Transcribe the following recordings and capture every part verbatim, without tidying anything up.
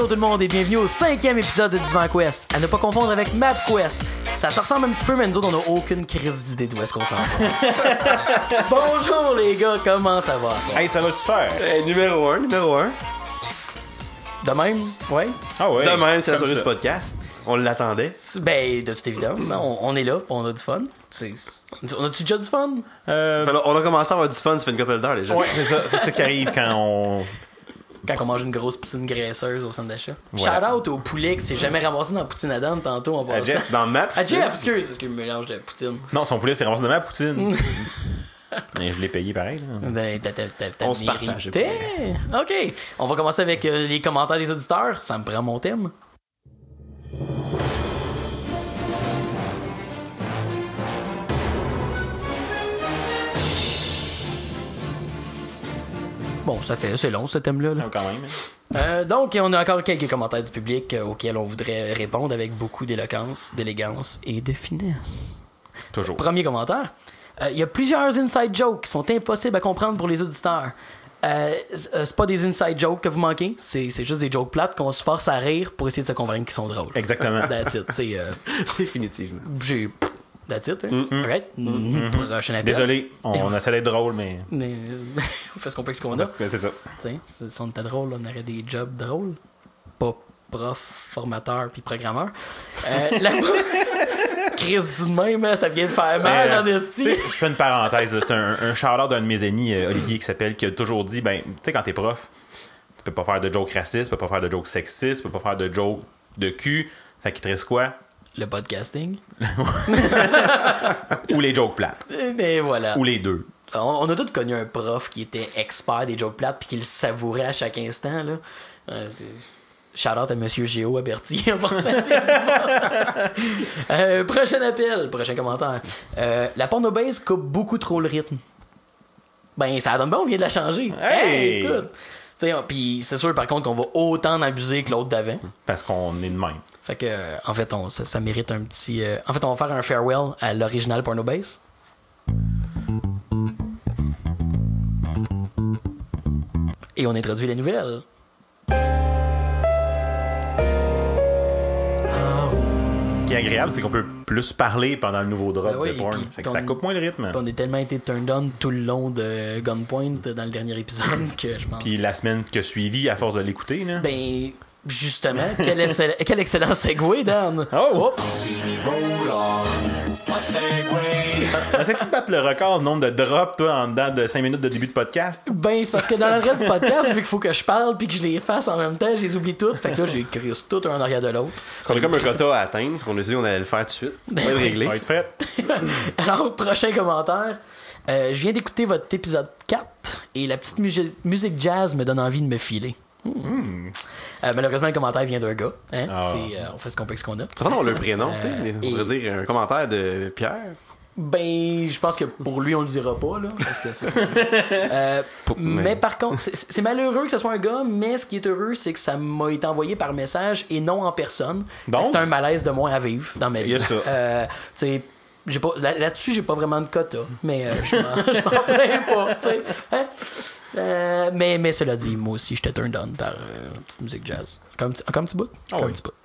tout le monde et bienvenue au cinquième épisode de Divan Quest. À ne pas confondre avec Map Quest. Ça se ressemble un petit peu, mais nous autres, on n'a aucune crise d'idée d'où est-ce qu'on s'en va. Bonjour les gars, comment ça va? Ça? Hey, ça va super! Hey, numéro un, numéro un. De même? Ouais. Ah ouais. De même, c'est la comme soirée ça. du podcast. On l'attendait. Ben, de toute évidence, on, on est là, pis on a du fun. C'est... On a-tu déjà du fun? Euh, Fait là, on a commencé à avoir du fun, ça fait une couple d'heures déjà. ouais, c'est ça. C'est ça qui arrive quand on. Quand on mange une grosse poutine graisseuse au centre d'achat. Voilà. Shout out au poulet qui s'est jamais ramassé dans la poutine à Dan tantôt en À passant. Jeff. Dans le map. Ah, Jeff, excuse, c'est ce que je mélange de poutine. Non, son poulet s'est ramassé dans ma poutine. Mais je l'ai payé pareil. Là. Ben, t'as, t'as, t'as, t'as On se partage, mérité. Ok, on va commencer avec euh, les commentaires des auditeurs. Ça me prend mon thème. Bon, ça fait, c'est long ce thème-là. Là. Non, quand même. Euh, donc, on a encore quelques commentaires du public euh, auxquels on voudrait répondre avec beaucoup d'éloquence, d'élégance et de finesse. Toujours. Premier commentaire. Il euh, y a plusieurs inside jokes qui sont impossibles à comprendre pour les auditeurs. Euh, c'est pas des inside jokes que vous manquez, c'est, c'est juste des jokes plates qu'on se force à rire pour essayer de se convaincre qu'ils sont drôles. Exactement. That's it. C'est, euh, Définitivement. j'ai... That's it. Hein? Mm-hmm. Alright. Mm-hmm. Prochain appel. Désolé, on, on essaie d'être drôle, mais. Mais, on fait ce qu'on peut avec ce qu'on a. Mais c'est ça. T'sais, si on était drôle, on aurait des jobs drôles. Pas prof, formateur puis programmeur. Euh, la... Chris dit de même, hein, ça vient de faire mal Euh, en esti. tu sais, je fais une parenthèse. là. C'est un, un shout-out d'un de mes amis, euh, Olivier, qui s'appelle, qui a toujours dit ben, tu sais, quand t'es prof, tu peux pas faire de jokes racistes, tu peux pas faire de jokes sexistes, tu peux pas faire de jokes de cul. Fait qu'il te reste quoi? Le podcasting. Ou les jokes plates. Et voilà. Ou les deux. On, on a tous connu un prof qui était expert des jokes plates puis qui le savourait à chaque instant. Là. Euh, c'est... Shout-out à Monsieur Géo à Berthier en passant. euh, prochain appel, prochain commentaire. Euh, la pornobase coupe beaucoup trop le rythme. Ben, ça donne bon, on vient de la changer. Hey! écoute. Puis c'est sûr, par contre, qu'on va autant en abuser que l'autre d'avant. Parce qu'on est de même. Fait que, euh, en fait, on, ça, ça mérite un petit... Euh... En fait, on va faire un farewell à l'original pornobase. Et on introduit les nouvelles. Ce qui est agréable, c'est qu'on peut plus parler pendant le nouveau drop Ben oui, de porn. puis Fait que ton- ça coupe moins le rythme. On a tellement été turned on tout le long de Gunpoint dans le dernier épisode que je pense... Puis la semaine qui a suivi, à force de l'écouter, là. Ben, justement, quel, excell- quel excellent segue, Dan. Oh! Oh! Essayes-tu de battre le record du nombre de drops, toi, en dedans de cinq minutes de début de podcast? Ben, c'est parce que dans le reste du podcast, vu qu'il faut que je parle puis que je les fasse en même temps, je les oublie toutes. Fait que là, j'ai écrit tout un en arrière de l'autre. Parce qu'on a comme un quota à atteindre, on a dit qu'on allait le faire tout de suite. Ben On va le oui, régler. Ça va être fait. Alors, prochain commentaire. Euh, je viens d'écouter votre épisode quatre et la petite mugi- musique jazz me donne envie de me filer. Hmm. Euh, malheureusement, le commentaire vient d'un gars. Hein? Ah. C'est, euh, on fait ce qu'on peut avec ce qu'on a. Ça va, on a le prénom, tu sais. Euh, On pourrait dire un commentaire de Pierre. Ben, je pense que pour lui, on le dira pas, là. Parce que c'est... Euh, mais... mais- par contre, c'est, c'est malheureux que ce soit un gars, mais ce qui est heureux, c'est que ça m'a été envoyé par message et non en personne. Donc? C'est un malaise de moins à vivre dans ma vie. Il y a ça. Euh, tu sais, j'ai pas, là, là-dessus, j'ai pas vraiment de quota, mais euh, je m'en, je m'en plains pas, tu sais. Hein? Euh, mais, mais cela dit, moi aussi, j'étais turned on par euh, une petite musique jazz. Comme, comme un petit bout? Oh comme oui. un petit bout.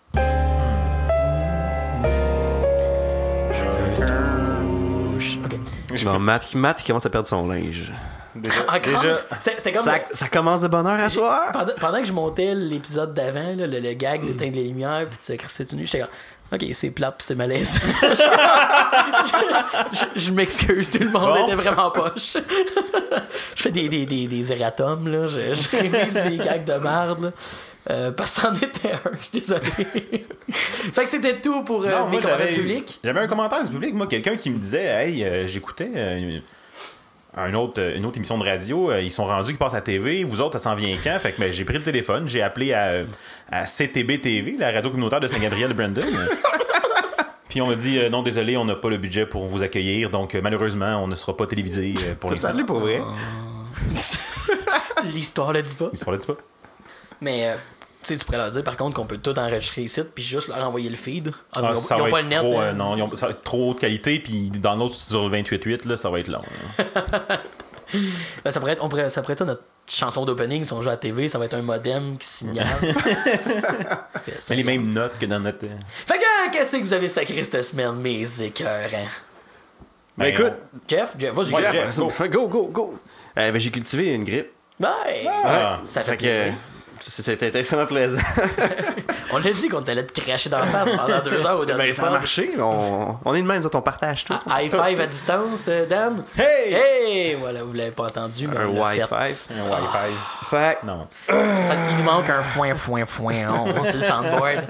Ok. Bon, Matt, Matt qui commence à perdre son linge. Déjà, Encore? déjà C'était, c'était comme... Ça, ça commence de bonne heure à soir. Pendant, pendant que je montais l'épisode d'avant, là, le, le gag d'éteindre les lumières puis de se crisser tout nu, j'étais comme ok, c'est plate pis c'est malaise. je, je, je m'excuse, tout le monde Bon. était vraiment poche. Je fais des, des, des, des erratums, là. Je, je révise mes gags de merde, là. Euh, parce que c'en était un, je suis désolé. Fait que c'était tout pour euh, Non, mes moi, commentaires j'avais- publics. J'avais un commentaire du public, moi, quelqu'un qui me disait hey, euh, j'écoutais euh, un autre, une autre émission de radio, euh, ils sont rendus qui passent à la T V, vous autres, ça s'en vient quand? Fait que ben, j'ai pris le téléphone, j'ai appelé à, à C T B T V, la radio communautaire de Saint-Gabriel-Brandon. Puis on m'a dit euh, non, désolé, on n'a pas le budget pour vous accueillir, donc euh, malheureusement, on ne sera pas télévisé euh, pour l'instant. Salut pour vrai. L'histoire le dit pas. Ils se parlaient pas. Mais, euh, tu sais, tu pourrais leur dire par contre qu'on peut tout enregistrer ici puis juste leur envoyer le feed. Ah, Ah, ils ont, ça ils ont va pas être le net. trop, hein. euh, non, ils ont- ça va être trop haute qualité, puis dans l'autre sur le vingt-huit huit, là, ça va être long. là. Ben, ça pourrait être, on pourrait, ça pourrait être ça notre chansons d'opening sont jouées à la T V, ça va être un modem qui signale. Parce que ça- C'est les mêmes notes que dans notre. euh, Fait que, qu'est-ce que vous avez sacré cette semaine, mes écœurants? Ben, Ben, écoute, Jeff, Jeff, vas-y, Ouais, Jeff. Jeff. go, go, go. Euh, ben, j'ai cultivé une grippe. Ouais. Ah. Ça fait Fait que plaisir. c- c'était extrêmement plaisant. On l'a dit qu'on allait te cracher dans la face pendant deux heures au dernier Ben, ça a pod. marché. On, on est de même, nous autres, on partage tout. Ah, high five à distance, euh, Dan. Hey! Hey! Voilà, vous l'avez pas entendu, mais Un on l'a Wi-Fi. fait. Un Wi-Fi. Fait Non. Ça, il nous manque un foin, foin, foin. On, on sur le soundboard.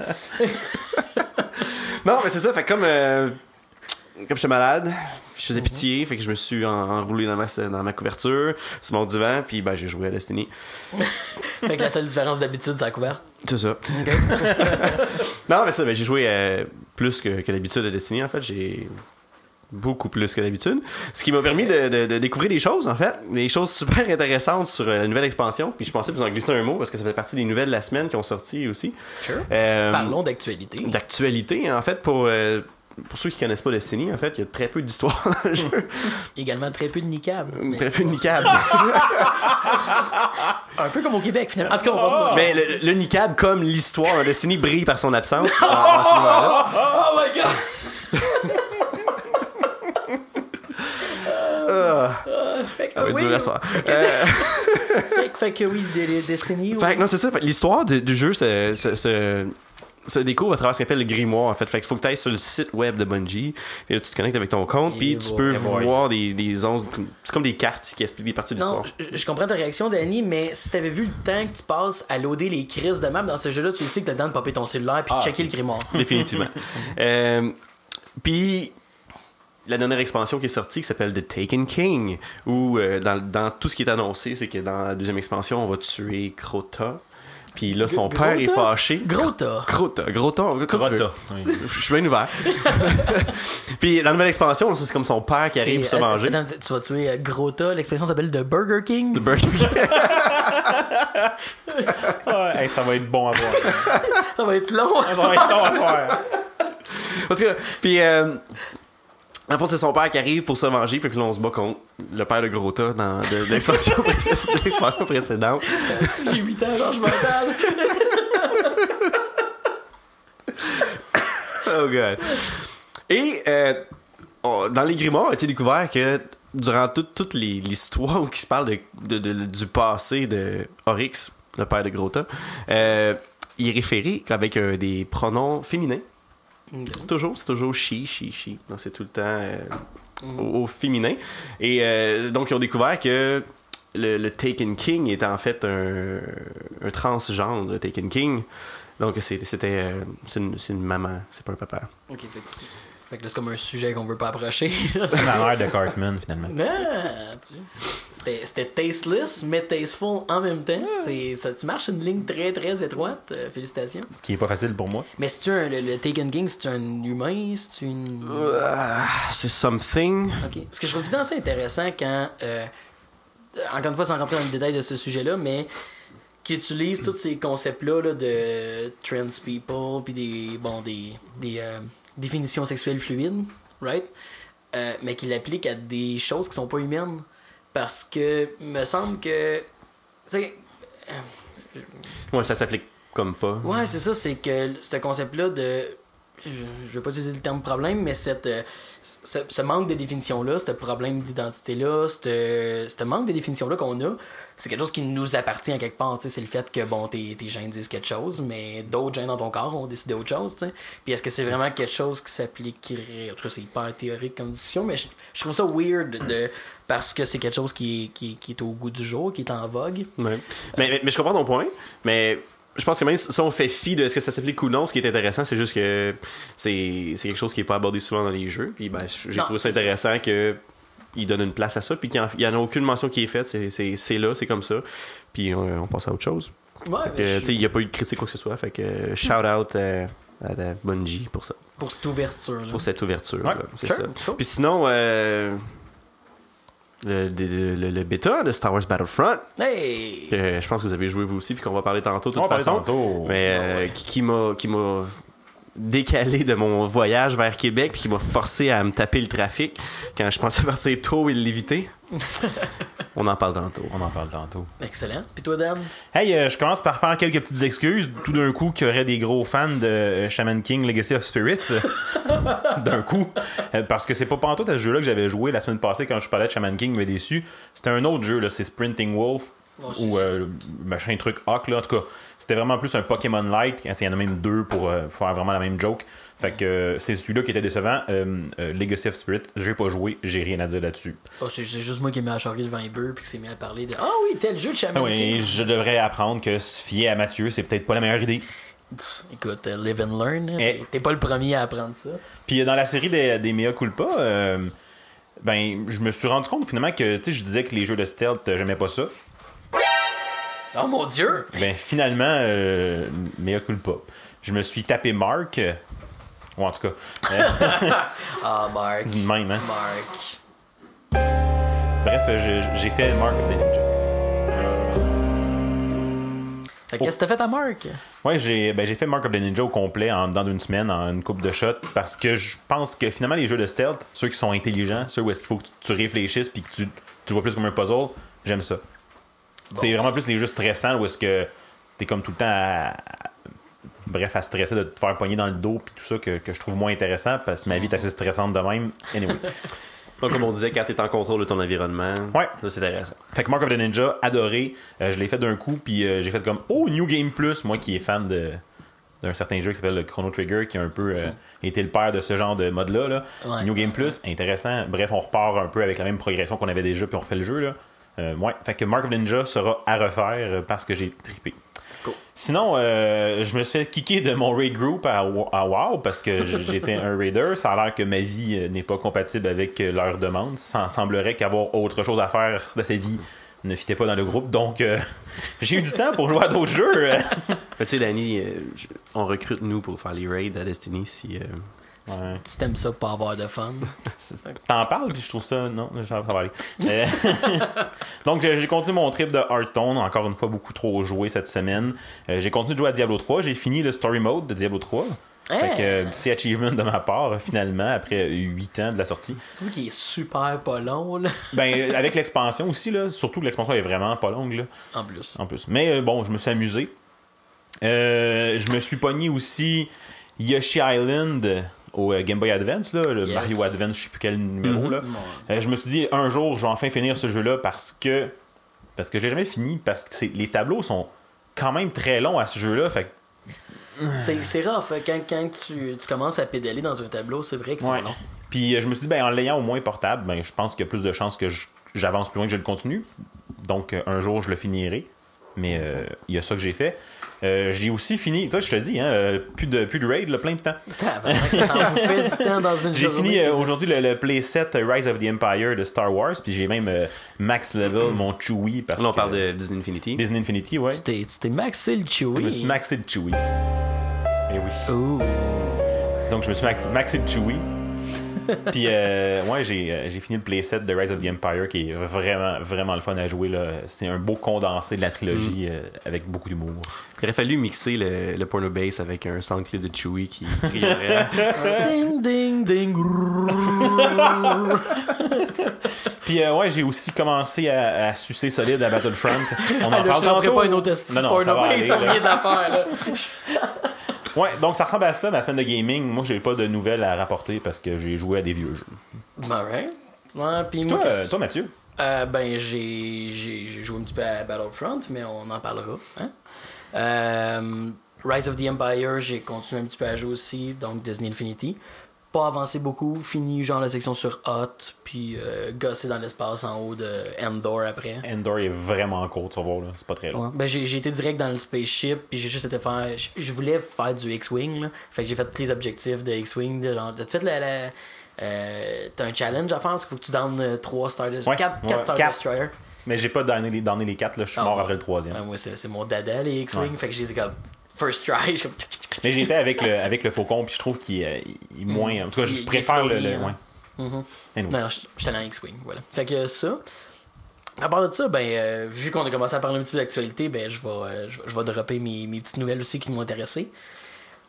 non, mais c'est ça. Fait que comme, euh, comme j'étais malade, je faisais pitié. Fait que je me suis en- enroulé dans ma, dans ma couverture, sur mon divan, puis ben, j'ai joué à Destiny. Fait que la seule différence d'habitude, c'est la couverte. C'est ça. OK. Non, mais ça, ben, j'ai joué euh, plus que, que d'habitude à Destiny, en fait. J'ai beaucoup plus que d'habitude. Ce qui m'a permis de, de- de découvrir des choses, en fait. Des choses super intéressantes sur euh, la nouvelle expansion. Puis je pensais vous en glisser un mot, parce que ça fait partie des nouvelles de la semaine qui ont sorti aussi. Sure. Euh, Parlons d'actualité. D'actualité, en fait, pour... euh, pour ceux qui connaissent pas Destiny, en fait, il y a très peu d'histoire dans le jeu. Également très peu de niqab. mais Très c'est peu de niqab. Un peu comme au Québec, finalement. En tout cas, on passe à autre Mais chose. le, le niqab, comme l'histoire dans Destiny, brille par son absence. en- en ce moment-là. Oh my god! Ah, fait que, Ça va être oui, dur à soir. Euh, fait, que- fait que oui, des- des Destiny. oui. Fait que non, c'est ça. Fait que l'histoire du, du jeu se, se, se, se découvre à travers ce qu'on appelle le grimoire, en fait. Fait qu'il faut que tu ailles sur le site web de Bungie. Et là, tu te connectes avec ton compte, Et puis tu voilà. peux Et voilà. voir des, des ondes. C'est comme des cartes qui expliquent des parties de Non, l'histoire. je, je comprends ta réaction, Danny, mais si t'avais vu le temps que tu passes à loader les crises de map dans ce jeu-là, tu sais que t'as le temps de popper ton cellulaire puis de Ah, checker le grimoire. Définitivement. euh, puis la dernière expansion qui est sortie qui s'appelle The Taken King, où euh, dans, dans tout ce qui est annoncé, c'est que dans la deuxième expansion, on va tuer Crota. Puis là, son G- père est Grota? fâché. Gros tas. Crota, Grota, comme tu veux. Grota. Oui. Je suis bien ouvert. Puis dans la nouvelle expansion, c'est comme son père qui arrive pour se C'est- manger. Attends, tu vas tuer euh, Gros tas. L'expression s'appelle The Burger King. The Burger King. Ah, hey, ça va être bon à voir. Ça va être long. Ça va être long à soir. Parce que, puis, euh, en fait, c'est son père qui arrive pour se venger, fait que là, on se bat contre le père de Grota dans de, de l'expansion pré- de l'expansion précédente. J'ai huit ans, genre je m'entends. Oh god. Et euh, on- dans les grimoires, a été découvert que durant toute, toute les- l'histoire où il se parle de, de- de- du passé de Oryx, le père de Grota, euh, il est référé avec euh, des pronoms féminins. Toujours, c'est toujours she, she, she. Donc c'est tout le temps euh, au, au féminin. Et euh, donc ils ont découvert que le, le Taken King était en fait un, un transgenre, le Taken King. Donc c'est- c'était euh, c'est une, c'est une maman, c'est pas un papa. Ok, fait que, c'est- fait que là, c'est comme un sujet qu'on veut pas approcher. C'est la mère de Cartman, finalement. Ah, tu- C'était c'était tasteless, mais tasteful en même temps. C'est, ça, tu marches une ligne très très étroite. Euh, félicitations. Ce qui est pas facile pour moi. Mais si tu un, le, le Taken King, c'est un humain, c'est une. Ah, c'est something. Ok. Parce que je trouve tout le temps ça intéressant quand. Euh, encore une fois, sans rentrer dans le détail de ce sujet-là, mais qui utilise tous ces concepts-là là, de trans people, puis des. Bon, des. des euh, définitions sexuelles fluides, right? Euh, mais qui l'applique à des choses qui sont pas humaines. Parce que, me semble que. Tu sais. Ouais, ça s'applique comme pas. Ouais, c'est ça, c'est que ce concept-là de. Je, je veux pas utiliser le terme problème, mais cette, euh, ce, ce manque de définition-là, ce problème d'identité-là, ce ce manque de définition-là qu'on a, c'est quelque chose qui nous appartient à quelque part. Tu sais, c'est le fait que, bon, tes, tes gènes disent quelque chose, mais d'autres gènes dans ton corps ont décidé autre chose. Tu sais. Puis est-ce que c'est vraiment quelque chose qui s'appliquerait. En tout cas, c'est hyper théorique comme discussion, mais je, je trouve ça weird de, parce que c'est quelque chose qui est, qui, qui est au goût du jour, qui est en vogue. Ouais. Mais, mais, mais je comprends ton point, mais je pense que même si on fait fi de ce que ça s'applique ou non, ce qui est intéressant, c'est juste que c'est c'est quelque chose qui est pas abordé souvent dans les jeux. Puis ben, j'ai Non, trouvé ça c'est ça. intéressant que il donne une place à ça, puis qu'il n'y en, en a aucune mention qui est faite. C'est, c'est, c'est là, c'est comme ça. Puis on, on passe à autre chose. Ouais, Fait mais que, je- tu sais, il n'y a pas eu de critique quoi que ce soit. Fait que euh, shout out à, à la Bungie pour ça, pour cette ouverture-là. pour cette ouverture. Ouais, là, c'est sure, ça. cool. Puis sinon, euh, le, le, le, le bêta de Star Wars Battlefront, Hey! que je pense que vous avez joué vous aussi, puis qu'on va parler tantôt de On toute va parler façon. tantôt. Mais Ah euh, ouais. qui, qui m'a qui m'a décalé de mon voyage vers Québec puis qui m'a forcé à me taper le trafic quand je pensais partir tôt et l'éviter. On en parle tantôt. On en parle tantôt. Excellent. Puis toi, Dan? Hey, euh, je commence par faire quelques petites excuses. Tout d'un coup, qu'il y aurait des gros fans de euh, Shaman King Legacy of Spirits. d'un coup. Euh, parce que c'est pas pantoute à ce jeu-là que j'avais joué la semaine passée quand je parlais de Shaman King, mais déçu. C'était un autre jeu, là. C'est Sprinting Wolf. Oh, ou euh, machin truc Hawk, là. En tout cas, c'était vraiment plus un Pokémon-like. Il y en a même deux pour euh, faire vraiment la même joke. Fait que euh, c'est celui-là qui était décevant. Euh, euh, Legacy of Spirit, j'ai pas joué, j'ai rien à dire là-dessus. Oh, c'est c'est juste moi qui m'ai chargé devant les beurs puis qui s'est mis à parler de ah oui, tel jeu de Shaman Oui, King. je devrais apprendre que se fier à Mathieu, c'est peut-être pas la meilleure idée. Pff, écoute, euh, live and learn. hein. Eh. T'es pas le premier à apprendre ça. Puis euh, dans la série des, des Mea Culpa, euh, ben, je me suis rendu compte finalement que, tu sais, je disais que les jeux de stealth, euh, j'aimais pas ça. Oh mon dieu! Ben, finalement, euh, Mea Culpa. Je me suis tapé Mark. euh, Ou en tout cas, euh, Ah, Marc. dit de même, hein. Marc. Bref, euh, je- j'ai fait Mark of the Ninja. Fait que qu'est-ce que t'as fait à Marc? Ouais, j'ai ben, j'ai fait Mark of the Ninja au complet en, dans une semaine, en une coupe de shots, parce que je pense que finalement, les jeux de stealth, ceux qui sont intelligents, ceux où est-ce qu'il faut que tu, tu réfléchisses puis que tu, tu vois plus comme un puzzle, j'aime ça. C'est vraiment plus les jeux stressants où est-ce que t'es comme tout le temps à, à- bref, à stresser de te faire pogner dans le dos puis tout ça que, que je trouve moins intéressant parce que ma vie est assez stressante de même. Anyway. Donc, comme on disait, quand t'es en contrôle de ton environnement, Ouais. ça c'est intéressant. Fait que Mark of the Ninja, adoré. Euh, je l'ai fait d'un coup, puis euh, j'ai fait comme oh, New Game Plus, moi qui est fan de d'un certain jeu qui s'appelle le Chrono Trigger, qui a un peu euh, été le père de ce genre de mode-là. Là. Ouais. New Game Plus, intéressant. Bref, on repart un peu avec la même progression qu'on avait déjà, puis on refait le jeu. Là. Euh, ouais. Fait que Mark of the Ninja sera à refaire euh, parce que j'ai trippé. Cool. Sinon, euh, je me suis fait kicker de mon raid group à, à WoW parce que j- j'étais un raider. Ça a l'air que ma vie euh, n'est pas compatible avec euh, leurs demandes. Ça semblerait qu'avoir autre chose à faire de sa vie ne fitait pas dans le groupe. Donc, euh, j'ai eu du temps pour jouer à d'autres jeux. Mais tu sais, Danny, euh, je- on recrute nous pour faire les raids à Destiny si. euh, Ouais. Si t'aimes ça pour pas avoir de fun. T'en parles, puis je trouve ça. Non, j'en parler. Euh, Donc, j'ai j'ai continué mon trip de Hearthstone. Encore une fois, beaucoup trop joué cette semaine. Euh, j'ai continué de jouer à Diablo trois. J'ai fini le story mode de Diablo trois. Hey! Fait que, euh, petit achievement de ma part, euh, finalement, après huit ans de la sortie. Tu vois qu'il est super pas long, là. Ben, euh, avec l'expansion aussi, là. Surtout que l'expansion est vraiment pas longue, là. En plus. En plus. Mais euh, bon, je me suis amusé. Euh, je me suis pogné aussi Yoshi Island au euh, Game Boy Advance, là, le Yes. Mario Advance, je sais plus quel numéro. Mhm. Là. Euh, je me suis dit, un jour, je vais enfin finir ce jeu-là parce que. Parce que j'ai jamais fini. Parce que c'est- les tableaux sont quand même très longs à ce jeu-là. Fait que C'est c'est rough. hein. Quand, quand tu, tu commences à pédaler dans un tableau, c'est vrai que c'est Ouais. long. Puis euh, je me suis dit, ben, en l'ayant au moins portable, ben, je pense qu'il y a plus de chances que je- j'avance plus loin que je le continue. Donc, euh, un jour, je le finirai. Mais euh, il y a ça que j'ai fait. Euh, j'ai aussi fini, toi je te dis, hein, euh, plus, de, plus de raid, là, plein de temps. Tabarnak, ça t'en fait du temps dans une J'ai journée. fini euh, aujourd'hui le, le playset Rise of the Empire de Star Wars, puis j'ai même euh, max level mon Chewie. Parce Là, on que- parle de Disney Infinity. Disney Infinity, ouais. Tu t'es tu t'es maxé le Je me suis Chewie. maxé de Chewie. Et oui. Ouh. Donc je me suis maxé, maxé de Chewie. Puis euh, ouais, j'ai, euh, j'ai fini le playset de Rise of the Empire qui est vraiment, vraiment le fun à jouer. Là. C'est un beau condensé de la trilogie euh, avec beaucoup d'humour. Il aurait fallu mixer le, le porno bass avec un sound clip de Chewie qui crierait. Ding, ding, ding. Puis euh, ouais, j'ai aussi commencé à, à sucer solide à Battlefront. On en Ah, là, parle je t'en ferai tantôt. pas une autre esti Non, de non, ça porno, va mais aller, ça là. vient d'affaire, là. Ouais, donc ça ressemble à ça, ma semaine de gaming. Moi, j'ai pas de nouvelles à rapporter parce que j'ai joué à des vieux jeux. Alright. Ouais, puis Toi, moi, euh, qu'est-ce- toi Mathieu? Euh, ben, j'ai, j'ai, j'ai joué un petit peu à Battlefront, mais on en parlera. Hein? Euh, Rise of the Empire, j'ai continué un petit peu à jouer aussi, donc Disney Infinity. Pas avancé beaucoup, fini genre la section sur Hot, puis euh, gossé dans l'espace en haut de Endor après. Endor est vraiment court, tu vas voir, là. C'est pas très long. Ouais. Ben, j'ai, j'ai été direct dans le spaceship, puis j'ai juste été faire. Je, je voulais faire du X-Wing, là. Fait que j'ai fait tous les objectifs de X-Wing. De, genre, de suite, la, la, euh, t'as un challenge à faire, parce qu'il faut que tu donnes trois Star Ouais, quatre ouais, Star quatre. Destroyer. Mais j'ai pas donné les, donné les quatre, là. Je suis Ah, mort ouais. après le troisième. Ouais, moi, c'est, c'est mon dada, les X-Wing. Ouais. Fait que j'ai dit comme first try. Je suis comme... Mais j'ai été avec le, avec le Faucon, puis je trouve qu'il est, il est moins. En tout cas, Il- je il préfère est le. le floaty, ouais. hein. Mhm. Anyway. Non, j'étais dans X-Wing, voilà. Fait que ça. À part de ça, ben, euh, vu qu'on a commencé à parler un petit peu d'actualité, ben, je vais, euh, je, vais- je vais dropper mes, mes petites nouvelles aussi qui m'ont intéressé.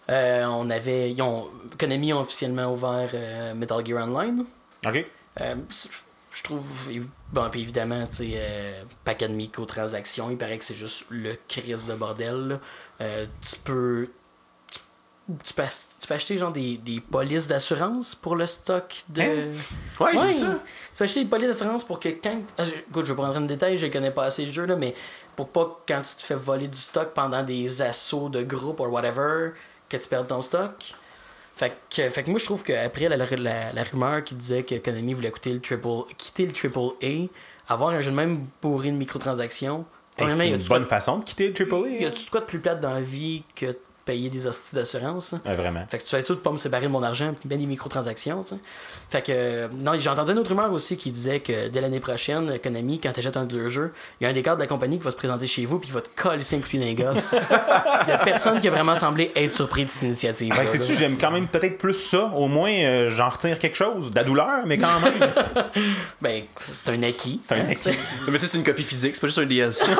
Euh, on avait. Ils ont, Konami ont officiellement ouvert euh, Metal Gear Online. Ok. Euh, je trouve. Bon, puis évidemment, tu sais, euh, paquet de microtransactions, il paraît que c'est juste le crise de bordel. Là. Euh, tu peux. Tu, tu, peux tu peux acheter genre des, des polices d'assurance pour le stock de. Hein? Ouais, j'ai vu ça. Tu peux acheter des polices d'assurance pour que quand. Ah, je- écoute, je vais pas rentrer dans le détail, je connais pas assez le jeu, là, mais pour pas que quand tu te fais voler du stock pendant des assauts de groupe ou whatever, que tu perdes ton stock. Fait que, fait que moi, je trouve qu'après la, la, la rumeur qui disait que Konami voulait quitter le triple, quitter le triple A, avoir un jeu de même bourré de microtransactions, Hey, premièrement, c'est y une a-tu bonne quoi façon de quitter le triple A. de- y a-tu de quoi de plus plate dans la vie que de payer des hosties d'assurance? hein? Ouais, vraiment. Fait que tu fais tout de pas me séparer de mon argent, bien des microtransactions, tu sais. Fait que, euh, non, j'ai entendu une autre rumeur aussi qui disait que dès l'année prochaine, Konami, quand t'achètes un de leurs jeux, il y a un des cadres de la compagnie qui va se présenter chez vous puis qui va te coller cinq coups de pied dans les gosses. Il y a personne qui a vraiment semblé être surpris de cette initiative. Fait que sais-tu, j'aime quand même peut-être plus ça. Au moins, euh, j'en retire quelque chose. De la douleur, mais quand même. Ben, c'est un acquis. C'est un hein, acquis. c'est- Mais tu sais, c'est une copie physique, c'est pas juste un D L C.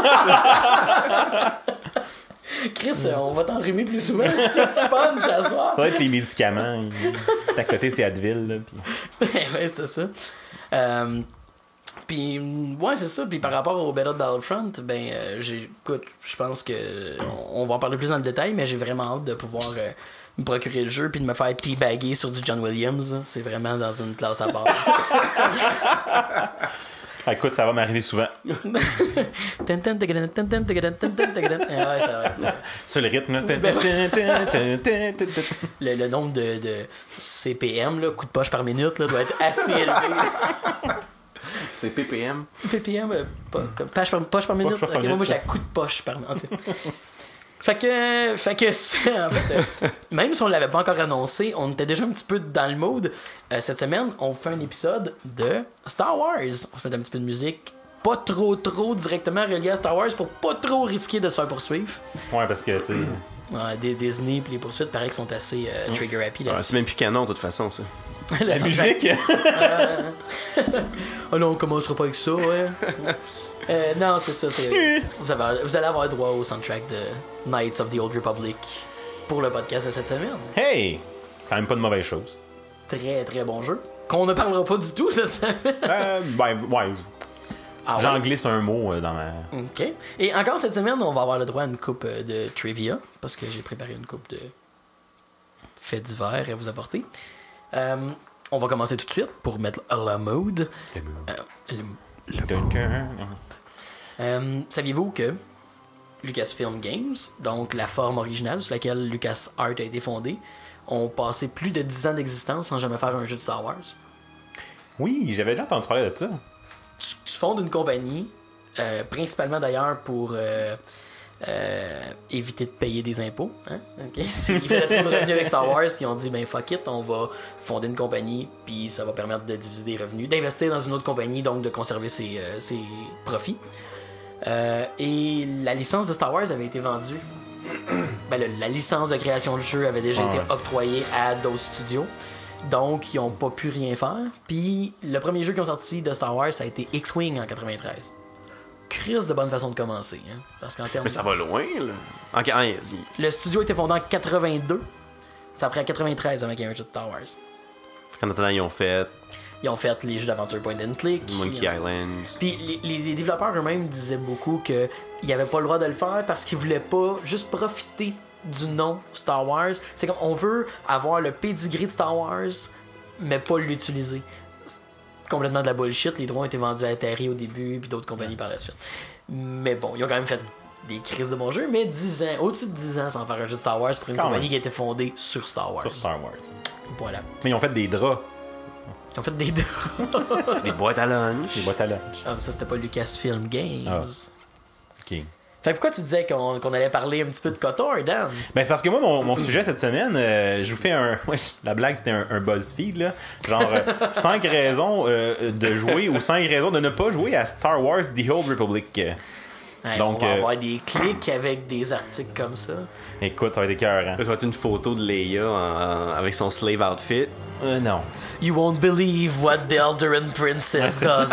Chris, euh, on va t'enrhumer plus souvent si tu tu punches à soir. Ça va être les médicaments. Il- À côté, c'est Advil. Là, puis... ouais, c'est ça. Euh, Puis, ouais, c'est ça. Puis par rapport au Battle Battlefront, ben, euh, j'ai, écoute, je pense que on, on va en parler plus dans le détail, mais j'ai vraiment hâte de pouvoir euh, me procurer le jeu puis de me faire teabagger sur du John Williams. C'est vraiment dans une classe à part. Ah, écoute, ça va m'arriver souvent. Tan, tan, tagadan, tan, tan, tagadan, tan, tan, tagadan. Ah ouais, ça va être- Sur le rythme. Là. Ben Le, le nombre de, de C P M, là, coup de poche par minute, là, doit être assez élevé. C'est P P M. P P M, euh, pas, comme poche par, poche par minute. Poche par Ok, moi, minute, moi j'ai ouais. la coup de poche par minute. Fait que, fait que c'est, en fait, euh, même si on l'avait pas encore annoncé, on était déjà un petit peu dans le mood. Euh, cette semaine, on fait un épisode de Star Wars. On se met un petit peu de musique, pas trop trop directement relié à Star Wars pour pas trop risquer de se faire poursuivre. Ouais, parce que, tu sais. Ouais, des Disney pis les poursuites, paraît qu'ils sont assez euh, trigger happy là. Ouais, c'est même plus canon, de toute façon, ça. Le La soundtrack. musique. Oh non, on commencera pas avec ça, ouais. Euh, non, c'est ça. C'est, vous, avez, vous allez avoir droit au soundtrack de Knights of the Old Republic pour le podcast de cette semaine. Hey! C'est quand même pas de mauvaise chose. Très, très bon jeu. Qu'on ne parlera pas du tout cette semaine. Euh, ben, ouais. Ah ouais? J'en glisse un mot euh, dans ma. OK. Et encore cette semaine, on va avoir le droit à une coupe euh, de trivia parce que j'ai préparé une coupe de faits divers à vous apporter. Euh, on va commencer tout de suite pour mettre la mode. Euh, le- le Euh, saviez-vous que Lucasfilm Games, donc la forme originale sur laquelle LucasArts a été fondé, ont passé plus de dix ans d'existence sans jamais faire un jeu de Star Wars? Oui, j'avais déjà entendu parler de ça. Tu, tu fondes une compagnie, euh, principalement d'ailleurs pour euh, euh, éviter de payer des impôts. Hein? Okay? C'est- Ils faisaient trop de revenus avec Star Wars, puis on dit ben fuck it, on va fonder une compagnie, puis ça va permettre de diviser des revenus, d'investir dans une autre compagnie, donc de conserver ses, euh, ses profits. Euh, et la licence de Star Wars avait été vendue. Ben, le- la licence de création de jeu avait déjà Ah été ouais. octroyée à d'autres studios. Donc, ils n'ont pas pu rien faire. Puis, le premier jeu qu'ils ont sorti de Star Wars, ça a été X-Wing en quatre-vingt-treize. Crise de bonne façon de commencer. Hein? Parce qu'en termes. Mais ça va loin, là. Ok, ah, y- Le studio a été fondé en quatre-vingt-deux. Ça a pris à quatre-vingt-treize avant qu'il y ait un jeu de Star Wars. en attendant, ils ont fait Ils ont fait les jeux d'aventure point and click. Monkey Ils ont- Island. Puis les, les- les développeurs eux-mêmes disaient beaucoup qu'ils n'avaient pas le droit de le faire parce qu'ils voulaient pas juste profiter du nom Star Wars. C'est comme on veut avoir le pedigree de Star Wars, mais pas l'utiliser. C'est complètement de la bullshit. Les droits ont été vendus à Atari au début, puis d'autres compagnies par la suite. Mais bon, ils ont quand même fait des crises de bons jeux, mais dix ans, au-dessus de dix ans sans faire un jeu de Star Wars pour une Quand compagnie même. qui a été fondée sur Star Wars. Sur Star Wars. Voilà. Mais ils ont fait des draps, Ils ont fait des deux. Les boîtes à lunch. des boîtes à lunch. Ah, mais ça, c'était pas Lucasfilm Games. Ah. Ok. Fait que pourquoi tu disais qu'on qu'on allait parler un petit peu de Kotor, Dan? Ben, c'est parce que moi, mon, mon sujet cette semaine, euh, je vous fais un. Ouais, la blague, c'était un, un BuzzFeed, là. Genre, cinq raisons euh, de jouer ou cinq raisons de ne pas jouer à Star Wars The Old Republic. Hey, Donc, on va euh, avoir des clics avec des articles comme ça. Écoute, ça va être écœurant. Ça va être une photo de Leia en- avec son slave outfit. Euh, non. You won't believe what the Alderaan princess does.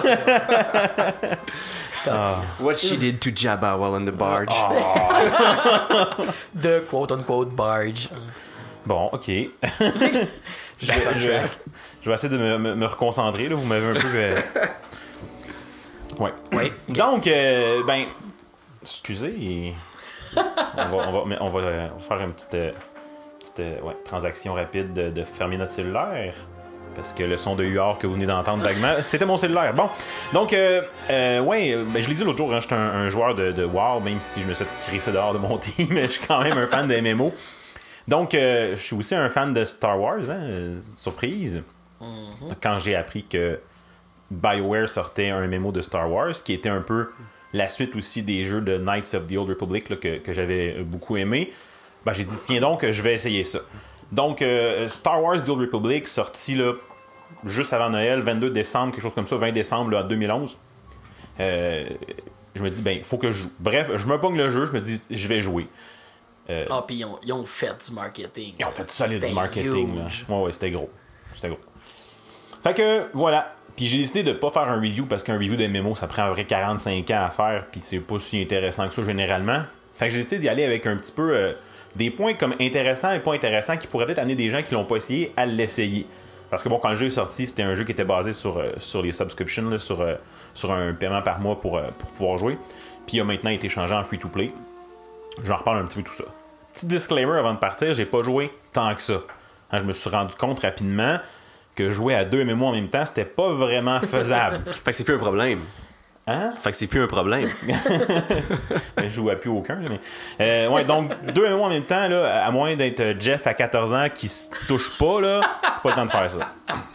Ah. What she did to Jabba while on the barge. The quote-unquote barge. Bon, ok. je, vais, je, vais, je vais essayer de me, me, me reconcentrer. Là. Vous m'avez un peu. Euh... Ouais. Oui. Donc, euh, ben. Excusez. on, va, on, va, on, va, euh, on va faire une petite, euh, petite euh, ouais, transaction rapide de, de fermer notre cellulaire. Parce que le son de U R que vous venez d'entendre vaguement, c'était mon cellulaire. Bon, donc, euh, euh, ouais, ben, je l'ai dit l'autre jour, hein, j'étais un, un joueur de, de WoW, même si je me suis crissé dehors de mon team, mais je suis quand même un fan de M M O. Donc, euh, je suis aussi un fan de Star Wars, hein, euh, surprise. Mm-hmm. Quand j'ai appris que BioWare sortait un M M O de Star Wars, qui était un peu la suite aussi des jeux de Knights of the Old Republic là, que, que j'avais beaucoup aimé, ben, j'ai dit, tiens donc, je vais essayer ça. Donc, euh, Star Wars The Old Republic, sorti là, juste avant Noël, vingt-deux décembre, quelque chose comme ça, vingt décembre là, deux mille onze. Euh, je me dis, ben, faut que je joue. Bref, je me pogne le jeu, je me dis, je vais jouer. Euh, ah, puis ils ont, ils ont fait du marketing. Ils ont fait solide du marketing. Là. Ouais, ouais, c'était gros. C'était gros. Fait que, voilà. Puis j'ai décidé de pas faire un review parce qu'un review de M M O, ça prend à peu près quarante-cinq ans à faire, puis c'est pas si intéressant que ça généralement. Fait que j'ai décidé d'y aller avec un petit peu. Euh, des points comme intéressants et pas intéressants qui pourraient peut-être amener des gens qui l'ont pas essayé à l'essayer. Parce que bon, quand le jeu est sorti, c'était un jeu qui était basé sur, euh, sur les subscriptions, là, sur, euh, sur un paiement par mois pour, euh, pour pouvoir jouer. Puis il a maintenant été changé en free-to-play. J'en reparle un petit peu tout ça. Petit disclaimer avant de partir, j'ai pas joué tant que ça. Hein, je me suis rendu compte rapidement que jouer à deux M M O en même temps, c'était pas vraiment faisable. Fait que c'est plus un problème. Hein? Fait que c'est plus un problème. Je joue à plus aucun. Là, mais... euh, ouais, donc, deux M M O en même temps, là, à moins d'être Jeff à quatorze ans qui se touche pas, là, pas le temps de faire ça.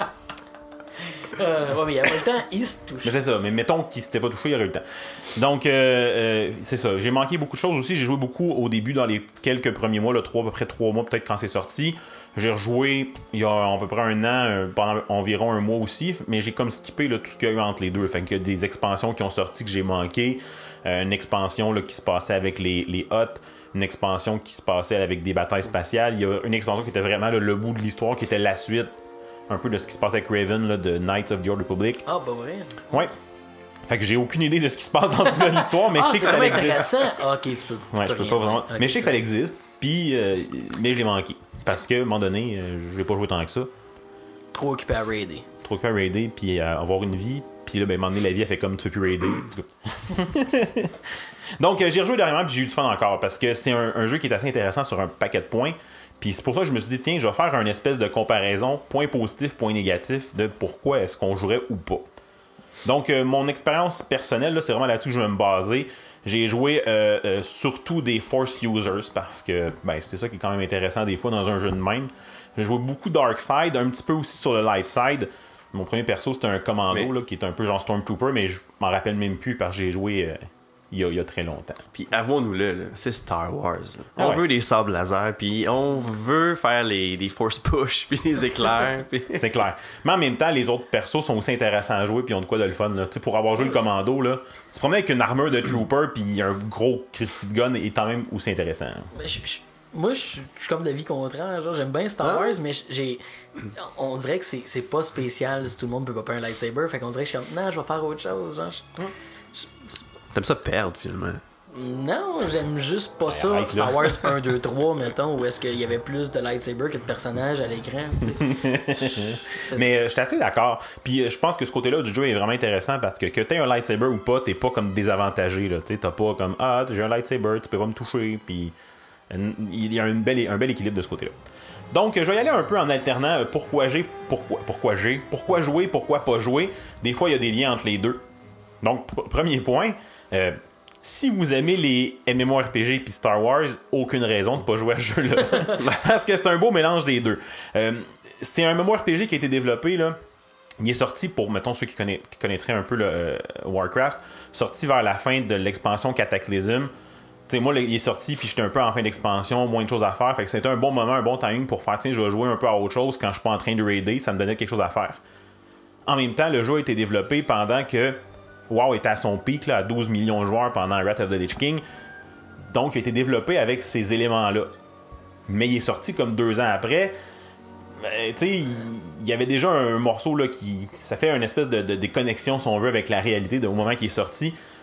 Euh, ouais, mais il y a pas le temps, il se touche. Mais c'est ça, mais mettons qu'il s'était pas touché, il y aurait eu le temps. Donc, euh, euh, c'est ça. J'ai manqué beaucoup de choses aussi. J'ai joué beaucoup au début, dans les quelques premiers mois, là, trois, à peu près trois mois, peut-être quand c'est sorti. J'ai rejoué il y a à peu près un an, pendant environ un mois aussi, mais j'ai comme skippé là, tout ce qu'il y a eu entre les deux. Fait qu'il y a des expansions qui ont sorti que j'ai manqué. Euh, une expansion là, qui se passait avec les, les Hutt. Une expansion qui se passait avec des batailles spatiales. Il y a une expansion qui était vraiment là, le bout de l'histoire, qui était la suite un peu de ce qui se passait avec Raven là, de Knights of the Old Republic. Ah, bah vrai. Ouais. Fait que j'ai aucune idée de ce qui se passe dans toute l'histoire, mais ah, je sais que ça existe. Intéressant. Ah, ok, tu peux. Ouais, tu je peux peux pas vraiment. Okay, mais je sais que ça ça existe, puis euh, mais je l'ai manqué. Parce qu'à un moment donné, euh, je vais pas jouer tant que ça. Trop occupé à raider. Trop occupé à raider, puis à avoir une vie. Puis là, ben, à un moment donné, la vie, elle fait comme tu peux plus raider. Donc, euh, j'ai rejoué dernièrement, puis j'ai eu du fun encore. Parce que c'est un, un jeu qui est assez intéressant sur un paquet de points. Puis c'est pour ça que je me suis dit, tiens, je vais faire une espèce de comparaison, point positif, point négatif, de pourquoi est-ce qu'on jouerait ou pas. Donc, euh, mon expérience personnelle, là, c'est vraiment là-dessus que je vais me baser. J'ai joué euh, euh, surtout des Force Users parce que ben, c'est ça qui est quand même intéressant des fois dans un jeu de même. J'ai joué beaucoup Dark Side, un petit peu aussi sur le Light Side. Mon premier perso, c'était un commando mais... là, qui est un peu genre Stormtrooper, mais je m'en rappelle même plus parce que j'ai joué euh, il, y a, il y a très longtemps. Puis avouons-nous-le, là, c'est Star Wars. Là. On ah ouais. veut des sabres laser, puis on veut faire les, les Force Push, puis les éclairs. Pis... c'est clair. Mais en même temps, les autres persos sont aussi intéressants à jouer, puis ils ont de quoi de le fun. Là. Pour avoir joué le commando, là, tu te promets avec une armure de Trooper, puis un gros Christy de gun, est quand même aussi intéressant. Je, je, moi, je suis comme d'avis contraire. Genre, j'aime bien Star Wars, mais j'ai, on dirait que c'est, c'est pas spécial si tout le monde peut pas un lightsaber. Fait qu'on dirait que je suis comme, non, je vais faire autre chose. Genre, je, je, T'aimes ça perdre, finalement? Non, j'aime juste pas ça. Arrête, Star Wars un, deux, trois, mettons, où est-ce qu'il y avait plus de lightsaber que de personnages à l'écran. Mais euh, je suis assez d'accord. Puis euh, je pense que ce côté-là du jeu est vraiment intéressant parce que que t'aies un lightsaber ou pas, t'es pas comme désavantagé. Là. T'as pas comme ah, j'ai un lightsaber, tu peux pas me toucher. Puis euh, il y a un bel, un bel équilibre de ce côté-là. Donc, je vais y aller un peu en alternant pourquoi j'ai, pourquoi, pourquoi j'ai, pourquoi jouer, pourquoi pas jouer. Des fois, il y a des liens entre les deux. Donc, pr- premier point. Euh, si vous aimez les MMORPG puis Star Wars, aucune raison de pas jouer à ce jeu-là. Parce que c'est un beau mélange des deux. Euh, c'est un MMORPG qui a été développé, là. Il est sorti pour, mettons, ceux qui, connaît, qui connaîtraient un peu le euh, Warcraft, sorti vers la fin de l'expansion Cataclysm. T'sais, moi, il est sorti, puis j'étais un peu en fin d'expansion, moins de choses à faire. Fait que c'était un bon moment, un bon timing pour faire, tiens, je vais jouer un peu à autre chose quand je suis pas en train de raider. Ça me donnait quelque chose à faire. En même temps, le jeu a été développé pendant que WoW était à son pic, là, à douze millions de joueurs pendant Wrath of the Lich King. Donc, il a été développé avec ces éléments-là. Mais il est sorti comme deux ans après. Ben, tu sais, il y avait déjà un morceau là, qui. Ça fait une espèce de, de déconnexion, si on veut, avec la réalité de, au moment qu'il est sorti.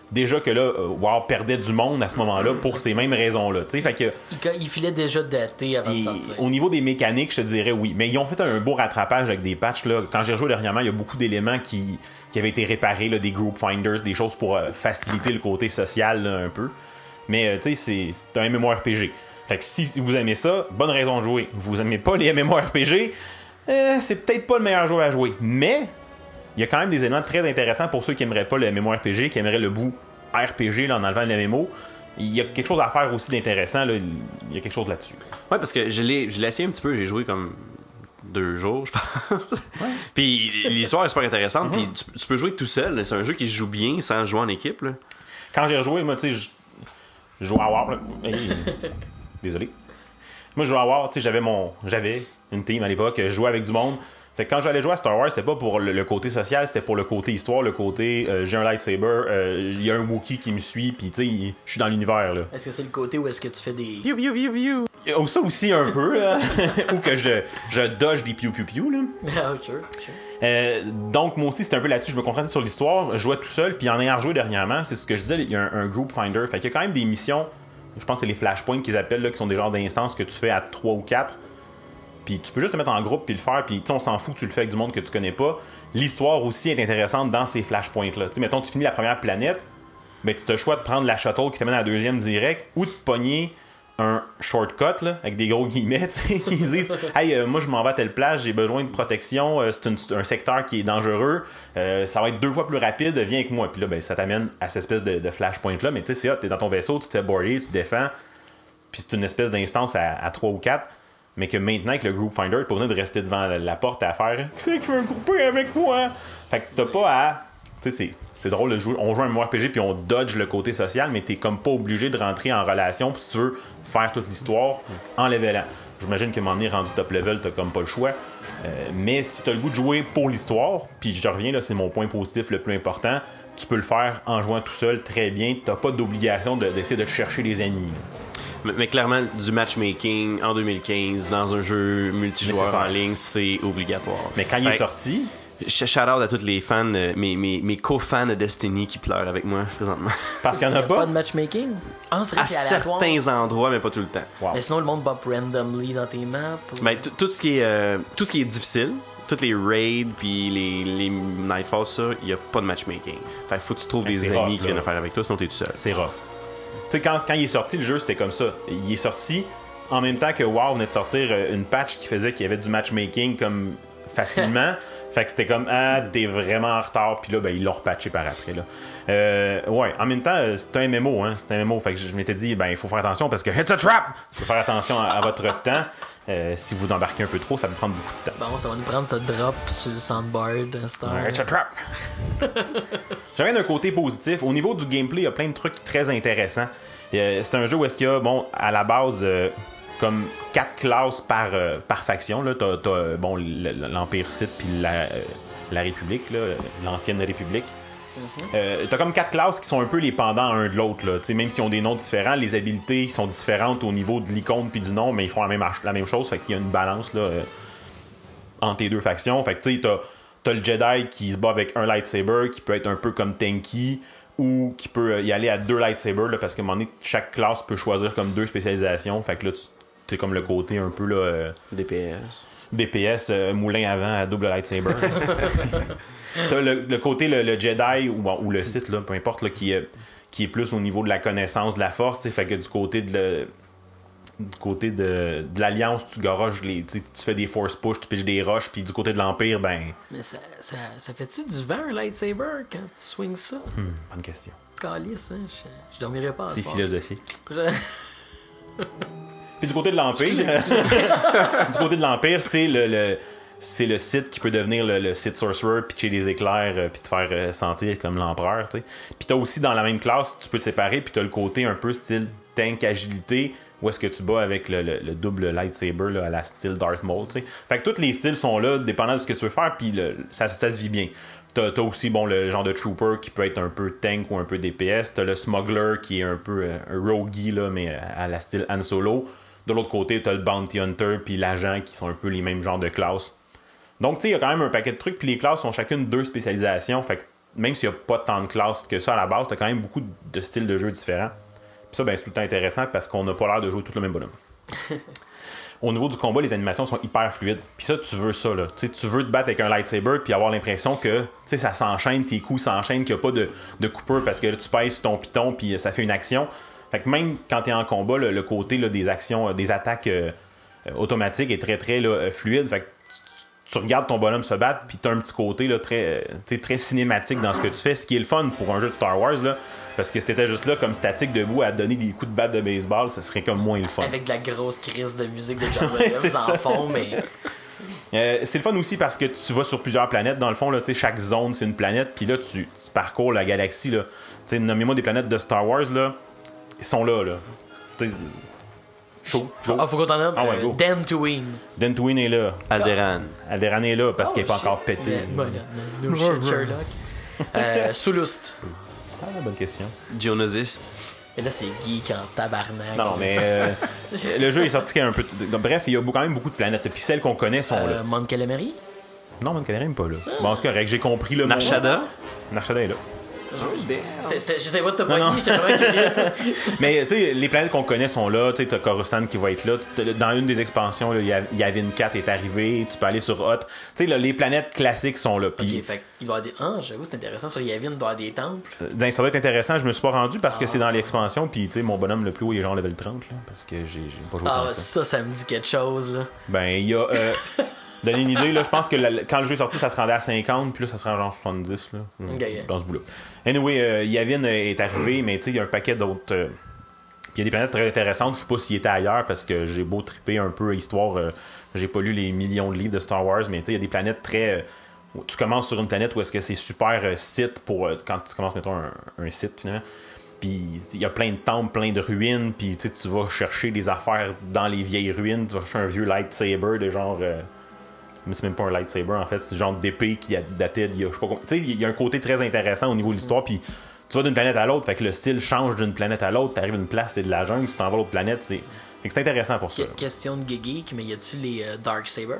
déjà que là, euh, WoW perdait du monde à ce moment-là pour ces mêmes raisons-là. Tu sais, fait que. Il, il filait déjà daté avant Et, de sortir. au niveau des mécaniques, je te dirais oui. Mais ils ont fait un beau rattrapage avec des patchs. Là. Quand j'ai rejoué dernièrement, il y a beaucoup d'éléments qui, qui avaient été réparés, là, des group finders, des choses pour euh, faciliter le côté social là, un peu. Mais euh, tu sais, c'est, c'est un MMORPG. Fait que si, si vous aimez ça, bonne raison de jouer. Vous aimez pas les MMORPG, euh, c'est peut-être pas le meilleur jeu à jouer. Mais il y a quand même des éléments très intéressants pour ceux qui aimeraient pas le MMORPG, qui aimeraient le bout R P G là, en enlevant le M M O. Il y a quelque chose à faire aussi d'intéressant. Là. Il y a quelque chose là-dessus. Ouais, parce que je l'ai, je l'ai essayé un petit peu. J'ai joué comme deux jours, je pense. Ouais. Puis l'histoire est super intéressante. Mm-hmm. Puis tu, tu peux jouer tout seul. C'est un jeu qui se joue bien sans jouer en équipe. Là. Quand j'ai rejoué, moi, tu sais, je, je jouais à WoW. Hey, désolé. Moi, je jouais à WoW. Tu sais, j'avais mon, j'avais une team à l'époque. Je jouais avec du monde. Fait que quand j'allais jouer à Star Wars, c'était pas pour le, le côté social, c'était pour le côté histoire, le côté euh, j'ai un lightsaber, il euh, y a un Wookiee qui me suit, puis tu sais, je suis dans l'univers. Là. Est-ce que c'est le côté où est-ce que tu fais des. Piou, piou, piou, piou. Oh, ça aussi un peu, là. Ou que je, je dodge des piou piou piou. Là. Ah, sure, sure. Euh, donc, moi aussi, c'était un peu là-dessus. Je me concentrais sur l'histoire. Je jouais tout seul, puis en ayant rejoué dernièrement, c'est ce que je disais, il y a un, un group finder. Fait qu'il y a quand même des missions, je pense que c'est les flashpoints qu'ils appellent, là, qui sont des genres d'instances que tu fais à trois ou quatre. Puis tu peux juste te mettre en groupe puis le faire, puis on s'en fout que tu le fais avec du monde que tu connais pas. L'histoire aussi est intéressante dans ces flashpoints-là. Tu sais, mettons, tu finis la première planète, ben tu te choix de prendre la shuttle qui t'amène à la deuxième direct ou de pogner un shortcut, là, avec des gros guillemets, tu sais, qui disent « Hey, euh, moi je m'en vais à telle place, j'ai besoin de protection, euh, c'est une, un secteur qui est dangereux, euh, ça va être deux fois plus rapide, viens avec moi. » Puis là, ben, ça t'amène à cette espèce de, de flashpoint-là, mais tu sais, c'est hot, t'es dans ton vaisseau, tu te fais boarder, tu te défends, puis c'est une espèce d'instance à, à trois ou quatre. Mais que maintenant, avec le Group Finder, t'as pas besoin de rester devant la, la porte à faire « Qui c'est qui veut grouper avec moi? » Fait que t'as pas à... Tu sais, c'est, c'est drôle de jouer. On joue un MMORPG puis on dodge le côté social, mais t'es comme pas obligé de rentrer en relation si tu veux faire toute l'histoire en levelant. J'imagine qu'à un moment donné, rendu top level, t'as comme pas le choix. Euh, mais si t'as le goût de jouer pour l'histoire, puis je te reviens, là, c'est mon point positif le plus important, tu peux le faire en jouant tout seul très bien. T'as pas d'obligation de, d'essayer de te chercher des ennemis. Là. Mais, mais clairement, du matchmaking en deux mille quinze dans un jeu multijoueur en ligne, c'est obligatoire. Mais quand fait, il est sorti... Shout-out à tous les fans, mes, mes, mes co-fans de Destiny qui pleurent avec moi présentement. Parce qu'il n'y en a pas. Pas de matchmaking? Ah, à certains endroits, mais pas tout le temps. Wow. Mais sinon, le monde bop randomly dans tes maps? Ou... Ben, tout ce qui est euh, tout ce qui est difficile, toutes les raids puis les, les Nightfall, ça, il n'y a pas de matchmaking. Fait qu'il faut que tu trouves des amis rough, qui viennent faire avec toi, sinon t'es tout seul. C'est rough. Tu sais, quand, quand il est sorti, le jeu, c'était comme ça. Il est sorti en même temps que WoW venait de sortir une patch qui faisait qu'il y avait du matchmaking comme facilement. Fait que c'était comme, ah, t'es vraiment en retard. Puis là, ben, ils l'ont repatché par après. Là. Euh, ouais, en même temps, c'est un M M O. Hein, c'est un M M O. Fait que je m'étais dit, ben, il faut faire attention parce que it's a trap! Il faut faire attention à, à votre temps. Euh, si vous embarquez un peu trop, ça va prendre beaucoup de temps. Bon, ça va nous prendre ce drop sur le soundboard. Ouais, it's a trap! J'avais d'un côté positif. Au niveau du gameplay, il y a plein de trucs très intéressants. Euh, c'est un jeu où est-ce qu'il y a, bon, à la base, euh, comme quatre classes par, euh, par faction. Là. T'as, t'as bon, l'Empire Sith puis la, euh, la République, là, l'ancienne République. Mm-hmm. Euh, t'as comme quatre classes qui sont un peu les pendants un de l'autre. Là. Même s'ils ont des noms différents, les habiletés sont différentes au niveau de l'icône puis du nom, mais ils font la même, la même chose. Fait qu'il y a une balance là, euh, entre les deux factions. Fait que tu sais, t'as, t'as le Jedi qui se bat avec un lightsaber qui peut être un peu comme tanky ou qui peut y aller à deux lightsabers là, parce qu'à un moment donné, chaque classe peut choisir comme deux spécialisations. Fait que là, tu c'est comme le côté un peu là euh, D P S D P S euh, moulin avant à double lightsaber. T'as le, le côté le, le Jedi ou, bon, ou le Sith là, peu importe là, qui est qui est plus au niveau de la connaissance de la force, fait que du côté de le, du côté de, de l'Alliance, tu garages les tu fais des force push, tu pitches des roches, puis du côté de l'Empire, ben mais ça, ça, ça fait-tu du vent un lightsaber quand tu swings ça? Hmm, bonne question. Calice, hein, je, je dormirais pas à c'est soir. Philosophique. Je... Puis du côté de l'Empire, du côté de l'Empire, c'est le, le c'est le Sith qui peut devenir le, le Sith Sorcerer, pitcher des éclairs, euh, puis te faire euh, sentir comme l'Empereur, tu sais. Puis t'as aussi dans la même classe, tu peux te séparer, puis t'as le côté un peu style tank agilité, où est-ce que tu bats avec le, le, le double lightsaber là, à la style Darth Maul, tu sais. Fait que tous les styles sont là, dépendant de ce que tu veux faire, puis ça, ça se vit bien. T'as, t'as aussi bon, le genre de Trooper qui peut être un peu tank ou un peu D P S. T'as le Smuggler qui est un peu euh, un roguey, là, mais à la style Han Solo. De l'autre côté, t'as le Bounty Hunter puis l'Agent qui sont un peu les mêmes genres de classes. Donc, tu sais, il y a quand même un paquet de trucs, puis les classes ont chacune deux spécialisations. Fait que même s'il n'y a pas tant de classes que ça à la base, t'as quand même beaucoup de styles de jeu différents. Puis ça, ben, c'est tout le temps intéressant parce qu'on n'a pas l'air de jouer tout le même bonhomme. Au niveau du combat, les animations sont hyper fluides. Puis ça, tu veux ça, là. T'sais, tu veux te battre avec un lightsaber puis avoir l'impression que ça s'enchaîne, tes coups s'enchaînent, qu'il n'y a pas de, de coupure parce que là, tu pèses sur ton piton puis ça fait une action. Fait que même quand t'es en combat, là, le côté là, des actions, des attaques euh, automatiques est très, très là, fluide. Fait que tu, tu regardes ton bonhomme se battre puis t'as un petit côté là, très, euh, très cinématique dans ce que tu fais. Ce qui est le fun pour un jeu de Star Wars, là. Parce que si t'étais juste là comme statique debout à donner des coups de batte de baseball, ça serait comme moins le fun. Avec de la grosse crise de musique de John Williams en fond, mais... Euh, c'est le fun aussi parce que tu vas sur plusieurs planètes. Dans le fond, là, chaque zone, c'est une planète. Puis là, tu, tu parcours la galaxie. Là. Nommez-moi des planètes de Star Wars. Là. Ils sont là. là. Chaud, chaud. Ah, faut qu'on t'en nomme. Ah ouais, euh, go. Dantooine. Dantooine est là. Alderaan. Alderaan est là parce Oh, qu'il n'est pas shit. encore pété. Yeah, voilà. No shit, Sherlock. Euh, Soulust. Ah, bonne question. Geonosis. Et là, c'est geek en tabarnak. Non, mais euh, le jeu est sorti qu'il y a un peu. De... Bref, il y a quand même beaucoup de planètes. Puis celles qu'on connaît sont Euh, là. Mount Calamari. Non, Mon Calamari n'est pas là. Bon, c'est correct, j'ai compris le Narshada. Narshada est là. C'était- c'était- Je sais pas de te Non, non. pogner, j'étais vraiment curieux. Mais tu sais, les planètes qu'on connaît sont là. Tu sais, t'as Coruscant qui va être là. T'as- Dans une des expansions, là, Yav- Yavin quatre est arrivé. Tu peux aller sur Hoth. Tu sais, là, les planètes classiques sont là. Puis, Ok, fait qu'il va y avoir des. Ah, j'avoue, c'est intéressant. Sur Yavin, il doit y avoir des temples. ben, ça va être intéressant. Je me suis pas rendu parce que Ah. c'est dans l'expansion. Puis, tu sais, mon bonhomme le plus haut, il est genre level trente. Là, parce que j'ai j'ai pas joué Ah, tant que ça. ça, ça me dit quelque chose, là. Ben, il y a. Euh, donner une idée, là, je pense que la- quand le jeu est sorti, ça se rendait à cinquante. Puis là, ça se rend genre soixante-dix. Là, Ok, ok. dans ce bout-là. Anyway, euh, Yavin est arrivé. Mais tu sais, il y a un paquet d'autres. euh, Puis il y a des planètes très intéressantes. Je sais pas s'il était ailleurs parce que j'ai beau triper un peu histoire. Euh, j'ai pas lu les millions de livres de Star Wars, mais tu sais, il y a des planètes très. Euh, où tu commences sur une planète où est-ce que c'est super euh, site pour. Euh, quand tu commences, mettons, un, un site finalement. Puis il y a plein de temples, plein de ruines. Puis tu sais, tu vas chercher des affaires dans les vieilles ruines. Tu vas chercher un vieux lightsaber de genre. Euh, mais c'est même pas un lightsaber en fait, c'est genre d'épée qui a daté d'il y a. Je sais pas combien- Tu sais, il y a un côté très intéressant au niveau de l'histoire. Puis tu vas d'une planète à l'autre, fait que le style change d'une planète à l'autre. T'arrives à une place, c'est de la jungle, tu t'en vas à l'autre planète, c'est. Fait que c'est intéressant pour ça. Que- question de geek, mais y a-tu les euh, Dark Saber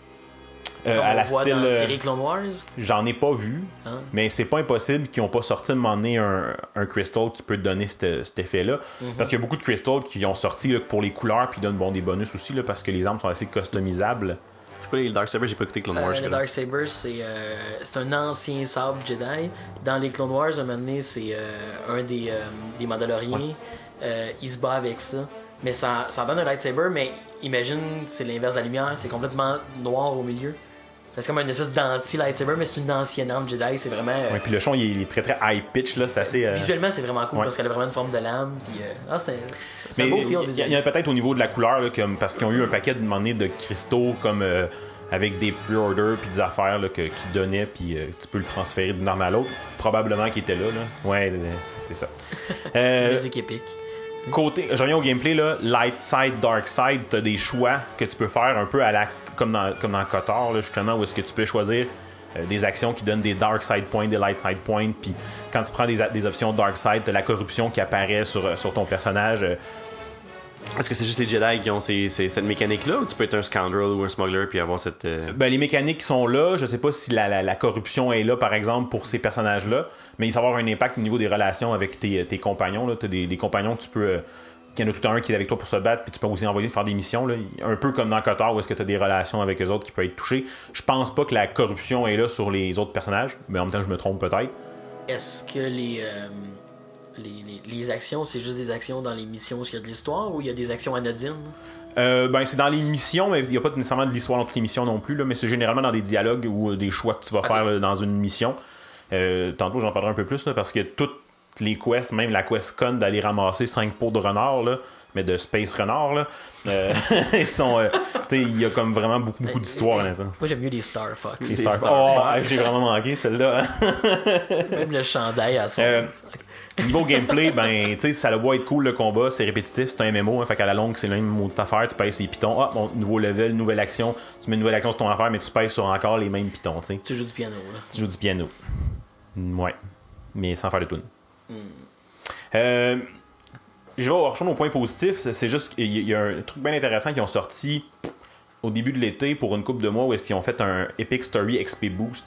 Euh, Comme à on la voit style. dans la euh, série Clone Wars. J'en ai pas vu, Hein? mais c'est pas impossible qu'ils ont pas sorti de m'emmener un, un crystal qui peut te donner cet, cet effet-là. Mhm. Parce qu'il y a beaucoup de crystals qui ont sorti là, pour les couleurs, puis donnent bon, des bonus aussi, là, parce que les armes sont assez customisables. C'est quoi les Dark Saber? J'ai pas écouté Clone Wars. Euh, le là. Dark Saber, c'est euh, c'est un ancien sabre Jedi. Dans les Clone Wars, un moment donné, c'est euh, un des, euh, des Mandaloriens. Euh, il se bat avec ça. Mais ça, ça donne un lightsaber, mais imagine, c'est l'inverse de la lumière. C'est complètement noir au milieu. C'est comme une espèce d'anti-lightsaber, mais c'est une ancienne arme Jedi. C'est vraiment. euh, Ouais, puis le son, il est, il est très très high pitch, là, c'est assez. euh, Visuellement, c'est vraiment cool ouais. parce qu'elle a vraiment une forme de lame. Puis, euh, ah, c'est c'est- c'est un Mais beau il feel y, a- il visuel. y en a peut-être au niveau de la couleur, là, comme, parce qu'ils ont eu un paquet de, donné, de cristaux comme euh, avec des pre-orders puis des affaires là, que, qu'ils donnaient, puis euh, tu peux le transférer d'une arme à l'autre. Probablement qu'il était là. là. Ouais, euh, c'est ça. Euh, Musique épique. côté, je reviens au gameplay, là, light side, dark side, t'as des choix que tu peux faire un peu à la, comme dans, comme dans Kotor, là, justement, où est-ce que tu peux choisir euh, des actions qui donnent des dark side points, des light side points, puis quand tu prends des, des options dark side, t'as la corruption qui apparaît sur, sur ton personnage. euh, Est-ce que c'est juste les Jedi qui ont ces, ces- cette mécanique-là ou tu peux être un scoundrel ou un smuggler puis avoir cette. euh, Ben, les mécaniques sont là. Je sais pas si la, la, la corruption est là, par exemple, pour ces personnages-là, mais il va avoir un impact au niveau des relations avec tes, tes compagnons. Tu as des, des compagnons que tu peux. euh, Il y en a tout un qui est avec toi pour se battre, puis tu peux aussi envoyer faire des missions. Là. Un peu comme dans Kotor, où est-ce que tu as des relations avec eux autres qui peuvent être touchées. Je pense pas que la corruption est là sur les autres personnages, mais en même temps, je me trompe peut-être. Est-ce que les, euh, les, les, les actions, c'est juste des actions dans les missions où il y a de l'histoire ou il y a des actions anodines? Euh, ben, c'est dans les missions, mais il n'y a pas nécessairement de l'histoire entre les missions non plus, là, mais c'est généralement dans des dialogues ou euh, des choix que tu vas Ok. faire là, dans une mission. Euh, tantôt, j'en parlerai un peu plus, là, parce que toutes les quests, même la quest con d'aller ramasser cinq pots de renard, là, mais de Space Renard, là, euh, ils sont, euh, tu sais, il y a comme vraiment beaucoup, beaucoup d'histoires dans ça. Moi, j'aime mieux les Star Fox. Les C'est Star- Star Oh, Fox. ah, j'ai vraiment manqué celle-là. hein. Même le chandail à son. Euh, Niveau gameplay, ben, tu sais, ça le voit être cool le combat, c'est répétitif, c'est un M M O, hein, fait qu'à la longue, c'est la même maudite affaire, tu pèses ses pitons, ah, bon, nouveau level, nouvelle action, tu mets une nouvelle action sur ton affaire, mais tu pèses sur encore les mêmes pitons, tu sais. Tu joues du piano, là. Tu joues du piano. Mm, Ouais. Mais sans faire de tune. Euh, je vais rejoindre au point positif. C'est c'est juste qu'il y, y a un truc bien intéressant qu'ils ont sorti au début de l'été pour une couple de mois où est-ce qu'ils ont fait un Epic Story X P Boost.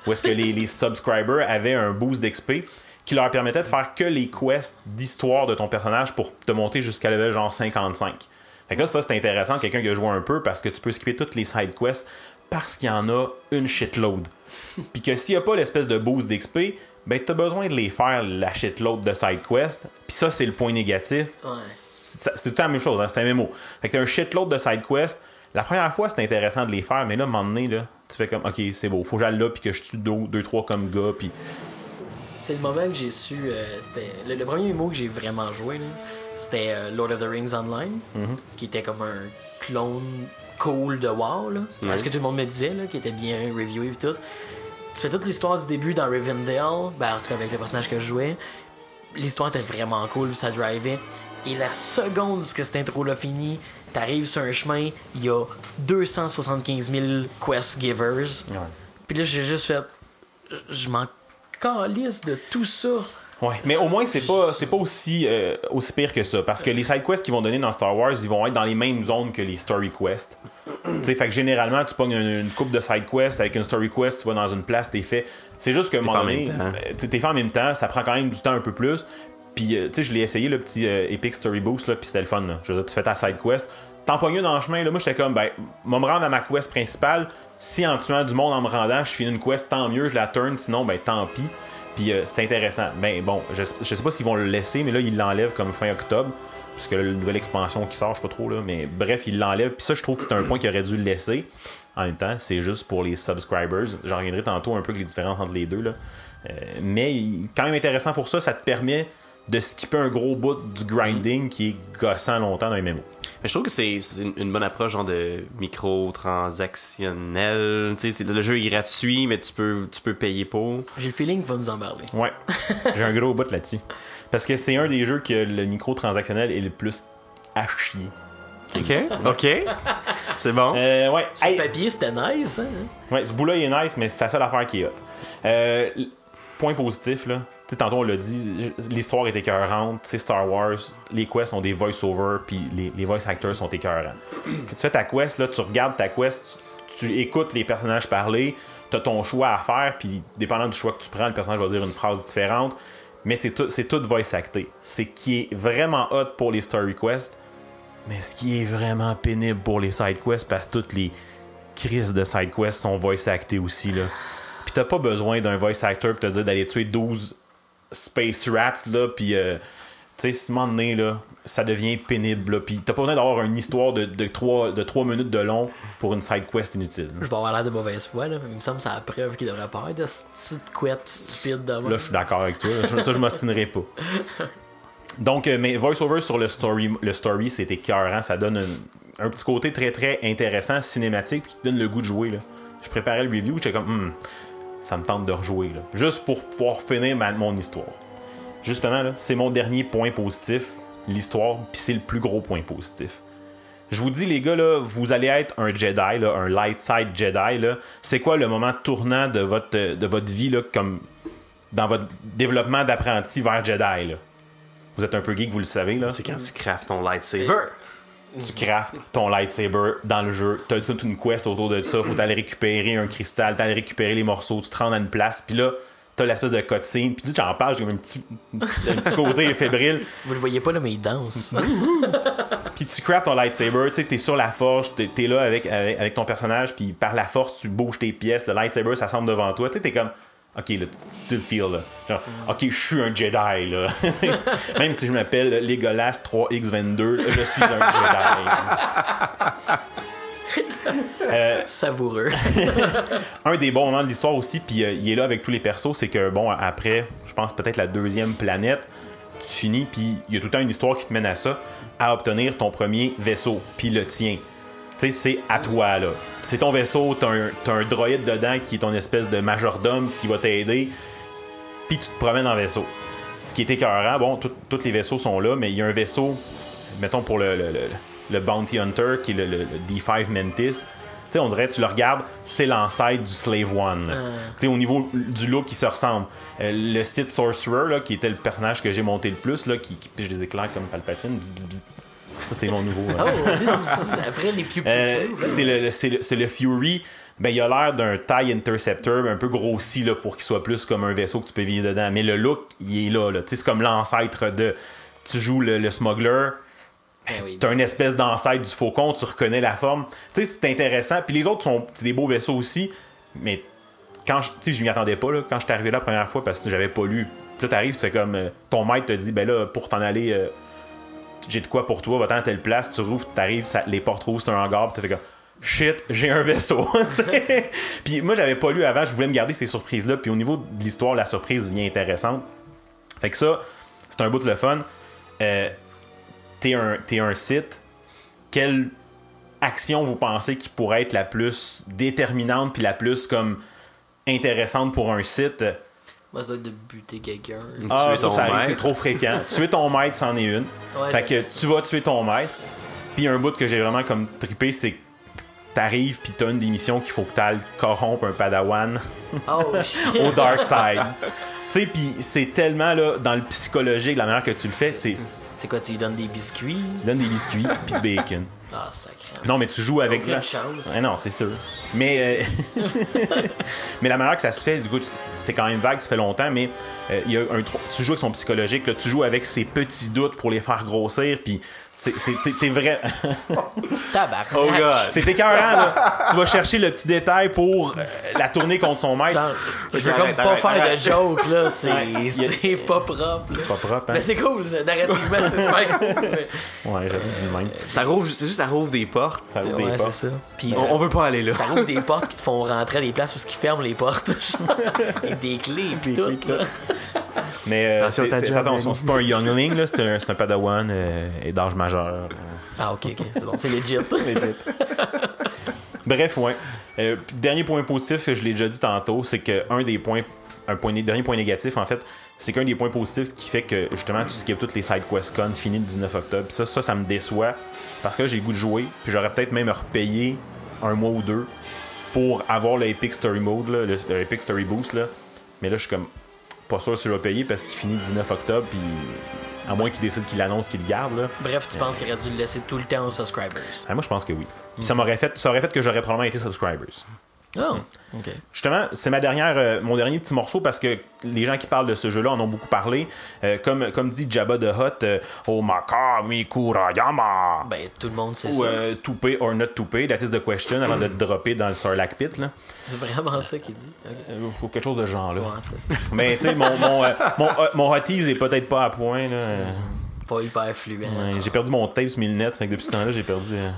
où est-ce que les, les subscribers avaient un boost d'X P qui leur permettait de faire que les quests d'histoire de ton personnage pour te monter jusqu'à level genre cinquante-cinq. Fait que là, ça, c'est intéressant, quelqu'un qui a joué un peu, parce que tu peux skipper toutes les side quests parce qu'il y en a une shitload. Puis que s'il n'y a pas l'espèce de boost d'X P, ben t'as besoin de les faire, la shitload de side quest. Puis ça, c'est le point négatif. Ouais. C'est, c'est tout le temps la même chose, hein, c'est un mémo. Fait que t'as un shitload de side quest. La première fois, c'est intéressant de les faire, mais là, à un moment donné, là, tu fais comme, ok, c'est beau, faut que j'aille là, puis que je tue deux, deux, trois comme gars, puis... C'est le moment que j'ai su. Euh, c'était le, le premier mot que j'ai vraiment joué, là, c'était euh, Lord of the Rings Online, mm-hmm. qui était comme un clone cool de WoW, là, mm-hmm. ce que tout le monde me disait, là, qui était bien reviewé et tout. Tu fais toute l'histoire du début dans Rivendell, ben, en tout cas avec le personnage que je jouais. L'histoire était vraiment cool, ça drivait. Et la seconde où cette intro-là finit, t'arrives sur un chemin, il y a deux cent soixante-quinze mille quest givers. Ouais. Puis là, j'ai juste fait. Je m'en calisse de tout ça. Ouais, mais au moins, c'est pas, c'est pas aussi, euh, aussi pire que ça. Parce que les side quests qu'ils vont donner dans Star Wars, ils vont être dans les mêmes zones que les story quests. T'sais, fait que généralement, tu pognes une, une coupe de side quests avec une story quest, tu vas dans une place, t'es fait. C'est juste que, à un moment donné, t'es fait en même temps, ça prend quand même du temps un peu plus. Puis, euh, tu sais, je l'ai essayé, le petit euh, Epic Story Boost, là, puis c'était le fun. Là. Je veux dire, tu fais ta side quest. T'en pognes une dans le chemin, là, moi, j'étais comme, ben, moi, me rendre à ma quest principale. Si en tuant du monde en me rendant, je finis une quest, tant mieux, je la turn, sinon, ben, tant pis. Puis, euh, c'est intéressant. Ben, bon, je, je sais pas s'ils vont le laisser, mais là, ils l'enlèvent comme fin octobre. Parce que là, la nouvelle expansion qui sort, je sais pas trop, là. Mais bref, ils l'enlèvent. Puis ça, je trouve que c'est un point qu'ils auraient dû le laisser. En même temps, c'est juste pour les subscribers. J'en reviendrai tantôt un peu avec les différences entre les deux, là. Euh, mais, quand même intéressant pour ça, ça te permet de skipper un gros bout du grinding qui est gossant longtemps dans les M M O. Mais je trouve que c'est, c'est une, une bonne approche genre de micro-transactionnel. Tu sais, le jeu est gratuit, mais tu peux, tu peux payer pour. J'ai le feeling qu'il va nous en parler. Ouais, j'ai un gros bout là-dessus. Parce que c'est un des jeux que le micro-transactionnel est le plus à chier. Ok, ok. C'est bon. Euh, ouais. Sur hey. papier, c'était nice. Hein? Ouais, ce bout-là, il est nice, mais c'est la seule affaire qui est hot. Euh, point positif, là. T'sais, tantôt, on l'a dit, l'histoire est écœurante. C'est Star Wars. Les quests ont des voice-over, puis les, les voice actors sont écœurants. Quand tu fais ta quest, là, tu regardes ta quest, tu, tu écoutes les personnages parler, t'as ton choix à faire, puis dépendant du choix que tu prends, le personnage va dire une phrase différente. Mais c'est tout, c'est tout voice acté. C'est qui est vraiment hot pour les story quests, mais ce qui est vraiment pénible pour les side quests, parce que toutes les crises de side quests sont voice actées aussi, là. Puis t'as pas besoin d'un voice actor pour te dire d'aller tuer douze space rats, là, puis euh, tu sais, si à un moment donné, là, ça devient pénible, là, puis t'as pas besoin d'avoir une histoire de, de, trois, de trois minutes de long pour une side quest inutile. Je vais avoir l'air de mauvaise foi, là, mais il me semble que c'est la preuve qu'il devrait pas avoir de cette petite couette stupide de moi. Là, je suis d'accord avec toi, là, ça, je m'ostinerai pas. Donc, euh, mais voice-over sur le story, le story, c'est écœurant, ça donne un, un petit côté très très intéressant, cinématique, puis qui donne le goût de jouer, là. Je préparais le review, j'étais comme, hmm, ça me tente de rejouer, là, juste pour pouvoir finir ma, mon histoire. Justement, là, c'est mon dernier point positif, l'histoire, puis c'est le plus gros point positif. Je vous dis, les gars, là, vous allez être un Jedi, là, un light side Jedi. Là. C'est quoi le moment tournant de votre, de votre vie, là, comme dans votre développement d'apprenti vers Jedi, là? Vous êtes un peu geek, vous le savez, là. C'est quand tu craftes ton lightsaber. Tu craftes ton lightsaber dans le jeu. T'as toute une quest autour de ça. Faut aller récupérer un cristal, t'aller récupérer les morceaux, tu te rends à une place, puis là, t'as l'espèce de cutscene. Puis tu j'en parle, j'ai comme un petit, un petit côté fébrile. Vous le voyez pas, là, mais il danse. Puis tu craftes ton lightsaber, tu sais, t'es sur la forge, t'es, t'es là avec, avec, avec ton personnage, puis par la force, tu bouges tes pièces, le lightsaber, ça semble devant toi. Tu sais, t'es comme... Ok, là, tu, tu le feel, là. Genre, mm. ok, je suis un Jedi, là. Même si je m'appelle Legolas trois X vingt-deux, je suis un Jedi. euh, Savoureux. Un des bons moments de l'histoire aussi, puis euh, il est là avec tous les persos, c'est que, bon, après, je pense peut-être la deuxième planète, tu finis, puis il y a tout le temps une histoire qui te mène à ça, à obtenir ton premier vaisseau, puis le tien. Tu sais, c'est à toi, là. C'est ton vaisseau, t'as un, t'as un droïde dedans qui est ton espèce de majordome qui va t'aider, puis tu te promènes en vaisseau. Ce qui est écœurant, bon, tous les vaisseaux sont là, mais il y a un vaisseau, mettons pour le, le, le, le Bounty Hunter, qui est le, le, le D cinq Mantis. Tu sais, on dirait, tu le regardes, c'est l'ancêtre du Slave One. Euh. Tu sais, au niveau du look, il se ressemble. Euh, le Sith Sorcerer, là, qui était le personnage que j'ai monté le plus, là, qui, qui pige des éclairs comme Palpatine, bzz, bzz, bzz. Ça, c'est mon nouveau. Oh, après les plus euh, c'est, le, c'est, le, c'est le Fury, ben il a l'air d'un TIE Interceptor un peu grossi là, pour qu'il soit plus comme un vaisseau que tu peux vivre dedans. Mais le look, il est là. là. C'est comme l'ancêtre de... Tu joues le, le smuggler, Ben oui, t'as ben une c'est- espèce d'ancêtre du faucon, tu reconnais la forme. Tu sais, c'est intéressant. Puis les autres, sont c'est des beaux vaisseaux aussi. Mais quand je, tu sais, je m'y attendais pas là, quand je suis arrivé là la première fois parce que j'avais pas lu. Puis là, t'arrives, c'est comme... euh, ton maître te dit, ben là, pour t'en aller... euh, j'ai de quoi pour toi, va-t'en à telle place, tu rouvres, t'arrives, ça, les portes rouvrent, c'est un hangar, pis t'as fait comme shit, j'ai un vaisseau. Puis moi, j'avais pas lu avant, je voulais me garder ces surprises-là, puis au niveau de l'histoire, la surprise devient intéressante. Fait que ça, c'est un bout de le fun. Euh, t'es un, t'es un site, quelle action vous pensez qui pourrait être la plus déterminante, puis la plus comme intéressante pour un site? Moi, ça doit être de buter quelqu'un. Ah, Tuer ça, ton ça arrive, maître. c'est trop fréquent. Tuer ton maître, c'en est une. Ouais, Fait que j'avais ça. tu vas tuer ton maître. Puis un bout que j'ai vraiment comme trippé, c'est que t'arrives puis t'as une des missions qu'il faut que t'ailles corrompre un padawan Oh shit. au dark side. Tu sais, puis c'est tellement là, dans le psychologique, la manière que tu le fais, c'est C'est quoi, tu lui donnes des biscuits? tu donnes des biscuits puis du bacon. Ah, sacré. Non, mais tu joues avec Aucune la... chance. Ouais, non, c'est sûr. Mais, euh, mais la manière que ça se fait, du coup, c'est quand même vague, ça fait longtemps, mais euh, il y a un tro- tu joues avec son psychologique, là, tu joues avec ses petits doutes pour les faire grossir, puis c'est, c'est, t'es, t'es vrai... Tabarnak. Oh god. c'est écœurant, là. Tu vas chercher le petit détail pour euh, la tourner contre son maître. Genre, je veux Arrête, comme pas arrête, faire arrête. de joke, là. C'est, Ouais. c'est pas propre. C'est pas propre, hein? Mais c'est cool, ça, narrativement, c'est super cool. Mais... Ouais, j'avoue, dis le même. Ça rouvre, c'est juste ça rouvre des portes. Ça ouvre des Ouais, c'est portes. ça. Puis On, ça, on veut pas aller là. ça ouvre des portes qui te font rentrer à des places où ils ferment les portes. Avec des clés pis Des tout. clés, là. Mais euh, Attention, c'est, ta c'est, job, attention, Benny. c'est pas un youngling, là, c'est un, c'est un padawan euh, et d'âge majeur. Ah, ok, ok, c'est bon, c'est legit. Legit. Bref, ouais. Euh, puis dernier point positif, que je l'ai déjà dit tantôt, c'est que un des points, un point, dernier point négatif, en fait, c'est qu'un des points positifs qui fait que justement tu skippes toutes les side quest cons finies le dix-neuf octobre. Puis ça, ça, ça me déçoit parce que là, j'ai le goût de jouer, puis j'aurais peut-être même repayé un mois ou deux pour avoir le Epic Story Mode, là, le, le Epic Story Boost, là. Mais là, je suis comme pas sûr si je vais payer parce qu'il finit le dix-neuf octobre, puis à moins qu'il décide qu'il annonce qu'il le garde, là. Bref, tu penses qu'il aurait dû le laisser tout le temps aux subscribers? Ah, moi, je pense que oui. Puis ça m'aurait fait, ça aurait fait que j'aurais probablement été subscribers. Oh, ok. Justement, c'est ma dernière, euh, mon dernier petit morceau parce que les gens qui parlent de ce jeu-là en ont beaucoup parlé. Euh, comme, comme dit Jabba the Hutt, euh, Oh Makami Kurayama. Ben, tout le monde sait Ou ça. euh, to pay or not to pay, that is the question, avant de te dropper dans le Sarlacc Pit. Là. C'est vraiment ça qu'il dit. Ok. Euh, ou quelque chose de ce genre. Là. Ouais, c'est ça. Mais tu sais, mon, mon, euh, mon, euh, mon hotties est peut-être pas à point. Là. Euh, Pas hyper fluent. ouais, j'ai perdu mon tape sur mille net, fait que depuis ce temps-là, j'ai perdu. euh,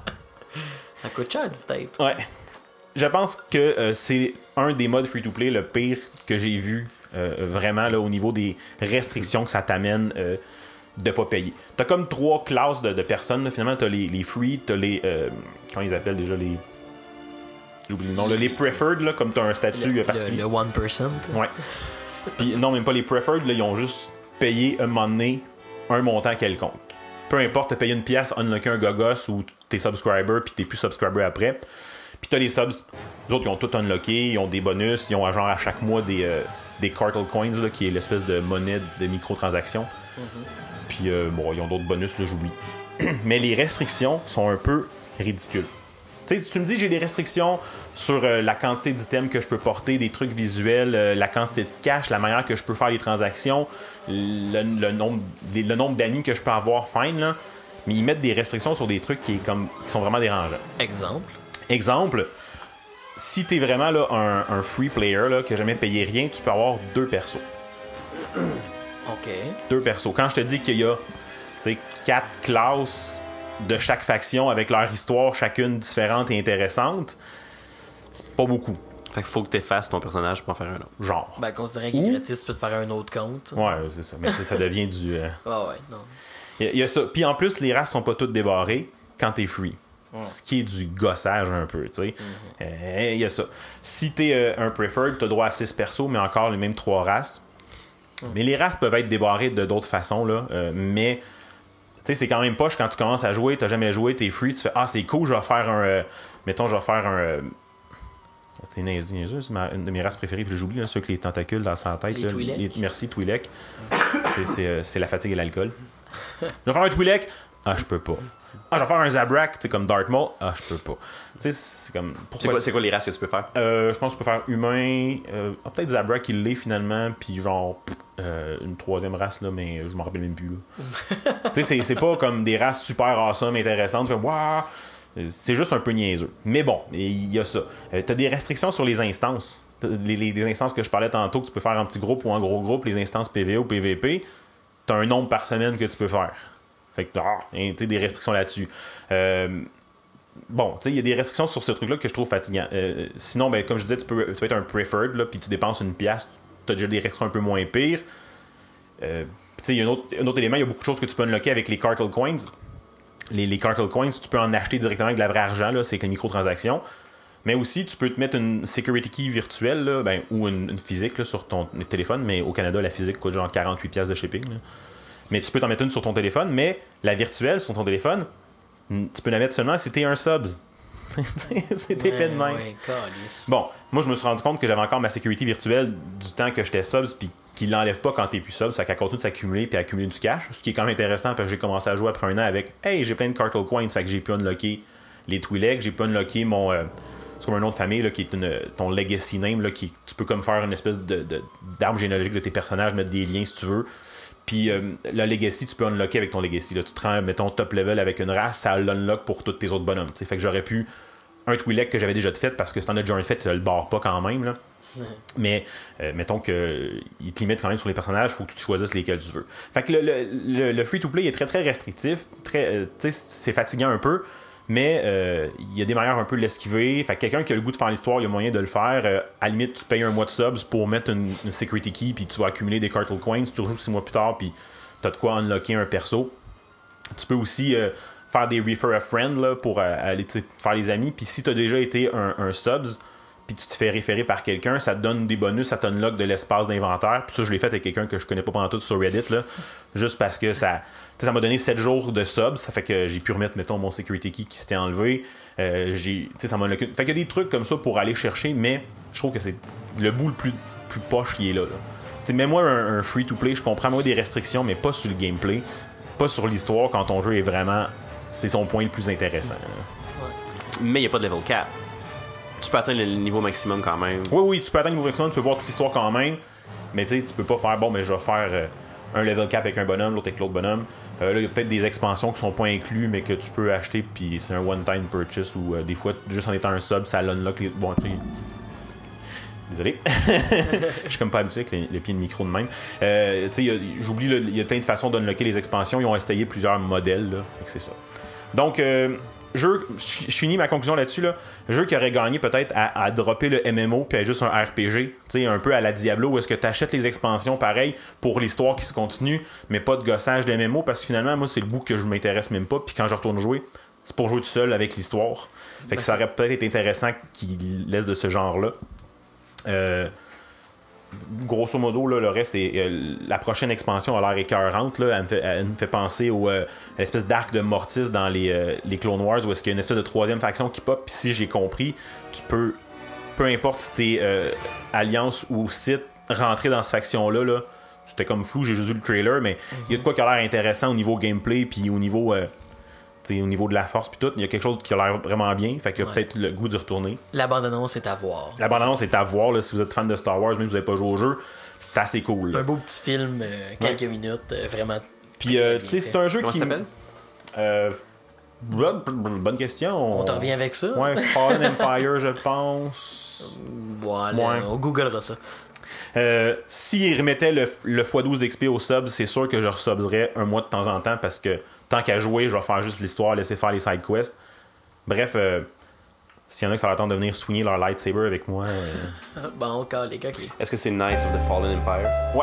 Ça coûte cher du tape. Ouais. Je pense que euh, c'est un des modes free-to-play le pire que j'ai vu euh, vraiment là, au niveau des restrictions que ça t'amène euh, de pas payer. T'as comme trois classes de, de personnes. Là. Finalement, t'as les, les free, t'as les... Euh, comment ils appellent déjà les... J'oublie le nom. Là, les preferred, là, comme t'as un statut Le, euh, particulier. le, le one percent. Ouais. Puis non, même pas les preferred, là, ils ont juste payé un moment donné un montant quelconque. Peu importe, t'as payé une pièce, unlocké un gogos ou t'es subscriber puis t'es plus subscriber après. Puis t'as les subs, les autres ils ont tout unlocké, ils ont des bonus, ils ont genre à chaque mois des, euh, des Cartel Coins, là, qui est l'espèce de monnaie de microtransactions. Puis euh, bon, ils ont d'autres bonus, là, j'oublie. Mais les restrictions sont un peu ridicules. Tu sais, tu me dis que j'ai des restrictions sur euh, la quantité d'items que je peux porter, des trucs visuels, euh, la quantité de cash, la manière que je peux faire les transactions, le, le nombre, les- le nombre d'amis que je peux avoir, fine, là. Mais ils mettent des restrictions sur des trucs qui, est comme, qui sont vraiment dérangeants. Exemple. Exemple, si t'es vraiment là, un, un free player là, qui n'a jamais payé rien, tu peux avoir deux persos. Ok. Deux persos. Quand je te dis qu'il y a tu sais, quatre classes de chaque faction avec leur histoire, chacune différente et intéressante, c'est pas beaucoup. Fait qu'il faut que t'effaces ton personnage pour en faire un autre. Genre. Ben, considérant qu'il est gratis, tu peux te faire un autre compte. Ouais, c'est ça. Mais tu sais, ça devient du. euh, Ah ouais, non. Il y a- il y a ça. Puis en plus, les races sont pas toutes débarrées quand t'es free. Ce qui est du gossage un peu, tu sais. Euh, Il y a ça. Si t'es euh, un preferred, t'as droit à six persos, mais encore les mêmes trois races. Mais les races peuvent être débarrées de d'autres façons, là. Euh, mais, tu sais, c'est quand même poche quand tu commences à jouer, t'as jamais joué, t'es free, tu fais « Ah, c'est cool, je vais faire un... euh, mettons, je vais faire un... euh, c'est niaiseux, niaiseux, c'est ma- une de mes races préférées, puis j'oublie, là, ceux avec les tentacules dans sa tête. Les là. Twi'lek. Les- merci, Twi'lek. C'est- c'est, euh, c'est la fatigue et l'alcool. Je vais faire un Twi'lek. Ah, je peux pas. Ah, je vais faire un Zabrak, tu sais, comme Darth Maul. Ah, je peux pas. Tu sais, c'est comme. C'est quoi, c'est quoi les races que tu peux faire? Euh, je pense que tu peux faire humain. Euh, ah, peut-être Zabrak, il l'est finalement. Puis genre, euh, une troisième race, là, mais je m'en rappelle même plus. Tu sais, c'est, c'est pas comme des races super awesome, intéressantes. Tu fais, waouh! C'est juste un peu niaiseux. Mais bon, il y a ça. Euh, t'as des restrictions sur les instances. Les, les, les instances que je parlais tantôt, que tu peux faire en petit groupe ou en gros groupe, les instances P V E ou P V P, t'as un nombre par semaine que tu peux faire. Fait que, ah, hein, tu sais, des restrictions là-dessus. Euh, bon, tu sais, il y a des restrictions sur ce truc-là que je trouve fatigant. Euh, sinon, ben, comme je disais, tu peux, tu peux être un preferred, là, puis tu dépenses une pièce, tu as déjà des restrictions un peu moins pires. Euh, tu sais, il y a un autre, un autre élément, il y a beaucoup de choses que tu peux unlocker avec les Cartel Coins. Les, les Cartel Coins, tu peux en acheter directement avec de la vraie argent, là, c'est avec les microtransactions. Mais aussi, tu peux te mettre une security key virtuelle, là, ben, ou une, une physique là, sur ton téléphone, mais au Canada, la physique coûte genre quarante-huit piastres de shipping. Là. Mais tu peux t'en mettre une sur ton téléphone, mais la virtuelle sur ton téléphone, tu peux la mettre seulement si t'es un subs. C'est épais de même. Ouais, bon, moi je me suis rendu compte que j'avais encore ma sécurité virtuelle du temps que j'étais subs, puis qu'il l'enlève pas quand t'es plus subs, ça qu'elle continue de s'accumuler puis accumuler du cash, ce qui est quand même intéressant parce que j'ai commencé à jouer après un an avec hey, j'ai plein de Cartel Coins, fait que j'ai pu unlocker les Twi'lek, j'ai pu unlocker mon euh, c'est comme un nom de famille là, qui est une, ton legacy name là, qui tu peux comme faire une espèce de, de d'arbre généalogique de tes personnages, mettre des liens si tu veux. Puis euh, le legacy, tu peux unlocker avec ton legacy. Là. Tu te rends, mettons, top level avec une race, ça l'unlock pour tous tes autres bonhommes. T'sais. Fait que j'aurais pu un Twi'lek que j'avais déjà fait parce que si t'en as déjà un fait, tu le barres pas quand même. Là. Ouais. Mais euh, mettons qu'il te limite quand même sur les personnages, il faut que tu choisisses lesquels tu veux. Fait que le, le, le, le free-to-play est très très restrictif. Très, euh, c'est fatigant un peu. Mais il euh, y a des manières un peu de l'esquiver. Fait que quelqu'un qui a le goût de faire l'histoire, il y a moyen de le faire. Euh, à la limite, tu payes un mois de subs pour mettre une, une security key, puis tu vas accumuler des Cartel Coins. Tu rejoues six mois plus tard, puis tu as de quoi unlocker un perso. Tu peux aussi euh, faire des refer a friend là, pour euh, aller faire les amis. Puis si tu as déjà été un, un subs, puis tu te fais référer par quelqu'un, ça te donne des bonus, ça t'unlock de l'espace d'inventaire. Puis ça, je l'ai fait avec quelqu'un que je connais pas pendant tout sur Reddit, là, juste parce que ça. Ça m'a donné sept jours de subs, ça fait que j'ai pu remettre, mettons, mon security key qui s'était enlevé. Euh, j'ai, ça m'a fait qu'il y a des trucs comme ça pour aller chercher, mais je trouve que c'est le bout le plus, plus poche qui est là. là. Mets-moi un, un free-to-play, je comprends moi des restrictions, mais pas sur le gameplay, pas sur l'histoire quand ton jeu est vraiment. C'est son point le plus intéressant. Ouais. Mais il n'y a pas de level cap. Tu peux atteindre le niveau maximum quand même. Oui, oui, tu peux atteindre le niveau maximum, tu peux voir toute l'histoire quand même, mais tu sais, tu peux pas faire, bon, mais je vais faire. Euh, un level cap avec un bonhomme, l'autre avec l'autre bonhomme. Euh, là, il y a peut-être des expansions qui sont pas inclus, mais que tu peux acheter, puis c'est un one-time purchase, ou euh, des fois, juste en étant un sub, ça l'unlock les. Bon, tu sais. Désolé. Je suis comme pas habitué avec les, les pieds de micro de même. Euh, tu sais, j'oublie, il y a plein de façons d'unlocker les expansions. Ils ont essayé plusieurs modèles, là. Fait que c'est ça. Donc, euh, jeu, je finis ma conclusion là-dessus. Là. Jeu qui aurait gagné peut-être à, à dropper le M M O puis à juste un R P G, tu sais, un peu à la Diablo, où est-ce que tu achètes les expansions pareil pour l'histoire qui se continue, mais pas de gossage de M M O, parce que finalement, moi, c'est le bout que je m'intéresse même pas, puis quand je retourne jouer, c'est pour jouer tout seul avec l'histoire. Fait que ça aurait peut-être été intéressant qu'il laisse de ce genre-là. Euh, grosso modo, là, le reste, est, euh, la prochaine expansion a l'air écœurante. Là, elle, me fait, elle me fait penser au, euh, à l'espèce d'arc de Mortis dans les, euh, les Clone Wars, où est-ce qu'il y a une espèce de troisième faction qui pop. Puis si j'ai compris, tu peux, peu importe si t'es euh, Alliance ou Sith, rentrer dans cette faction-là. Là, c'était comme flou, j'ai juste vu le trailer, mais il mm-hmm. y a de quoi qui a l'air intéressant au niveau gameplay, puis au niveau... Euh, au niveau de la force puis tout, il y a quelque chose qui a l'air vraiment bien, fait qu'il y a ouais. peut-être le goût d'y retourner. La bande-annonce est à voir. La bande-annonce est à voir, là, si vous êtes fan de Star Wars, même si vous n'avez pas joué au jeu, c'est assez cool. Là. Un beau petit film, euh, quelques ouais. minutes, euh, vraiment. Puis, euh, tu sais, c'est un jeu Comment qui... Comment ça s'appelle? Euh... Bonne question. On, on t'en revient avec ça? Ouais, Fallen Empire, je pense. Voilà, ouais. On googlera ça. Euh, S'ils remettaient le, le fois douze X P au sub, c'est sûr que je resubserais un mois de temps en temps parce que tant qu'à jouer, je vais faire juste l'histoire, laisser faire les side quests. Bref, euh, s'il y en a qui ça attend de venir swinger leur lightsaber avec moi. Euh... bon, encore les gars. Okay. Est-ce que c'est Knights of the Fallen Empire? Ouais.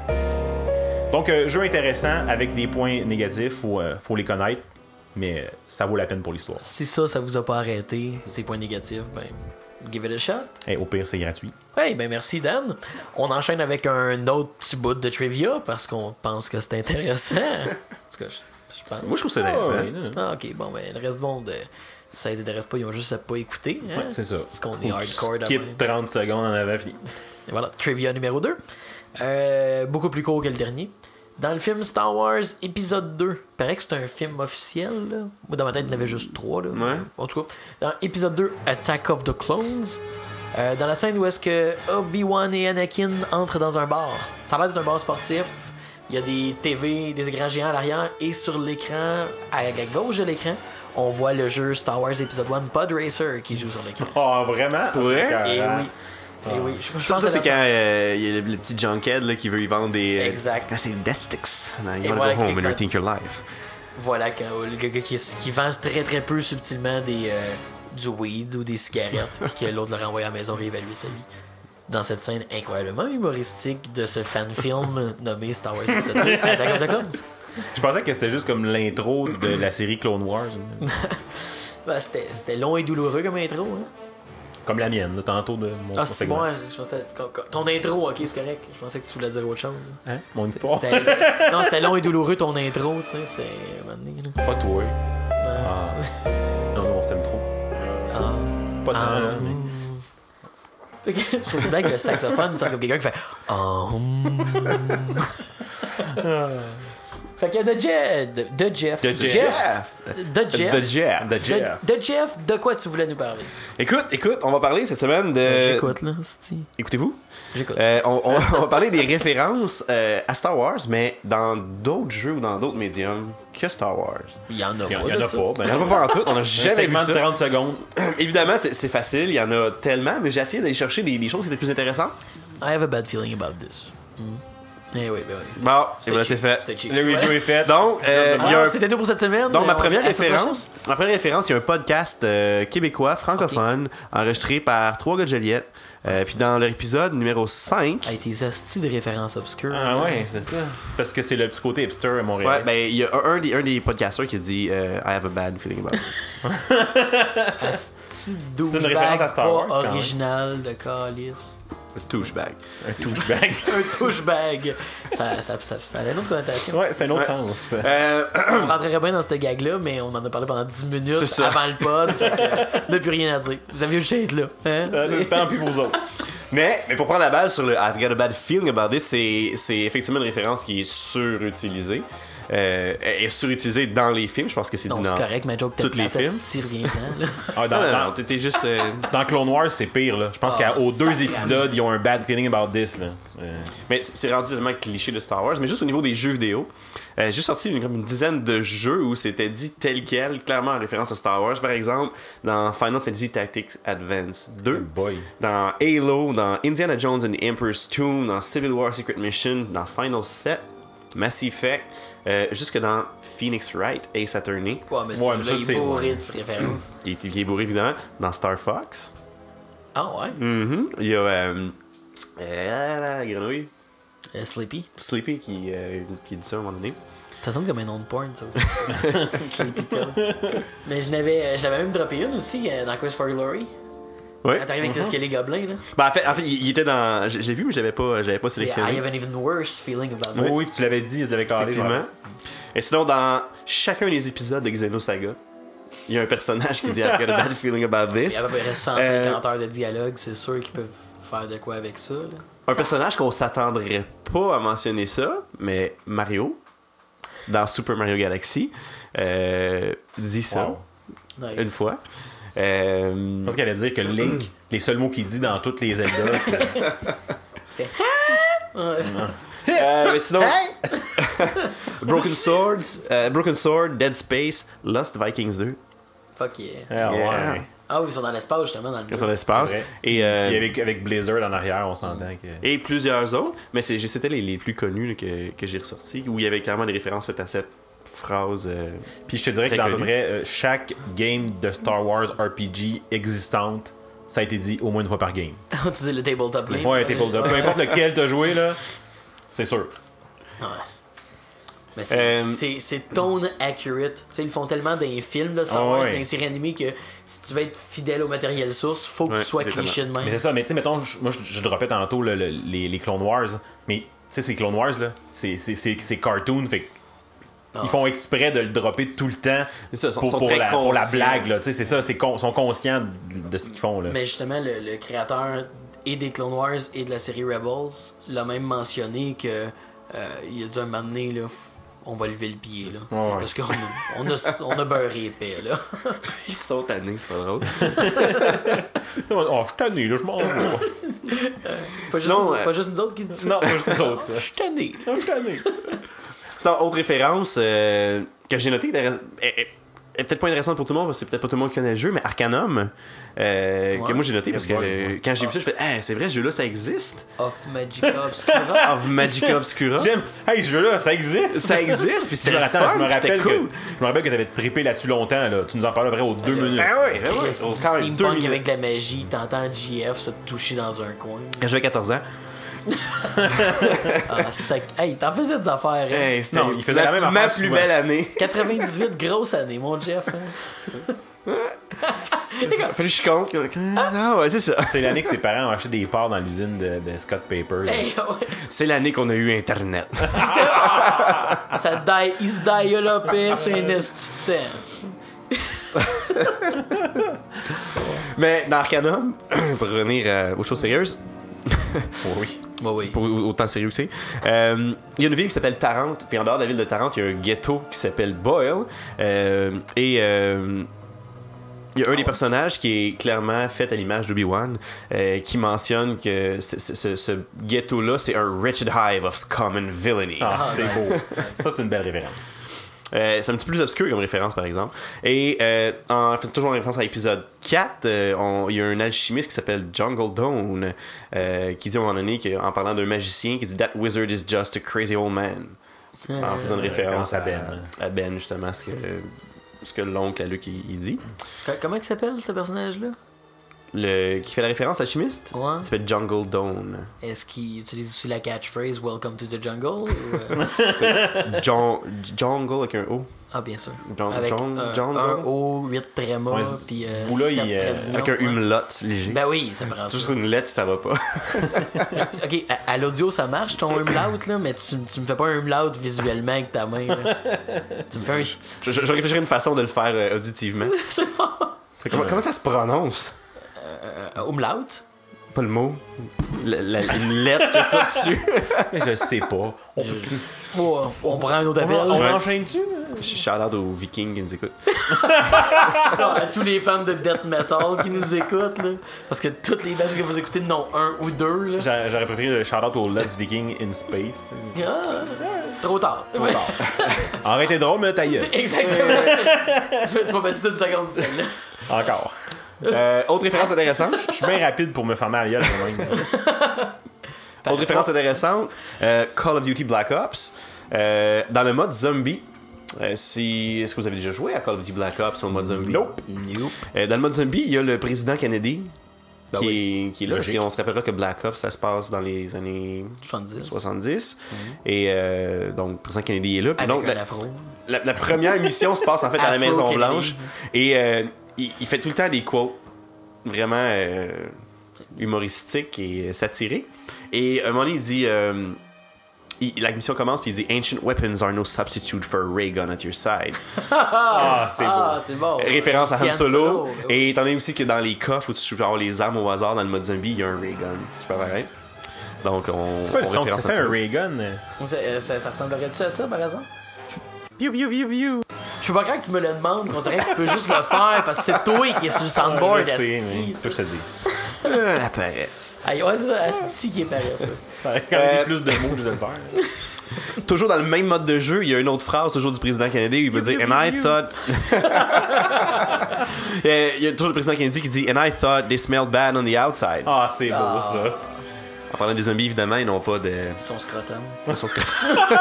Donc, euh, jeu intéressant avec des points négatifs, faut, euh, faut les connaître, mais euh, ça vaut la peine pour l'histoire. Si ça, ça vous a pas arrêté, ces points négatifs, ben, give it a shot. Hey, au pire, c'est gratuit. Hey, ben merci Dan. On enchaîne avec un autre petit bout de trivia parce qu'on pense que c'est intéressant. En tout cas, je... Moi, je trouve ça intéressant. Ah, ok, bon, ben, le reste du monde, euh, si ça les intéresse pas, ils ont juste à pas écouter. Hein? Ouais, c'est ça. C'est qu'on est hardcore d'abord. Skip trente secondes en avant fini. Et voilà, trivia numéro deux. Euh, beaucoup plus court que le dernier. Dans le film Star Wars épisode deux, il paraît que c'est un film officiel. Là. Moi, dans ma tête, il y en avait juste trois. Là. Ouais. En tout cas, dans épisode deux, Attack of the Clones, euh, dans la scène où est-ce que Obi-Wan et Anakin entrent dans un bar. Ça a l'air d'être un bar sportif. Il y a des T V, des écrans géants à l'arrière. Et sur l'écran, à la gauche de l'écran, on voit le jeu Star Wars épisode un Pod Racer qui joue sur l'écran. Oh, vraiment? Pour vrai? C'est Et écœurant. oui. Et oui. Je, je Ça, pense ça, que c'est c'est quand euh, il y a le, le petit junkhead là, qui veut y vendre des. euh, Exact. Ah, c'est Death Sticks. No, you Et wanna voilà, go home and exact. rethink your life. Voilà, quand, le gars qui, qui vend très très peu subtilement des, euh, du weed ou des cigarettes, puis que l'autre l'a renvoyé à la maison réévaluer sa vie. Dans cette scène incroyablement humoristique de ce fan-film nommé Star Wars Episode deux, Attack of the Clones. Je pensais que c'était juste comme l'intro de la série Clone Wars. Ben, c'était, c'était long et douloureux comme intro. Hein? Comme la mienne, là, tantôt de mon Ah, mon c'est segment. bon, hein, je pensais, ton intro, ok, c'est correct. Je pensais que tu voulais dire autre chose. Hein? Mon histoire. C'était- non, c'était long et douloureux ton intro, tu sais. C'est. à un moment donné, là. Pas toi. Ben, Ah. tu- Non, non, on s'aime trop. Ah. Pas tant, Ah. là, mais- Fait que, je trouve une blague de saxophone, c'est comme quelqu'un qui fait ah, hum. Fait que de Jeff. De, de Jeff. De Jeff. De Jeff. The Jeff. De Jeff. De, de Jeff, de quoi tu voulais nous parler? Écoute, écoute, on va parler cette semaine de. J'écoute, là, c'est Écoutez-vous? J'écoute. Euh, on, on- on va parler des références euh, à Star Wars, mais dans d'autres jeux ou dans d'autres médiums que Star Wars. Il y en a Il y en pas. il y en de a ça. pas. Il y en Ben, a pas en tout, on a un jamais vu segment de ça. trente secondes. Évidemment, c'est c'est facile, il y en a tellement, mais j'ai essayé d'aller chercher des, des choses qui étaient plus intéressantes. I have a bad feeling about this. Mm. Eh oui, ben oui. c'est- Bon, et c'était voilà, c'est cheap, fait. C'était cheap. Le review Ouais. est fait. Donc, euh, il y a Alors, un- c'était tout pour cette semaine. donc ma On première se dit à la référence, ma première référence, il y a un podcast euh, québécois, francophone, enregistré par trois gars de Joliette. Euh, puis dans leur épisode numéro cinq, prochaine. Hey, tes hosties de références obscures. Ah ouais, c'est ça. Parce que c'est le petit côté hipster à Montréal. ouais, ben il y a un, un des, un des podcasters qui a dit euh, I have a bad feeling about this. Asti C'est une douchebag référence à Star pas Wars, quand même. original de calice. A touchebag. Un touchback. Un touchebag. Ça, ça, ça, ça a une autre connotation. Ouais, c'est un autre Ouais. sens. Euh, On rentrerait bien dans cette gag-là, mais on en a parlé pendant dix minutes C'est ça. avant le pod. Fait que, euh, on n'a plus rien à dire. Vous aviez juste à être là. Hein? Euh, Tant pis pour vous autres. mais, mais pour prendre la balle sur le I've got a bad feeling about this, c'est c'est effectivement une référence qui est surutilisée. Euh, elle est surutilisée dans les films, je pense que c'est dit Non, dans. c'est correct, mais joke tous les films. rien là. Ah, dans, Non, non, dans- non, t'étais juste. euh, dans Clone Wars, c'est pire. Là. Je pense Ah, qu'aux deux sacrément. épisodes, ils ont un bad feeling about this. Là. Euh, Mais c'est c'est rendu tellement cliché de Star Wars, mais juste au niveau des jeux vidéo, euh, j'ai juste sorti une, comme une dizaine de jeux où c'était dit tel quel, clairement en référence à Star Wars. Par exemple, dans Final Fantasy Tactics Advance deux, boy. dans Halo, dans Indiana Jones and the Emperor's Tomb, dans Civil War Secret Mission, dans Final sept, Mass Effect, euh, jusque dans Phoenix Wright, Ace Attorney, Ouais, mais c'est Ouais, mais ça, là, c'est- il est bourré de références. qui est, qui est bourré évidemment, dans Star Fox. Ah ouais? Mhm. Il y a euh, euh, la grenouille, Euh, Sleepy. Sleepy qui, euh, qui dit ça à un moment donné. Ça sonne comme un nom de porn, ça aussi. Sleepy Toad. Mais je l'avais, je l'avais même droppé une aussi euh, dans Quest for Glory. Ouais. Quand t'arrives avec le squelette gobelin, là. Ben, en fait, en fait, il, il était dans. Je, je l'ai vu, mais je l'avais pas, j'avais pas C'est I sélectionné. have an even worse feeling about Oui, this. oui, tu l'avais dit, tu l'avais calé. Effectivement. Et sinon, dans chacun des épisodes de Xenosaga, il y a un personnage qui dit I've got a bad feeling about Il y this. a à peu près cent cinquante heures de dialogue, c'est sûr qu'ils peuvent faire de quoi avec ça, là. Un personnage qu'on s'attendrait pas à mentionner ça, mais Mario, dans Super Mario Galaxy, euh, dit ça Wow. Nice. une fois. Euh, Je pense qu'elle allait dire que Link, les seuls mots qu'il dit dans toutes les Zelda, c'est C'était. Ouais. euh, mais sinon, Broken Swords, euh, Broken Sword, Dead Space, Lost Vikings deux, Fuck yeah. Ah, Yeah. ouais. Ah oui, ils sont dans l'espace justement, dans le sur jeu. l'espace. C'est vrai. Et, euh, Puis avec, avec Blizzard en arrière, on s'entend que. et plusieurs autres, mais c'est- c'était les, les plus connus là, que, que j'ai ressortis, où il y avait clairement des références faites à cette phrase. euh, Puis je te dirais Très que dans à peu connu. près euh, chaque game de Star Wars R P G existante, ça a été dit au moins une fois par game. Tu dis le tabletop game. Ouais, tabletop. Peu importe lequel t'as joué, là, c'est sûr. Ouais. Mais c'est, Euh, c'est, c'est tone accurate. Tu sais, ils le font tellement dans les films de Star Ah Wars, ouais. dans les séries animées, que si tu veux être fidèle au matériel source, faut que Ouais, tu sois exactement. cliché de Mais c'est même. ça, mais tu sais, mettons, je- moi je, je droppais tantôt le- le- les, les Clone Wars, mais tu sais, ces Clone Wars, là, c'est, c'est, c'est, c'est cartoon, fait que Ah. ils font exprès de le dropper tout le temps C'est ça, sont- pour, sont pour très la, pour la conscients. blague, là. Tu sais, c'est ça, c'est con- sont conscients de, de ce qu'ils font, là. Mais justement, le, le créateur et des Clone Wars et de la série Rebels l'a même mentionné que euh, il a dit un moment donné, là, on va lever le pied, là. Ouais, ouais. Parce qu'on a, on a, on a beurré épais, là. Ils sont tannés, c'est pas drôle. Oh, je suis tanné, là, je m'en vais. Pas, Sinon, juste, euh, pas juste nous autres qui disent ça. Non, pas juste nous autres. Je suis tanné. Je suis tanné. Sinon, autre référence euh, que j'ai notée, est, est- est peut-être pas intéressante pour tout le monde, parce que c'est peut-être pas tout le monde qui connaît le jeu, mais Arcanum, euh, Ouais. que moi j'ai noté parce que Ouais, euh, ouais. quand j'ai vu ça, je fais hey, c'est vrai, ce jeu-là, ça existe. Of Magica Obscura. Of Magica Obscura. J'aime. Hey, ce jeu-là, ça existe. Ça existe, puis Je c'était me le rappelle, fun, je me puis c'était rappelle cool. que je me rappelle que t'avais trippé là-dessus longtemps, là. Tu nous en parlais à peu près aux deux minutes. Ben oui, ben oui. Chris, C'est du quand même deux steampunk minutes. avec de la magie, t'entends G F se toucher dans un coin. Quand j'avais quatorze ans. Ah, sec. Hey, t'en faisais des affaires, hein? Hey, c'était Non, il faisait la même ma affaire plus souvent. belle année. quatre-vingt-dix-huit, grosse année, mon Jeff. Hein? Fallait que je compte. Ah ouais, c'est ça. C'est l'année que ses parents ont acheté des parts dans l'usine de, de Scott Paper. là. Hey, ouais. C'est l'année qu'on a eu Internet. Ça die, il se développait sur un instant. Mais dans Arcanum, pour revenir euh, aux choses sérieuses, Oh oui. Bah oui. pour autant sérieux que c'est, euh, il y a une ville qui s'appelle Tarente, puis en dehors de la ville de Tarente, il y a un ghetto qui s'appelle Boyle, euh, et euh, il y a un des personnages qui est clairement fait à l'image d'Obi-Wan, euh, qui mentionne que ce, ce- ce- ce ghetto-là, c'est un wretched hive of scum and villainy. Ah, Ah, c'est nice. beau. Ça, c'est une belle référence. Euh, c'est un petit peu plus obscur comme référence, par exemple. Et euh, en fait, toujours en référence à l'épisode quatre, euh, on- il y a un alchimiste qui s'appelle Jungle Dawn, euh, qui dit à un moment donné, que, en parlant d'un magicien, qui dit « That wizard is just a crazy old man ». En faisant une référence référence à à Ben. À Ben, justement, ce que, ce que l'oncle à Luc, il, il dit. Co- Comment il s'appelle, ce personnage-là? Le, qui fait la référence à l'alchimiste, Ouais. il s'appelle Jungle Dawn. Est-ce qu'il utilise aussi la catchphrase Welcome to the jungle? Ou, euh, Jon- Jungle avec un O. Ah, bien sûr. Jon- Avec Jon- un, Jungle? un O, huit trémas, Ouais, puis ce euh, bout-là, sept il, euh, traits d'union, Avec un ouais. umlaut léger. Ben oui, ça prend C'est ça. juste une lettre, ça va pas. Ok, à, à l'audio, ça marche ton umlaut, là, mais tu, tu me fais pas un umlaut visuellement avec ta main. Là. Tu me fais un. Je, je, je réfléchirais à une façon de le faire euh, auditivement. C'est bon. Comment, comment ça se prononce? Euh, umlaut? Pas le mot. La- la- une lettre que ça dessus. Mais je sais pas. On, Je- Oh, on prend un autre on, appel. on Ouais. enchaîne-tu? Shout out aux Vikings qui nous écoutent. Non, à tous les fans de death metal qui nous écoutent, là. Parce que toutes les bandes que vous écoutez n'ont un ou deux, là. J'a- J'aurais préféré le shout-out au Let's Viking in Space. Ah, trop tard. Trop tard. Aurait été drôle, mais là, ta gueule. C'est exactement ça. Tu m'as battu d'une seconde, celle-là. Encore. Euh, autre référence intéressante. Je suis bien rapide pour me fermer à la gueule quand même. Autre référence intéressante. euh, Call of Duty Black Ops. Euh, dans le mode zombie. Euh, si... Est-ce que vous avez déjà joué à Call of Duty Black Ops sur le mode zombie? Nope. Nope. Euh, dans le mode zombie, il y a le président Kennedy Ben qui, oui. est, qui est là. Logique. Et on se rappellera que Black Ops, ça se passe dans les années soixante-dix. soixante-dix. Et euh, donc, le président Kennedy est là. Puis Avec donc, un la, afro. la- la première mission se passe en fait à la Afro Maison Kennedy. Blanche. Et euh, il, il fait tout le temps des quotes vraiment euh, humoristiques et satiriques. Et à un moment donné, il dit... euh, il- la mission commence puis il dit Ancient weapons are no substitute for a ray gun at your side. Ah, c'est Ah, beau. c'est bon. Référence à C'est Han Solo. oui. Et étant donné aussi que dans les coffres où tu peux avoir les armes au hasard dans le mode zombie, il y a un ray gun qui peut apparaître. Donc on. C'est quoi le on son que référence ça à fait ça. un ray gun? Ça, euh, ça, ça ressemblerait-tu à ça, par exemple? Piu, piu, piu, piu. Je suis pas craint que tu me le demandes. On dirait que tu peux juste le faire parce que c'est toi qui est sur le soundboard, Je sais, mais Asti. c'est sûr que je te dis. Euh, la paresse. Aïe, ouais, c'est ça, Asti qui est paresseux. Quand même Euh, plus de mots, je vais le faire. Toujours dans le même mode de jeu, il y a une autre phrase, toujours du président Kennedy, où il va dire And I thought. Euh, Il y a toujours le président Kennedy qui dit And I thought they smelled bad on the outside. Ah, c'est beau, Ah. ça. En parlant des zombies, évidemment, ils n'ont pas de. Son scrotum. Je pense que-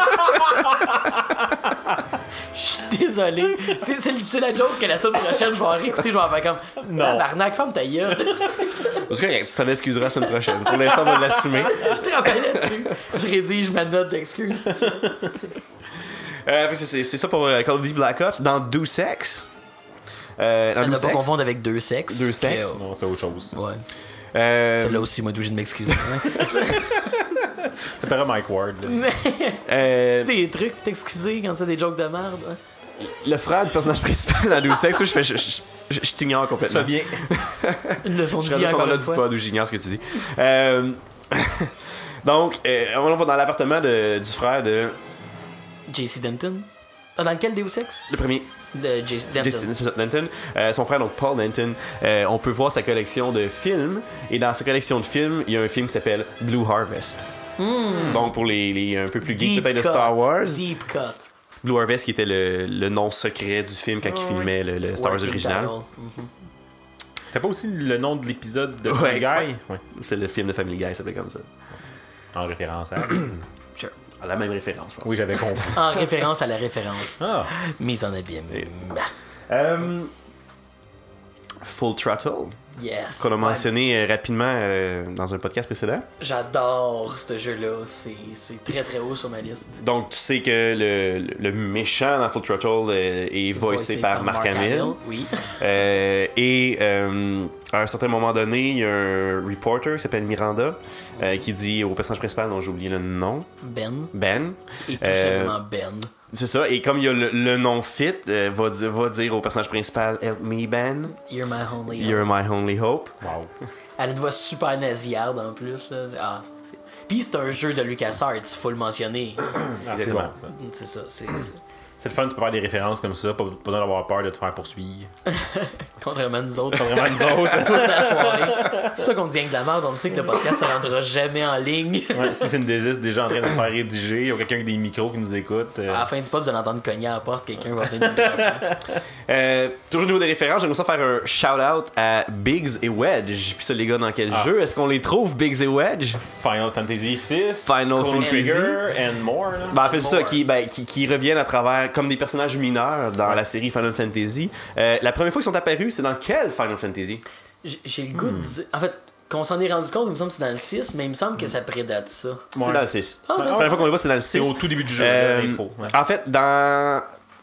Je suis désolé. C'est, c'est, c'est la joke que la semaine prochaine, je vais en réécouter, je vais en faire comme. Non. Tabarnak, ferme ta gueule. C'est correct, tu t'en excuseras la semaine prochaine. Pour l'instant, on va l'assumer. Je travaille là-dessus. Je rédige ma note d'excuse. si tu veux. Euh, c'est, c'est, c'est ça pour euh, Call of Duty Black Ops. Dans Deus Ex. Euh, dans À ne Deus pas Ex, confondre avec deux sexes. Deux sexes. Que, Non, c'est autre chose. euh, ouais. euh, Celle-là aussi, moi, d'où je m'excuse. C'est pas Mike Ward. là. euh, C'est des trucs, t'excuser quand tu fais des jokes de merde. hein. le frère du personnage principal dans Deus Ex, moi, je, fais, je, je, je, je t'ignore complètement. Ça bien. Une leçon de Je suis vie rendu à ce encore moment-là une du fois. pod où j'ignore ce que tu dis. Euh, Donc, euh, on va dans l'appartement de, du frère de... J C Denton. Ah, dans lequel Deus Ex? Le premier. De J C Denton. Jason c'est ça, Denton. Euh, son frère, donc Paul Denton. Euh, on peut voir sa collection de films. Et dans sa collection de films, il y a un film qui s'appelle Blue Harvest. Mm. Donc, pour les, les un peu plus geeks Deep peut-être de cut. Star Wars. Deep cut. Blue Harvest qui était le, le nom secret du film quand Oh, il filmait le, le Star Wars Working original. title. Mhm. C'était pas aussi le nom de l'épisode de Ouais. Family Guy? Ouais. C'est le film de Family Guy, ça s'appelait comme ça. En référence à. Sure. À la même référence, je pense. Oui, j'avais compris. En référence à la référence. Ah. Mise en abîme. Euh, Full Throttle, Yes. qu'on a Ouais. mentionné euh, rapidement euh, dans un podcast précédent. J'adore ce jeu-là. C'est c'est très très haut sur ma liste. Donc, tu sais que le, le méchant dans Full Throttle euh, est voicé Voicé par, Mark Hamill. Oui. Euh, et euh, à un certain moment donné, il y a un reporter qui s'appelle Miranda euh, qui dit au personnage principal, dont j'ai oublié le nom, Ben. Ben. Et tout Euh, simplement Ben. C'est ça, et comme il y a le, le nom fit, euh, va, di- va dire au personnage principal, Help me, Ben. You're my only You're my only hope. Wow. Elle a une voix super nasillarde en plus. Là. Ah, c'est- Puis c'est un jeu de LucasArts, faut le mentionner. Ah, c'est Exactement. bon, ça. C'est ça, c'est c'est- C'est le fun, tu peux faire des références comme ça, pas pas besoin d'avoir peur de te faire poursuivre. contrairement à nous autres. Vraiment, nous autres. Toute la soirée. C'est pour ça qu'on dit rien que de la merde, on sait que le podcast se rendra jamais en ligne. Ouais, si c'est une désiste déjà en train de se faire rédiger, il y a quelqu'un avec des micros qui nous écoute. euh, À la fin du pod, vous allez entendre cogner à la porte, quelqu'un va venir nous dropper. Euh, toujours au niveau des références, j'aimerais ça faire un shout-out à Biggs et Wedge. Puis ça, les gars, dans quel Ah. jeu est-ce qu'on les trouve, Biggs et Wedge? Final Fantasy six, Final Chrono Fantasy. Trigger, and more. Là. Ben, en fait, c'est ça, More. qui, ben, qui, qui reviennent à travers comme des personnages mineurs dans Ouais. la série Final Fantasy. Euh, la première fois qu'ils sont apparus, c'est dans quel Final Fantasy? J'ai j'ai le goût de dire. En fait, qu'on s'en est rendu compte, il me semble que c'est dans le six, mais il me semble que ça prédate ça. C'est Ouais. dans le six. Ah, la c'est première fois qu'on le voit, c'est dans le C'est six. au tout début du jeu, Euh, l'intro. Ouais. En fait, dans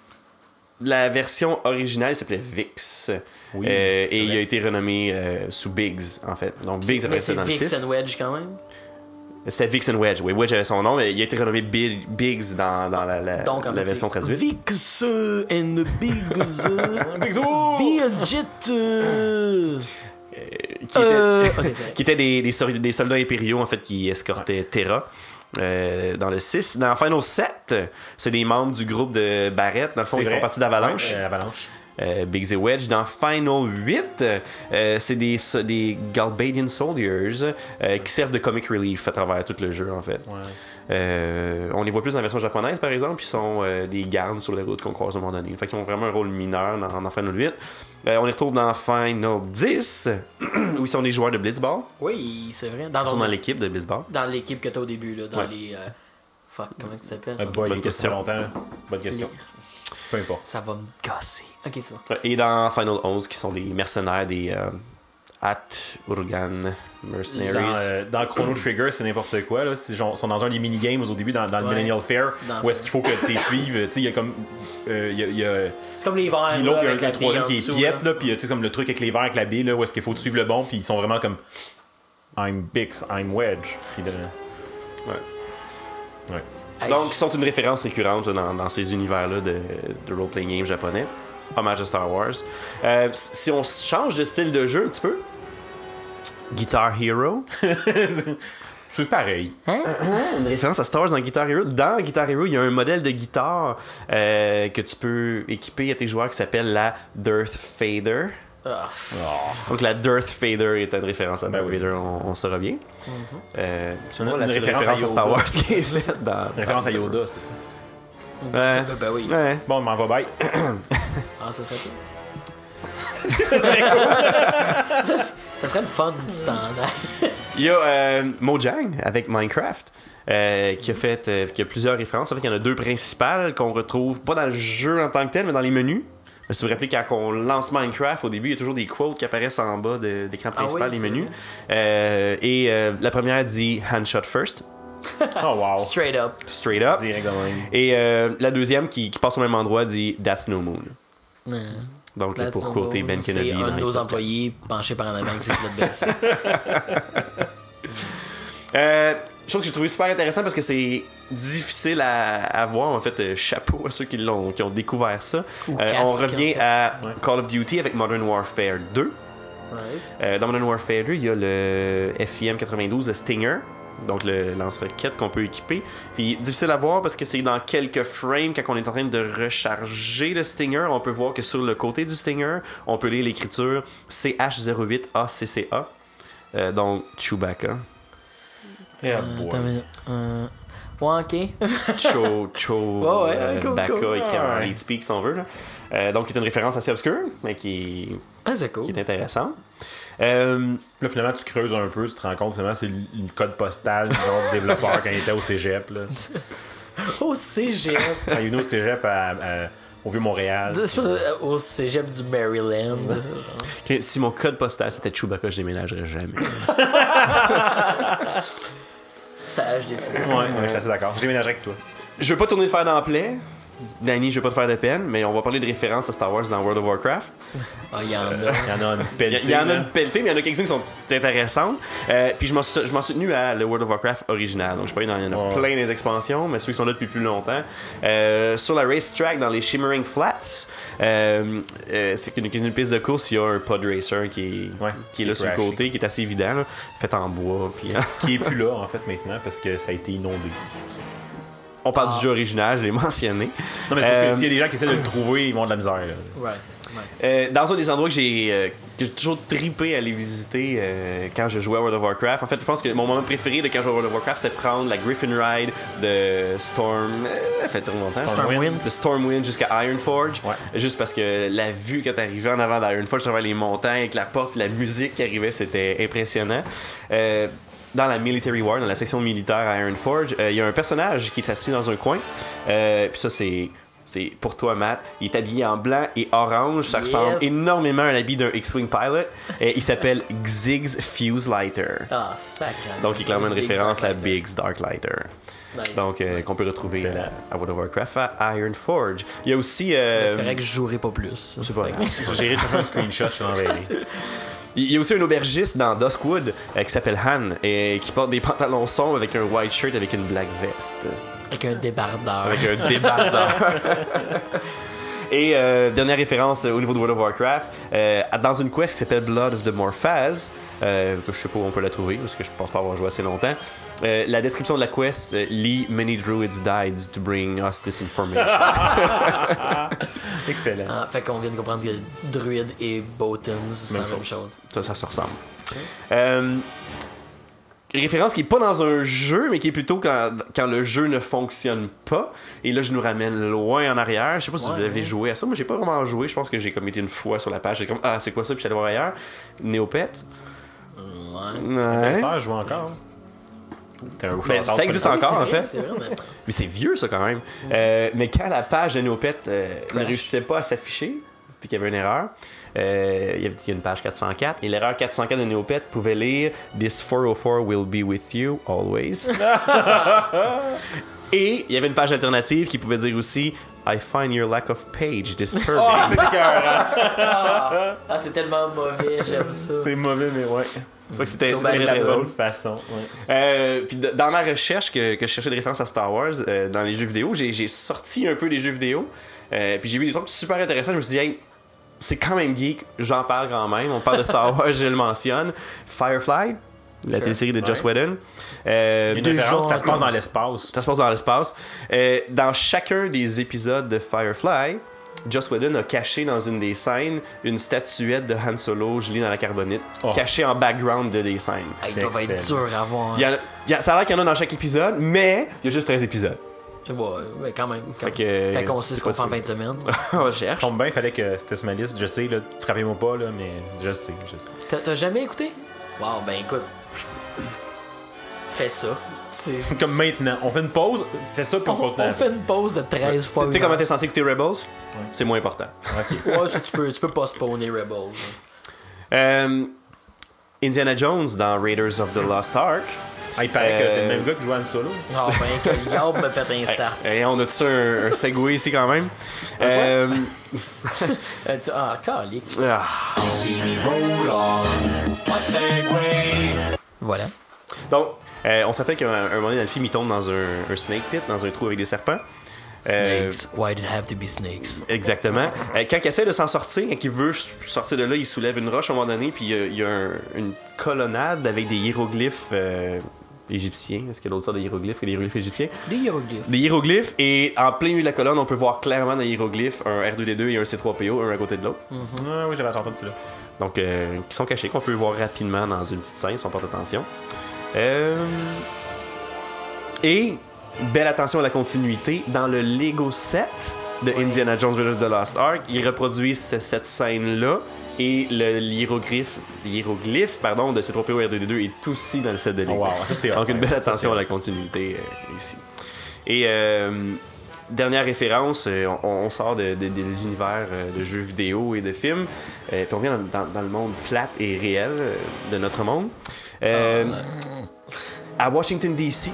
la version originale, il s'appelait Vix. Oui, Euh, c'est et il vrai. a été renommé euh, sous Biggs, en fait. Donc Biggs Mais apparaissait c'est dans le Vix six. and Wedge quand même. C'était Vix and Wedge. Oui, Wedge avait son nom, mais il a été renommé Bi- Biggs dans, dans la, la, Donc, en la fait, version c'est traduite. Vix and Biggs. Big Zoo! Viajet. euh, Qui était, euh, ok, c'est vrai. qui étaient des, des, sor- des soldats impériaux, en fait, qui escortaient Terra. Euh, dans le six. Dans Final sept, c'est des membres du groupe de Barrett. Dans le fond, C'est ils vrai. font partie d'Avalanche. Ouais, euh, Avalanche. Euh, Biggs et Wedge. Dans Final huit, euh, c'est des, so- des Galbadian Soldiers euh, qui servent de comic relief à travers tout le jeu, en fait. Ouais. Euh, on les voit plus dans la version japonaise, par exemple, ils sont euh, des gardes sur les routes qu'on croise à un moment donné. Fait qu'ils ont vraiment un rôle mineur dans, dans Final huit. Euh, on les retrouve dans Final dix, où ils sont des joueurs de Blitzball. Oui, c'est vrai. Dans, Ils sont ton- dans l'équipe de Blitzball. dans l'équipe que t'as au début, là, dans Ouais. les. euh, Fuck, comment ça s'appelle? Ah, boy, Bonne il question. question. longtemps. Bonne question. Peu importe. Ça va me casser. Ok, c'est bon. Et dans Final onze, qui sont des mercenaires, des euh, At Urgan Mercenaries. Dans, euh, dans Chrono Trigger, c'est n'importe quoi. Là. Ils sont sont dans un des minigames au début, dans, dans le Ouais. Millennial Fair, Dans où est-ce qu'il faut que tu les suives. Tu sais, il y a comme. euh, il y a- il y a C'est comme les verres. Puis là, l'autre, il y a avec un la troisième bille en qui est dessous, piète, là. là, puis tu sais, comme le truc avec les verres, avec la bille, là, où est-ce qu'il faut suivre le bon, puis ils sont vraiment comme I'm Bix, I'm Wedge. Puis de- Ouais. Ouais. Hey, Donc, ils sont une référence récurrente là, dans, dans ces univers-là de, de role-playing game japonais. Hommage à Star Wars. Euh, si on change de style de jeu un petit peu, Guitar Hero. C'est pareil. Une référence à Star Wars dans Guitar Hero. Dans Guitar Hero, il y a un modèle de guitare euh, que tu peux équiper à tes joueurs qui s'appelle la Darth Fader. ah, Donc la Darth Fader est une référence à Ben Darth oui. Vader, on, on saura bien. Euh, c'est Une- pas la une seule référence référence à à Star Yoda. Wars qui est faite dans... Référence à Yoda, c'est ça. Ouais. ben, ben oui. Ouais. Bon, on m'en va bye. Ah, ça serait tout. ça, ça serait le fun du standard. Il y a euh, Mojang avec Minecraft. euh, qui a fait euh, qui a plusieurs références. En fait, il y en a deux principales qu'on retrouve pas dans le jeu en tant que tel, mais dans les menus. Mais si vous vous rappelez, quand on lance Minecraft, au début, il y a toujours des quotes qui apparaissent en bas de l'écran Ah principal oui, des c'est menus. vrai. Euh, et euh, la première dit Handshot First, Oh, wow. Straight up. straight up. Direct de même. Et euh, la deuxième, qui, qui passe au même endroit, dit That's No Moon. Ouais. Donc, là, That's pour no quoter moon. Ben Kenobi. C'est un dans de nos l'épisode employés penché par en avant, c'est Claude Besson. Euh, chose que j'ai trouvé super intéressant parce que c'est difficile à, à voir. En fait, euh, chapeau à ceux qui, l'ont, qui ont découvert ça. Ou Euh, casque, on revient en fait. à Ouais. Call of Duty avec Modern Warfare deux. Ouais. Euh, dans Modern Warfare deux, il y a le F I M quatre-vingt-douze, le Stinger, donc le lance-roquette qu'on peut équiper. Puis difficile à voir parce que c'est dans quelques frames, quand on est en train de recharger le Stinger, on peut voir que sur le côté du Stinger, on peut lire l'écriture C H zéro huit A C C A, euh, donc Chewbacca. Yeah, Euh, boy. attends une minute. Euh, Ouais, ok. Cho, Cho, Ouais, ouais, euh, cool, Bacca, cool. écrit en Ouais. lead speak si on veut. Là. Euh, donc, c'est une référence assez obscure, mais qui, Ah, c'est cool. qui est intéressante. Euh, Là, finalement, tu creuses un peu, tu te rends compte, finalement, c'est le code postal du genre du développeur quand il était au cégep. Là. Au cégep. Quand il est venu au cégep à, à- au Vieux-Montréal. C'est pas, euh, Au cégep du Maryland. que- si mon code postal c'était Chewbacca, je déménagerais jamais. Sage décision. Ouais, ouais, je suis assez d'accord. Je déménagerais avec toi. Je veux pas tourner le fer dans la plaie. Danny, je veux pas te faire de peine, mais on va parler de références à Star Wars dans World of Warcraft. Ah, il y en a. Il y en a une Il y, pelletée. a- il y en a là. une pelletée, mais il y en a quelques-unes qui sont intéressantes. Euh, puis je m'en suis, je m'en suis tenu à le World of Warcraft original. Donc je sais pas, il y en a, il y en a Ouais. plein des expansions, mais ceux qui sont là depuis plus longtemps. Euh, sur la racetrack dans les Shimmering Flats, euh, euh, c'est qu'une, qu'une piste de course, il y a un pod racer qui est, Ouais, qui est là qui sur le crashé. côté, qui est assez évident, là, fait en bois. Puis Qui est plus là, en fait, maintenant, parce que ça a été inondé. on parle Ah. du jeu original, je l'ai mentionné. Non, mais c'est parce Euh, que s'il y a des gens qui essaient de le trouver, ils vont de la misère. Là. Ouais. ouais. Euh, dans un des endroits que j'ai euh, que j'ai toujours tripé à aller visiter euh, quand je jouais à World of Warcraft. En fait, je pense que mon moment préféré de quand je jouais à World of Warcraft, c'est prendre la Griffin Ride de Storm. Euh, ça fait très longtemps. Stormwind. De Stormwind jusqu'à Ironforge. Ouais. Juste parce que la vue quand t'arrivais en avant d'Ironforge, à travers les montagnes, avec la porte, puis la musique qui arrivait, c'était impressionnant. Euh, dans la Military War, dans la section militaire à Ironforge, il y a un personnage qui est assis dans un coin. Euh, puis ça, c'est. C'est pour toi, Matt. Il est habillé en blanc et orange. Ça Yes. ressemble énormément à l'habit d'un X-Wing pilot. Et il s'appelle Xiggs Fuse Lighter. Ah, sacré. Donc, il est clairement une Big référence à Dark Lighter. Biggs Dark Lighter. Nice. Donc, euh, Nice. qu'on peut retrouver Excellent. à, à World of Warcraft à Ironforge. Il y a aussi. euh, Mais C'est correct que je jouerai pas plus. c'est pas Fait que- grave. J'ai réussi à faire un screenshot, je te l'enverrai. Il y a aussi un aubergiste dans Duskwood euh, qui s'appelle Han et qui porte des pantalons sombres avec un white shirt avec une black veste. Avec un débardeur. Avec un débardeur. Et euh, dernière référence euh, au niveau de World of Warcraft, euh, dans une quest qui s'appelle Blood of the Morphaz, euh, que je sais pas où on peut la trouver parce que je pense pas avoir joué assez longtemps. Euh, la description de la quest euh, lit Many druids died to bring us this information. Excellent. Ah, fait qu'on vient de comprendre que Druid et Botans, c'est la Même même chose. Ça, ça se ressemble. Euh, référence qui est pas dans un jeu, mais qui est plutôt quand, quand le jeu ne fonctionne pas. Et là, je nous ramène loin en arrière. Je sais pas si Ouais, vous avez ouais. joué à ça. Moi, j'ai pas vraiment joué. Je pense que j'ai comme été une fois sur la page. J'ai comme, ah, c'est quoi ça? Puis je suis allé voir ailleurs. Néopète. Ouais. Ouais. Ça, je joue encore. C'était un Mais shout-out ça existe pour Ah oui, encore, c'est en vrai, fait. C'est vrai, mais... Mais c'est vieux, ça, quand même. Euh, mais quand la page de Néopète euh, ne Crash. réussissait pas à s'afficher, puis qu'il y avait une erreur, euh, il y avait il y a une page quatre cent quatre, et l'erreur quatre cent quatre de Néopète pouvait lire « This four oh four will be with you always ». Et il y avait une page alternative qui pouvait dire aussi « I find your lack of page disturbing Oh, c'est écœurant. Ah, ah, c'est tellement mauvais, j'aime ça. C'est mauvais, mais ouais. Donc c'était Sur c'était C'est très, la très bonne drôle. façon. Ouais. Euh, puis de- dans ma recherche que, que je cherchais des références à Star Wars euh, dans les jeux vidéo, j'ai j'ai sorti un peu des jeux vidéo. Euh, puis j'ai vu des trucs super intéressants. Je me suis dit, hey, c'est quand même geek, j'en parle quand même. On parle de Star Wars, je le mentionne. Firefly, la Sure. télésérie de Joss Ouais. Whedon. Euh, Une deux référence, genres- ça se passe dans l'espace. ça se passe dans l'espace. Euh, dans chacun des épisodes de Firefly, Joss Whedon a caché dans une des scènes une statuette de Han Solo gelée dans la carbonite, Oh. cachée en background de des scènes. Hey, C'est il doit être excellent. dur à voir. Il y en a- il y a- ça a l'air qu'il y en a dans chaque épisode, mais il y a juste treize épisodes. Ouais, ouais, quand même. Quand... Fait que- fait qu'on sait c'est ce qu'on pas fait en sûr. fin de semaine. On cherche. Tombe bien, il fallait que c'était sur ma liste. Je sais, là, frappez-moi pas, là, mais je sais, je sais. T'as t'as jamais écouté? Wow, ben écoute. Fais ça. C'est... Comme maintenant, on fait une pause, fais ça, puis on, On, continue. on fait une pause de treize fois. Tu sais une comment heure. t'es censé écouter Rebels? C'est moins important. Ok. Ouais, ça, tu peux, tu peux postponer Rebels. Euh, Indiana Jones dans Raiders of the Lost Ark. Ah, il paraît que c'est le Euh, même gars qui joue en solo. Ah, ben que Liab me pète un start. Et on a-tu un, un segway ici quand même? Euh, Euh, tu- Ah, calique. ah. Voilà. Donc, euh, on se rappelle qu'à un un moment donné dans le film, il tombe dans un, un snake pit, dans un trou avec des serpents. Euh, Snakes. Why did it have to be snakes? Exactement. Euh, quand il essaie de s'en sortir, quand il veut sortir de là, il soulève une roche à un moment donné, puis il y a un, une colonnade avec des hiéroglyphes euh, égyptiens. Est-ce qu'il y a d'autres sortes de hiéroglyphes que des hiéroglyphes égyptiens? Des hiéroglyphes. Des hiéroglyphes, et en plein milieu de la colonne, on peut voir clairement dans les hiéroglyphes un R deux D deux et un C trois P O, un à côté de l'autre. Mm-hmm. Ah, oui, j'avais entendu ça. Donc, euh, qui sont cachés, qu'on peut voir rapidement dans une petite scène si on porte attention. Euh... Et, belle attention à la continuité, dans le Lego set de Ouais. Indiana Jones versus The Lost Ark, ils reproduisent ce- cette scène-là, et le hiéroglyphe, hiéroglyphe pardon, de C trois P O R deux D deux est aussi dans le set de Lego. Oh, wow, ça c'est Donc, une belle ça, attention c'est à la continuité euh, ici. Et euh, dernière référence, euh, on, on sort de, de- des univers euh, de jeux vidéo et de films, euh, puis on vient dans, dans- dans le monde plate et réel euh, de notre monde. Euh, à Washington, D C,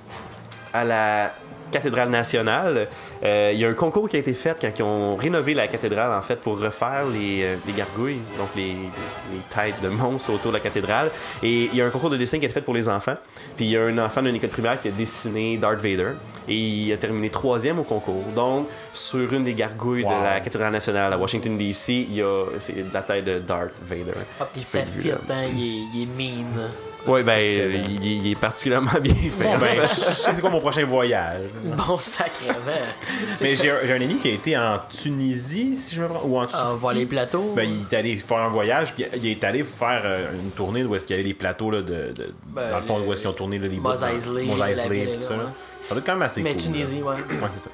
à la cathédrale nationale, euh, il y a un concours qui a été fait quand ils ont rénové la cathédrale, en fait, pour refaire les, euh, les gargouilles, donc les, les, les têtes de monstres autour de la cathédrale. Et il y a un concours de dessin qui a été fait pour les enfants. Puis il y a un enfant d'une école primaire qui a dessiné Darth Vader. Et il a terminé troisième au concours. Donc, sur une des gargouilles Wow. de la cathédrale nationale à Washington, D C, il y a c'est la tête de Darth Vader. Ah, pis qui ça peut être vu, fit, là. hein, il est, il est mean. Oui, ben, excellent. euh, il, il est particulièrement bien fait. Bon, ben, je sais c'est quoi mon prochain voyage. Bon sacrément. Mais j'ai un, j'ai un ami qui a été en Tunisie, si je me trompe, ou en Ah, voir les plateaux. Ben, il est allé faire un voyage, puis il est allé faire euh, une tournée où est-ce qu'il y avait les plateaux là, de, de Ben, dans le fond le- où est-ce qu'ils ont tourné là, les Mos bouts, Eisley, Mos la Eisley, ville pis est ça. là, là. ouais. Ça doit être quand même assez Mais cool. Tunisie, là. ouais. Ouais, c'est ça.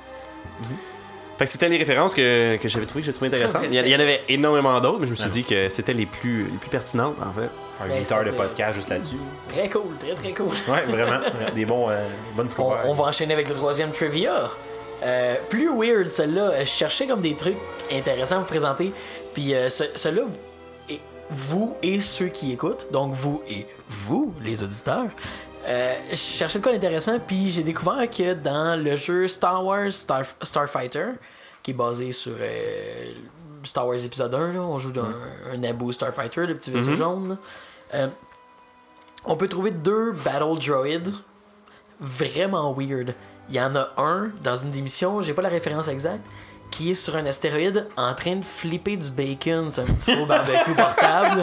Fait que c'était les références que, que j'avais trouvées, que j'ai trouvées intéressantes. Il y, en- il y en avait énormément d'autres, mais je me suis Ouais. dit que c'était les plus, les plus pertinentes, en fait. Faire Ben, huit heures de c'était- podcast juste là-dessus. Très cool, très très cool. Ouais, vraiment. Des bons, euh, bonnes On, trouvailles. on va enchaîner avec le troisième trivia. Euh, plus weird, celui-là. Euh, Je cherchais comme des trucs intéressants à vous présenter. Puis euh, ce- celui-là, vous et, vous et ceux qui écoutent, donc vous et vous, les auditeurs, euh, je cherchais de quoi d'intéressant. Puis j'ai découvert que dans le jeu Star Wars Star, Starfighter, qui est basé sur euh, Star Wars épisode un, là, on joue dans un, un Naboo Starfighter, le petit vaisseau Mhm. jaune. là. Euh, on peut trouver deux Battle Droids vraiment weird. Il y en a un dans une des missions, j'ai pas la référence exacte, qui est sur un astéroïde en train de flipper du bacon sur un petit faux barbecue portable.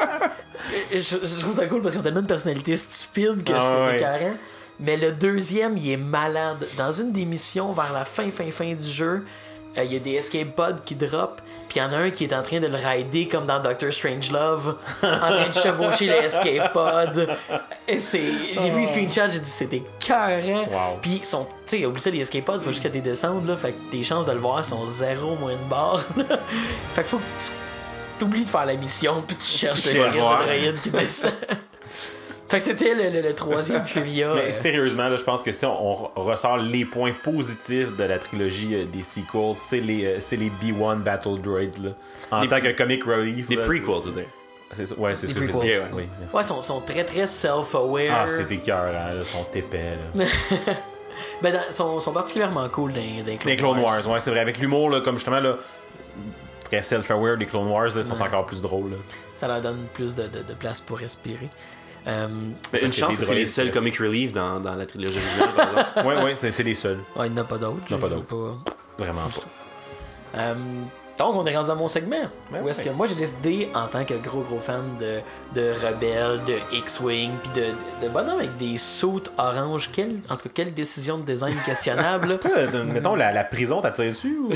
Et Je, je trouve ça cool parce qu'ils ont tellement de personnalité stupide que Ah c'est ouais. écœurant. Mais le deuxième, il est malade. Dans une des missions vers la fin, fin, fin du jeu, euh, il y a des escape pods qui drop, puis il y en a un qui est en train de le rider comme dans Doctor Strangelove, en train de chevaucher le escape pod. Et c'est, j'ai vu le screenshot, j'ai dit c'était écœurant. Wow. Puis ils sont, tu sais, oublie ça les escape pods, faut juste que t'es descendes là, fait que tes chances de le voir sont zéro moins une barre. là. Fait que faut que tu t'oublies de faire la mission, puis tu cherches le Tu vas le voir. droïde qui descend. Fait que c'était le, le- le troisième trivia. Mais euh, sérieusement, là, je pense que si on, on ressort les points positifs de la trilogie euh, des sequels, c'est les, euh, c'est les B un Battle Droids. Là. En Les- tant que comic relief. Des là, prequels, tu veux dire. c'est ça. Ouais, c'est ce Les que je veux prequels. dire. Oui, merci. Ouais, ils sont, sont très très self-aware. Ah, c'est écœurant, là, ils sont épais. Là. Ben, dans- sont, sont particulièrement cool dans, dans les Clone, Les Clone Wars, ouais, c'est vrai. Avec l'humour, là, comme justement, là, très self-aware des Clone Wars, là, ils sont Ouais. encore plus drôles. Là. Ça leur donne plus de, de- de place pour respirer. Euh, Mais une Parce que chance des que c'est les droïdes, seuls c'est- comic relief dans, dans la trilogie originale. par exemple. Ouais, ouais, c'est, c'est les seuls. ouais, il n'y en a pas d'autres. Il y en a pas Je- d'autres. pas- Vraiment pas. Euh, donc, on est rendu à mon segment. Ouais, Où est-ce ouais. que moi, j'ai décidé, en tant que gros gros fan de, de Rebelle, de X-Wing, puis de, de, de bonhomme avec des suits orange, quelle, en tout cas, quelle décision de design questionnable. Toi, euh, mettons, la, la prison, t'as tiré dessus ou...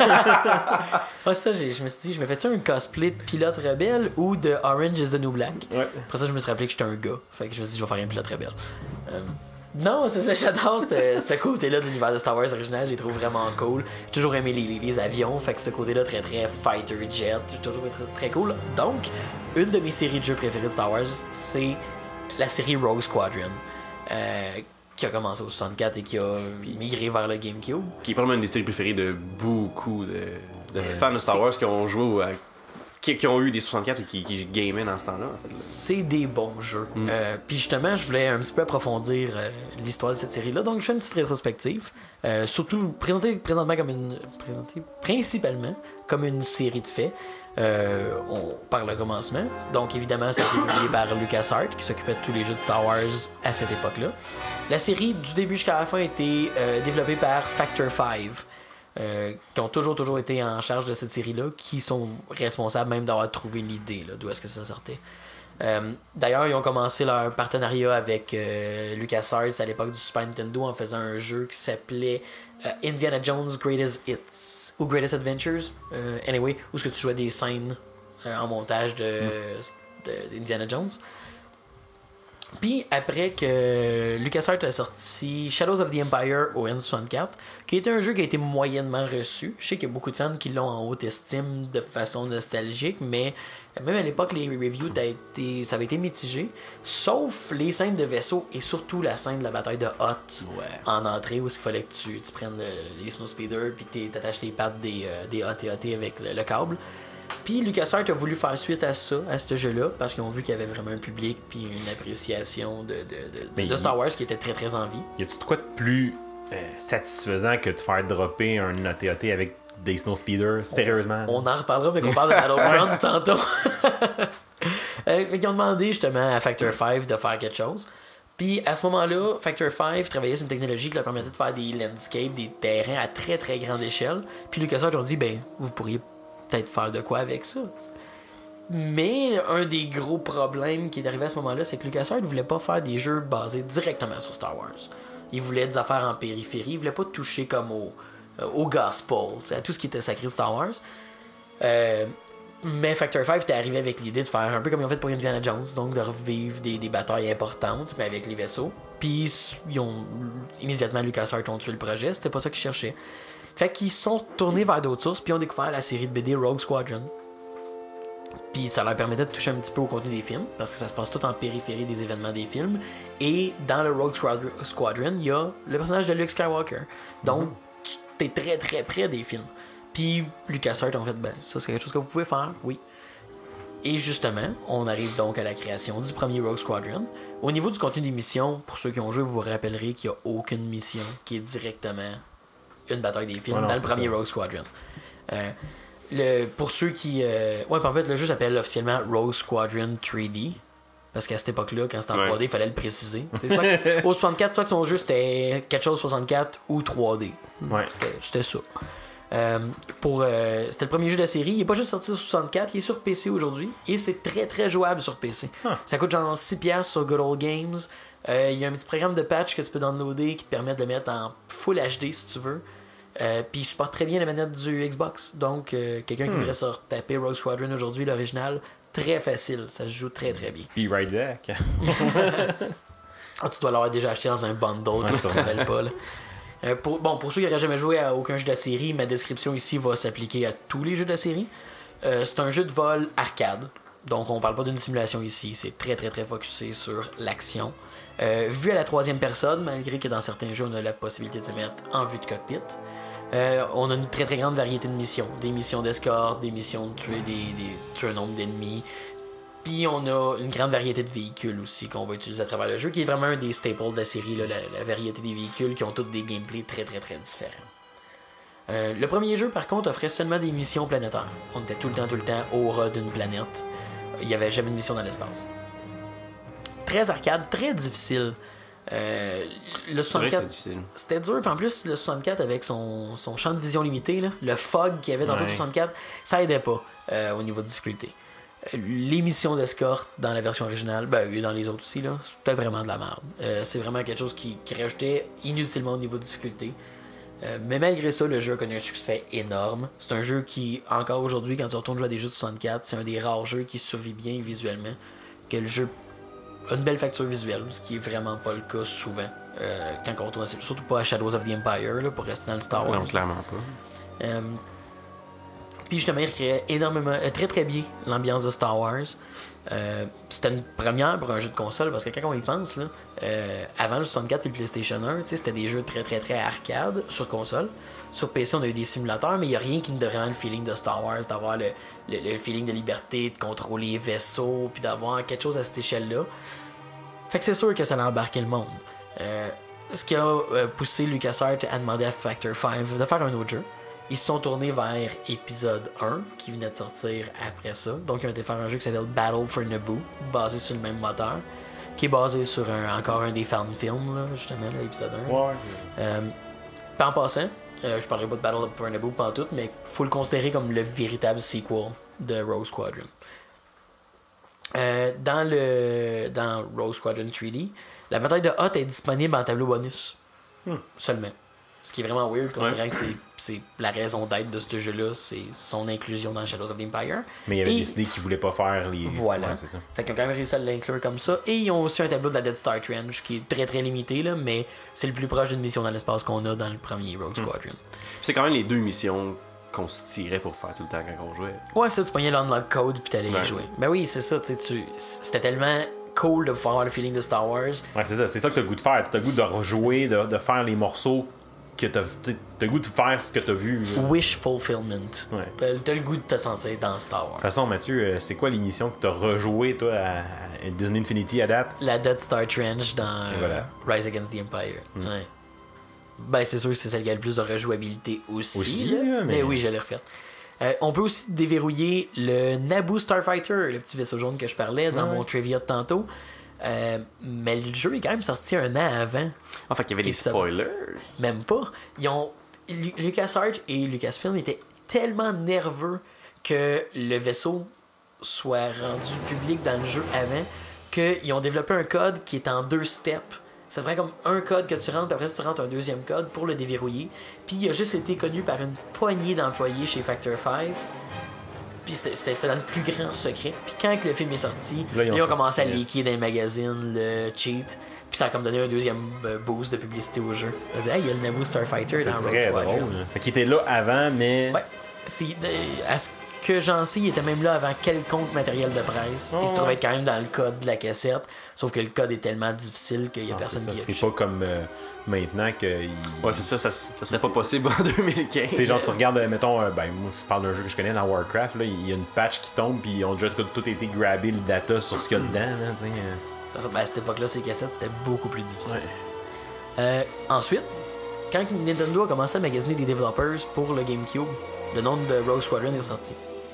Ah, ça, j'ai- je me suis dit, je me fais-tu un cosplay de pilote rebelle ou de Orange is the New Black? Ouais. Après ça, je me suis rappelé que j'étais un gars. Fait que je me suis dit, je vais faire un pilote rebelle. Euh, non, c'est ça, j'adore ce ce côté-là de l'univers de Star Wars original. J'ai trouvé vraiment cool. J'ai toujours aimé les, les- les avions. Fait que ce côté-là, très très fighter jet, j'ai toujours trouvé très, très cool. Donc, une de mes séries de jeux préférées de Star Wars, c'est la série Rogue Squadron. euh, qui a commencé au soixante-quatre et qui a migré vers le GameCube. Qui est probablement une des séries préférées de beaucoup de, de fans de c'est- Star Wars qui ont joué ou à- qui, qui ont eu des soixante-quatre ou qui, qui gamaient dans ce temps-là. En fait. C'est des bons jeux. Euh, Puis justement, je voulais un petit peu approfondir euh, l'histoire de cette série-là. Donc, je fais une petite rétrospective. Euh, surtout présentée présentement comme une. Présentée principalement comme une série de faits. Euh, on, par le commencement. Donc, évidemment, ça a été publié par LucasArts, qui s'occupait de tous les jeux de Star Wars à cette époque-là. La série, du début jusqu'à la fin, a été euh, développée par Factor five, euh, qui ont toujours, toujours été en charge de cette série-là, qui sont responsables même d'avoir trouvé l'idée, là, d'où est-ce que ça sortait. Euh, d'ailleurs, ils ont commencé leur partenariat avec euh, LucasArts à l'époque du Super Nintendo en faisant un jeu qui s'appelait euh, Indiana Jones Greatest Hits ou Greatest Adventures, euh, anyway, où ce que tu jouais des scènes euh, en montage de, de, d'Indiana Jones. Puis après que LucasArts a sorti Shadows of the Empire au N soixante-quatre, qui était un jeu qui a été moyennement reçu. Je sais qu'il y a beaucoup de fans qui l'ont en haute estime de façon nostalgique, mais même à l'époque, les reviews, t'as été, ça avait été mitigé. Sauf les scènes de vaisseau et surtout la scène de la bataille de Hoth Ouais. en entrée, où il fallait que tu, tu prennes le, les snowspeeders puis t'attaches les pattes des, euh, des A T A T avec le, le câble. Puis LucasArts a voulu faire suite à ça, à ce jeu-là, parce qu'ils ont vu qu'il y avait vraiment un public puis une appréciation de, de, de, Mais de il- Star Wars qui était très très en vie. Y a-tu de quoi de plus euh, satisfaisant que de faire dropper un A T A T avec des snow speeders? Sérieusement? On en reparlera, mais qu'on parle de Battlefront tantôt. euh, fait qu'ils ont demandé justement à Factor five de faire quelque chose. Puis à ce moment-là, Factor five travaillait sur une technologie qui leur permettait de faire des landscapes, des terrains à très très grande échelle. Puis LucasArts ont dit, ben, vous pourriez peut-être faire de quoi avec ça. T'sais. Mais un des gros problèmes qui est arrivé à ce moment-là, c'est que LucasArts ne voulait pas faire des jeux basés directement sur Star Wars. Ils voulaient des affaires en périphérie, ils voulaient pas toucher comme au, euh, au gospel, t'sais, à tout ce qui était sacré de Star Wars. Euh, mais Factor five était arrivé avec l'idée de faire un peu comme ils ont fait pour Indiana Jones, donc de revivre des, des batailles importantes, mais avec les vaisseaux. Puis ils ont immédiatement LucasArts ont tué le projet, c'était pas ça qu'ils cherchaient. Fait qu'ils sont tournés vers d'autres sources, puis ont découvert la série de B D Rogue Squadron. Puis ça leur permettait de toucher un petit peu au contenu des films, parce que ça se passe tout en périphérie des événements des films. Et dans le Rogue Squadron, il y a le personnage de Luke Skywalker. Donc, tu t'es très très près des films. Puis LucasArts ont fait, ben, ça c'est quelque chose que vous pouvez faire, oui. Et justement, on arrive donc à la création du premier Rogue Squadron. Au niveau du contenu des missions, pour ceux qui ont joué, vous vous rappellerez qu'il n'y a aucune mission qui est directement une bataille des films Ouais, non, dans le c'est premier ça. Rogue Squadron. Euh, le, pour ceux qui... Euh, ouais, en fait, le jeu s'appelle officiellement Rogue Squadron trois D. Parce qu'à cette époque-là, quand c'était en Ouais. trois D, il fallait le préciser. C'est soit que- au soixante-quatre, soit que son jeu c'était quelque chose soixante-quatre ou trois D. Ouais. C'était- C'était ça. Euh, pour, euh, c'était le premier jeu de la série. Il est pas juste sorti sur soixante-quatre, il est sur P C aujourd'hui. Et c'est très très jouable sur P C. Huh. Ça coûte genre six dollars sur Good Old Games. Euh, Il y a un petit programme de patch que tu peux downloader qui te permet de le mettre en Full H D si tu veux. Euh, Puis il supporte très bien la manette du Xbox. Donc, euh, quelqu'un qui voudrait se retaper Rogue Squadron aujourd'hui, l'original, très facile. Ça se joue très très bien. Be right back. Ah, tu dois l'avoir déjà acheté dans un bundle, Ouais, toi, si tu te sûrement. rappelles pas. Là. Euh, pour, bon, pour ceux qui n'auraient jamais joué à aucun jeu de la série, ma description ici va s'appliquer à tous les jeux de la série. Euh, c'est un jeu de vol arcade. Donc, on parle pas d'une simulation ici. C'est très, très, très focusé sur l'action. Euh, vu à la troisième personne, malgré que dans certains jeux, on a la possibilité de se mettre en vue de cockpit. Euh, on a une très, très grande variété de missions. Des missions d'escorte, des missions de tuer, des, des, tuer un nombre d'ennemis. Puis on a une grande variété de véhicules aussi qu'on va utiliser à travers le jeu, qui est vraiment un des staples de la série, là, la, la variété des véhicules qui ont tous des gameplays très très très différents. Euh, le premier jeu, par contre, offrait seulement des missions planétaires. On était tout le temps, tout le temps au ras d'une planète. Il n'y avait jamais de mission dans l'espace. Très arcade, très difficile. Euh, le C'est vrai que c'est soixante-quatre, difficile. c'était dur, puis en plus, le soixante-quatre, avec son, son champ de vision limité, là, le fog qu'il y avait dans tout le Ouais. soixante-quatre, ça aidait pas euh, au niveau de difficulté. Euh, Les missions d'escorte dans la version originale, ben, et dans les autres aussi, là, c'était vraiment de la merde. Euh, c'est vraiment quelque chose qui, qui rajoutait inutilement au niveau de difficulté. Euh, mais malgré ça, le jeu a connu un succès énorme. C'est un jeu qui, encore aujourd'hui, quand tu retournes jouer à des jeux de soixante-quatre, c'est un des rares jeux qui survit bien visuellement. Que le jeu a une belle facture visuelle, ce qui est vraiment pas le cas souvent. Euh, quand on retourne, à- surtout pas à Shadows of the Empire, là, pour rester dans le Star Wars. Non, clairement pas. Euh, Puis justement, il recréait énormément, euh, très très bien l'ambiance de Star Wars. Euh, c'était une première pour un jeu de console parce que quand on y pense, là, euh, avant le soixante-quatre et le PlayStation un, tu sais, c'était des jeux très très très arcade sur console. Sur P C, on a eu des simulateurs, mais il n'y a rien qui nous donne vraiment le feeling de Star Wars, d'avoir le, le, le feeling de liberté, de contrôler les vaisseaux, puis d'avoir quelque chose à cette échelle-là. Fait que c'est sûr que ça a embarqué le monde. Euh, ce qui a euh, poussé LucasArts à demander à Factor five de faire un autre jeu. ils se sont tournés vers épisode un, qui venait de sortir après ça. Donc, ils ont été faire un jeu qui s'appelle Battle for Naboo, basé sur le même moteur, qui est basé sur un, encore un des fan films, là, justement, là, épisode un. Ouais. Euh, puis en passant, euh, je parlerai pas de Battle for Naboo pas en tout, mais faut le considérer comme le véritable sequel de Rogue Squadron. Euh, dans le dans Rogue Squadron trois D, la bataille de Hoth est disponible en tableau bonus. Hmm. Seulement. Ce qui est vraiment weird, considérant ouais. que c'est, c'est la raison d'être de ce jeu-là, c'est son inclusion dans Shadows of the Empire. Mais il y avait Et... décidé qu'ils voulaient pas faire les... Voilà. Ouais, c'est ça. Fait qu'ils ont quand même réussi à l'inclure comme ça. Et ils ont aussi un tableau de la Death Star Trench, qui est très très limité, là, mais c'est le plus proche d'une mission dans l'espace qu'on a dans le premier Rogue Squadron. Hmm. C'est quand même les deux missions qu'on se tirait pour faire tout le temps quand on jouait. Ouais, ça, tu pognais l'unlock code puis t'allais ouais. y jouer. Ben oui, c'est ça, tu sais, tu... c'était tellement cool de pouvoir avoir le feeling de Star Wars. Ouais, c'est ça, c'est ça que t'as le goût de faire. T'as le goût de rejouer, de, de faire les morceaux que t'as... T'as le goût de faire ce que t'as vu. Là. Wish fulfillment. Ouais. T'as, t'as le goût de te sentir dans Star Wars. De toute façon, Mathieu, c'est quoi l'émission que t'as rejoué, toi, à, à Disney Infinity à date? La Death Star Trench dans voilà. euh, Rise Against the Empire. Mm. Ouais. Ben, c'est sûr que c'est celle qui a le plus de rejouabilité aussi. aussi là. là, mais... mais oui, je l'ai refaite. Euh, on peut aussi déverrouiller le Naboo Starfighter, le petit vaisseau jaune que je parlais dans ouais. mon trivia de tantôt. Euh, mais le jeu est quand même sorti un an avant. Ah, fait qu'il y avait des spoilers. Même pas. Ils ont... LucasArts et Lucasfilm étaient tellement nerveux que le vaisseau soit rendu public dans le jeu avant qu'ils ont développé un code qui est en deux steps. Ça te prend comme un code que tu rentres, puis après tu rentres un deuxième code pour le déverrouiller. Puis il a juste été connu par une poignée d'employés chez Factor cinq. Puis c'était, c'était, c'était dans le plus grand secret. Puis quand le film est sorti, là, ils ont, ils ont commencé à leaker dans les magazines le cheat. Puis ça a comme donné un deuxième boost de publicité au jeu. On a dit, hey, il y a le Naboo Starfighter dans Rogue Squadron. Fait qu'il était là avant, mais. Ouais. C'est, à ce que j'en sais, il était même là avant quelconque matériel de presse. Oh, il se trouvait être quand même dans le code de la cassette. Sauf que le code est tellement difficile qu'il y a non, personne c'est qui a. C'est pas comme euh, maintenant que. Il... Ouais, c'est ça, ça, ça serait pas possible en deux mille quinze. Tu genre, tu regardes, mettons, euh, ben, moi, je parle d'un jeu que je connais dans Warcraft, là, il y a une patch qui tombe, puis ils ont déjà tout, tout été grabé le data sur ce qu'il y a dedans, là, tu sais. Ça, ben, à cette époque-là, ces cassettes, c'était beaucoup plus difficile. Ouais. Euh, ensuite, quand Nintendo a commencé à magasiner des développeurs pour le GameCube, le nom de Rogue Squadron est sorti.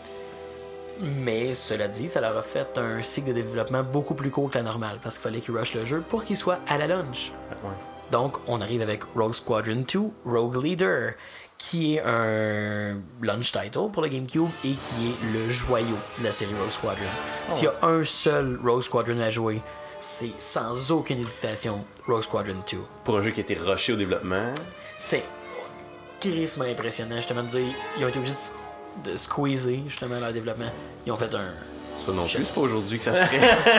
Mais cela dit, ça leur a fait un cycle de développement beaucoup plus court que la normale parce qu'il fallait qu'ils rushent le jeu pour qu'il soit à la launch. Ouais. Donc, on arrive avec Rogue Squadron deux, Rogue Leader, qui est un launch title pour le GameCube et qui est le joyau de la série Rogue Squadron. Oh. S'il y a un seul Rogue Squadron à jouer, c'est sans aucune hésitation Rogue Squadron deux. Pour un jeu qui a été rushé au développement. C'est crissement impressionnant, justement, de dire, ils ont été obligés de, de squeezer justement leur développement. Ils ont fait un... Ça non plus, c'est pas aujourd'hui que ça se fait.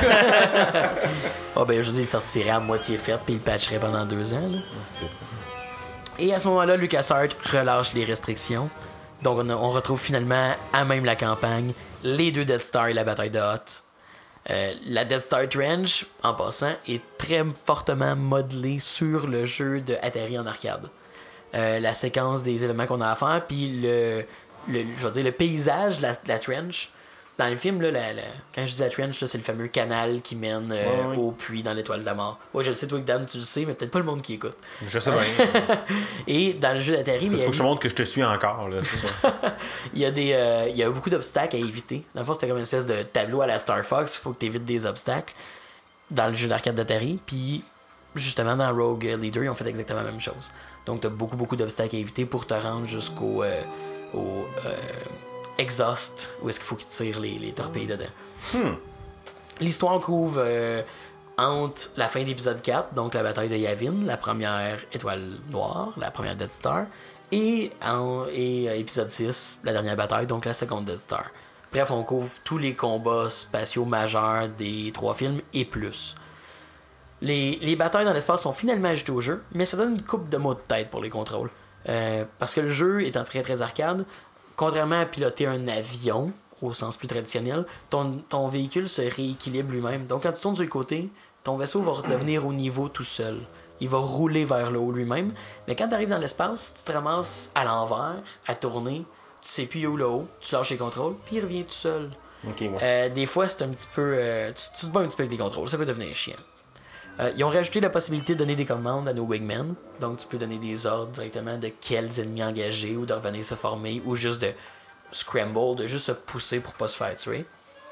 Ah oh, ben aujourd'hui, il sortirait à moitié fait puis il patcherait pendant deux ans. Là. C'est ça. Et à ce moment-là, LucasArts relâche les restrictions. Donc on, a, on retrouve finalement à même la campagne les deux Death Star et la bataille de Hoth. Euh, la Death Star Trench, en passant, est très fortement modelée sur le jeu de Atari en arcade. Euh, la séquence des événements qu'on a à faire, puis le, le, je veux dire, le paysage de la, de la trench. Dans le film, là, la, la, quand je dis la trench, là, c'est le fameux canal qui mène euh, ouais, oui. au puits dans l'étoile de la mort. Ouais, je le sais, toi, Dan, tu le sais, mais peut-être pas le monde qui écoute. Je sais bien. Et dans le jeu d'Atari... Il faut que je te montre que je te suis encore. Là, il, y a des, euh, il y a beaucoup d'obstacles à éviter. Dans le fond, c'était comme une espèce de tableau à la Star Fox. Il faut que tu évites des obstacles dans le jeu d'arcade d'Atari. Puis, justement, dans Rogue Leader, ils ont fait exactement la même chose. Donc, tu as beaucoup, beaucoup d'obstacles à éviter pour te rendre jusqu'au... Euh, au, euh, exhaust, où est-ce qu'il faut qu'il tire les, les torpilles dedans. Hmm. L'histoire couvre euh, entre la fin d'épisode quatre, donc la bataille de Yavin, la première étoile noire, la première Death Star, et, en, et euh, épisode six, la dernière bataille, donc la seconde Death Star. Bref, on couvre tous les combats spatiaux majeurs des trois films et plus. Les, les batailles dans l'espace sont finalement ajoutées au jeu, mais ça donne une coupe de mots de tête pour les contrôles. Euh, parce que le jeu étant très très arcade, contrairement à piloter un avion, au sens plus traditionnel, ton, ton véhicule se rééquilibre lui-même. Donc quand tu tournes du côté, ton vaisseau va redevenir au niveau tout seul. Il va rouler vers le haut lui-même. Mais quand tu arrives dans l'espace, tu te ramasses à l'envers, à tourner, tu sais plus où le haut, tu lâches les contrôles, puis il revient tout seul. Okay, ouais. euh, des fois, c'est un petit peu... Euh, tu, tu te bats un petit peu avec les contrôles, ça peut devenir chiant. Euh, ils ont rajouté la possibilité de donner des commandes à nos wingmen. Donc, tu peux donner des ordres directement de quels ennemis engager ou de revenir se former ou juste de scramble, de juste se pousser pour pas se faire tuer.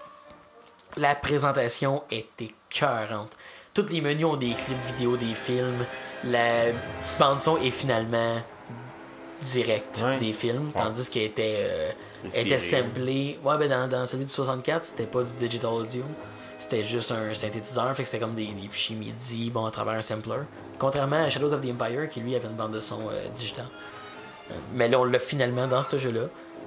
La présentation est écœurante. Tous les menus ont des clips vidéo, des films. La bande-son est finalement direct ouais. des films, ouais. tandis qu'elle était, euh, était samplée. Ouais, ben dans, dans celui du soixante-quatre, c'était pas du digital audio. C'était juste un synthétiseur, fait que c'était comme des, des fichiers MIDI, bon, à travers un sampler. Contrairement à Shadows of the Empire, qui lui avait une bande de son euh, digitale. Euh, mais là, on l'a finalement dans ce jeu-là.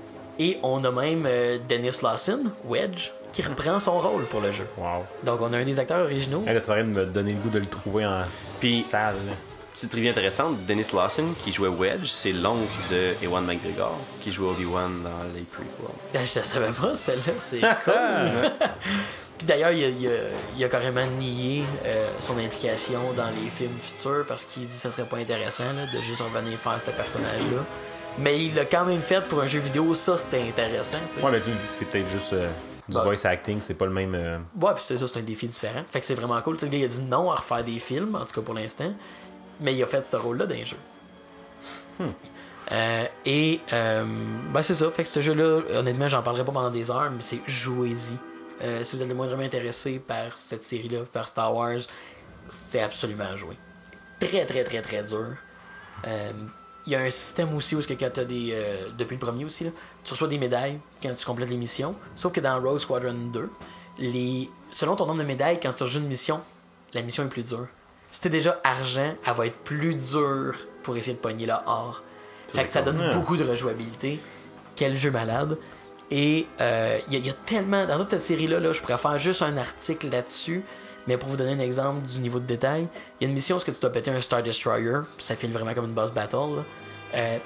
Et on a même euh, Dennis Lawson, Wedge, qui reprend son rôle pour le jeu. Wow. Donc, on a un des acteurs originaux. Hey, là, tu es en train de me donner le goût de le trouver en Puis, salle. Petite trivia intéressante, Dennis Lawson, qui jouait Wedge, c'est l'oncle de Ewan McGregor, qui jouait Obi-Wan dans les prequels. Ah, je la savais pas, celle-là, c'est cool. Puis d'ailleurs, il a, il, a, il a carrément nié euh, son implication dans les films futurs parce qu'il dit que ça serait pas intéressant là, de juste revenir faire ce personnage-là. Mais il l'a quand même fait pour un jeu vidéo, ça c'était intéressant. T'sais. Ouais, mais tu dis que c'est peut-être juste euh, du bah, voice acting, c'est pas le même. Euh... Ouais, puis c'est ça, c'est un défi différent. Fait que c'est vraiment cool. T'sais, le gars il a dit non à refaire des films, en tout cas pour l'instant. Mais il a fait ce rôle-là dans les jeux. Hmm. Euh, et euh, ben c'est ça. Fait que ce jeu-là, honnêtement, j'en parlerai pas pendant des heures, mais c'est jouez-y. Euh, si vous êtes le moindrement intéressé par cette série-là, par Star Wars, c'est absolument à jouer. Très, très, très, très dur. Il euh, y a un système aussi où est-ce que quand t'as des... Euh, depuis le premier aussi, là, tu reçois des médailles quand tu complètes les missions. Sauf que dans Rogue Squadron deux, les, selon ton nombre de médailles, quand tu rejoues une mission, la mission est plus dure. Si t'es déjà argent, elle va être plus dure pour essayer de pogner le or. Fait que ça donne ouais. beaucoup de rejouabilité. Quel jeu malade. Et il euh, y, y a tellement... Dans toute cette série-là, là, je pourrais faire juste un article là-dessus, mais pour vous donner un exemple du niveau de détail, il y a une mission où tu dois péter un Star Destroyer, puis ça file vraiment comme une boss battle. Euh,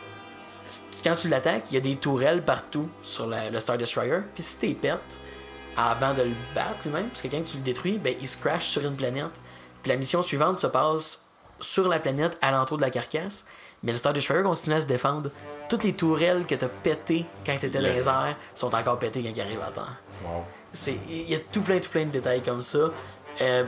quand tu l'attaques, il y a des tourelles partout sur la, le Star Destroyer, puis si t'es pète, avant de le battre lui-même, parce que quand tu le détruis, ben, il se crash sur une planète. Puis la mission suivante se passe sur la planète, alentour de la carcasse, mais le Star Destroyer continue à se défendre. Toutes les tourelles que t'as pétées quand t'étais dans les airs sont encore pétées quand ils arrivent à terre. Wow. Il y a tout plein, tout plein de détails comme ça. Euh,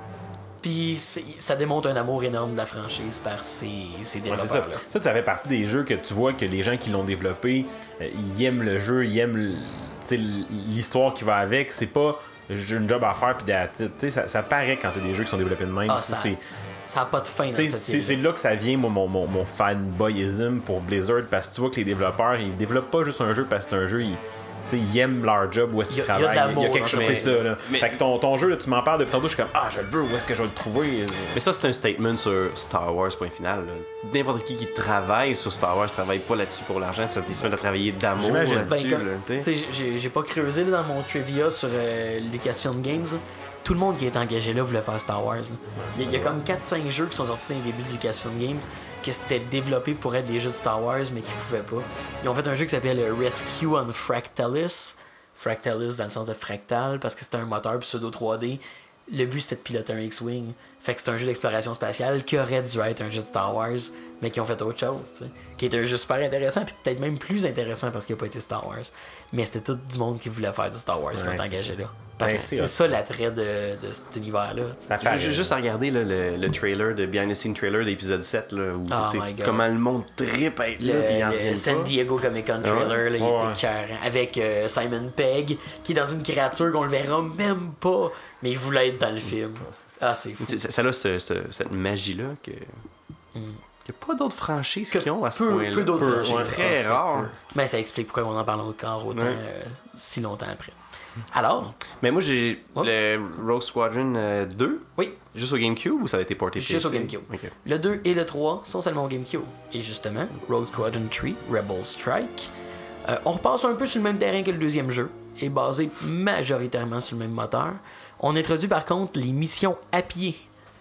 Puis ça démontre un amour énorme de la franchise par ces, ces développeurs-là. Ouais, ça. ça, ça fait partie des jeux que tu vois que les gens qui l'ont développé, euh, ils aiment le jeu, ils aiment l'histoire qui va avec. C'est pas j'ai une job à faire puis d'attitude. Ça, ça paraît quand t'as des jeux qui sont développés de même. Ah, ça, c'est, ça a pas de fin dans c'est, cette c'est, c'est là que ça vient mon, mon, mon, mon fanboyisme pour Blizzard, parce que tu vois que les développeurs, ils développent pas juste un jeu parce que c'est un jeu, ils, ils aiment leur job, où est-ce qu'ils travaillent. Il y a quelque chose, c'est ça. Là. Mais, fait que ton, ton jeu, là, tu m'en parles depuis tantôt, je suis comme, ah, je le veux, où est-ce que je vais le trouver? Mais ça, c'est un statement sur Star Wars, point final. Là. N'importe qui qui travaille sur Star Wars travaille pas là-dessus pour l'argent, ça se met à travailler d'amour là-dessus. Ben, là, t'sais, j'ai, j'ai pas creusé là, dans mon trivia sur euh, Lucasfilm Games. Là. Tout le monde qui est engagé là voulait faire Star Wars. Il y, il y a comme quatre cinq jeux qui sont sortis dans les débuts de Lucasfilm Games que c'était développé pour être des jeux de Star Wars, mais qui pouvaient pas. Ils ont fait un jeu qui s'appelle Rescue on Fractalis. Fractalis dans le sens de fractal, parce que c'était un moteur pseudo trois D. Le but, c'était de piloter un X-Wing. Fait que c'est un jeu d'exploration spatiale qui aurait dû être un jeu de Star Wars, mais qui ont fait autre chose, tu sais. Qui était un jeu super intéressant, puis peut-être même plus intéressant parce qu'il n'a pas été Star Wars. Mais c'était tout du monde qui voulait faire du Star Wars, qui ouais, ont engagé là. Parce que ben, c'est, c'est ça l'attrait de, de cet univers-là. J'ai juste à regarder là, le, le trailer de Behind the Scene trailer d'épisode sept, là, où, oh my God. comment le monde trippe à être le, là, puis il en le San Diego Comic Con trailer, là, il ouais. était écœurant. Avec euh, Simon Pegg, qui est dans une créature qu'on le verra même pas, mais il voulait être dans le film. Ah, c'est fou. Ça, ça a ce, ce, cette magie-là que... Mm. Il n'y a pas d'autres franchises que qui ont à ce peu, point-là. Peu d'autres franchises. Ouais, très ah, rare. Mais ça explique pourquoi on en parle encore autant, ouais. euh, si longtemps après. Alors? Mais moi, j'ai oh. le Rogue Squadron euh, deux. Oui. Juste au GameCube ou ça a été porté Juste au GameCube. Okay. Le deux et le trois sont seulement au GameCube. Et justement, Rogue Squadron trois, Rebel Strike, euh, on repasse un peu sur le même terrain que le deuxième jeu, est basé majoritairement sur le même moteur. On introduit par contre les missions à pied.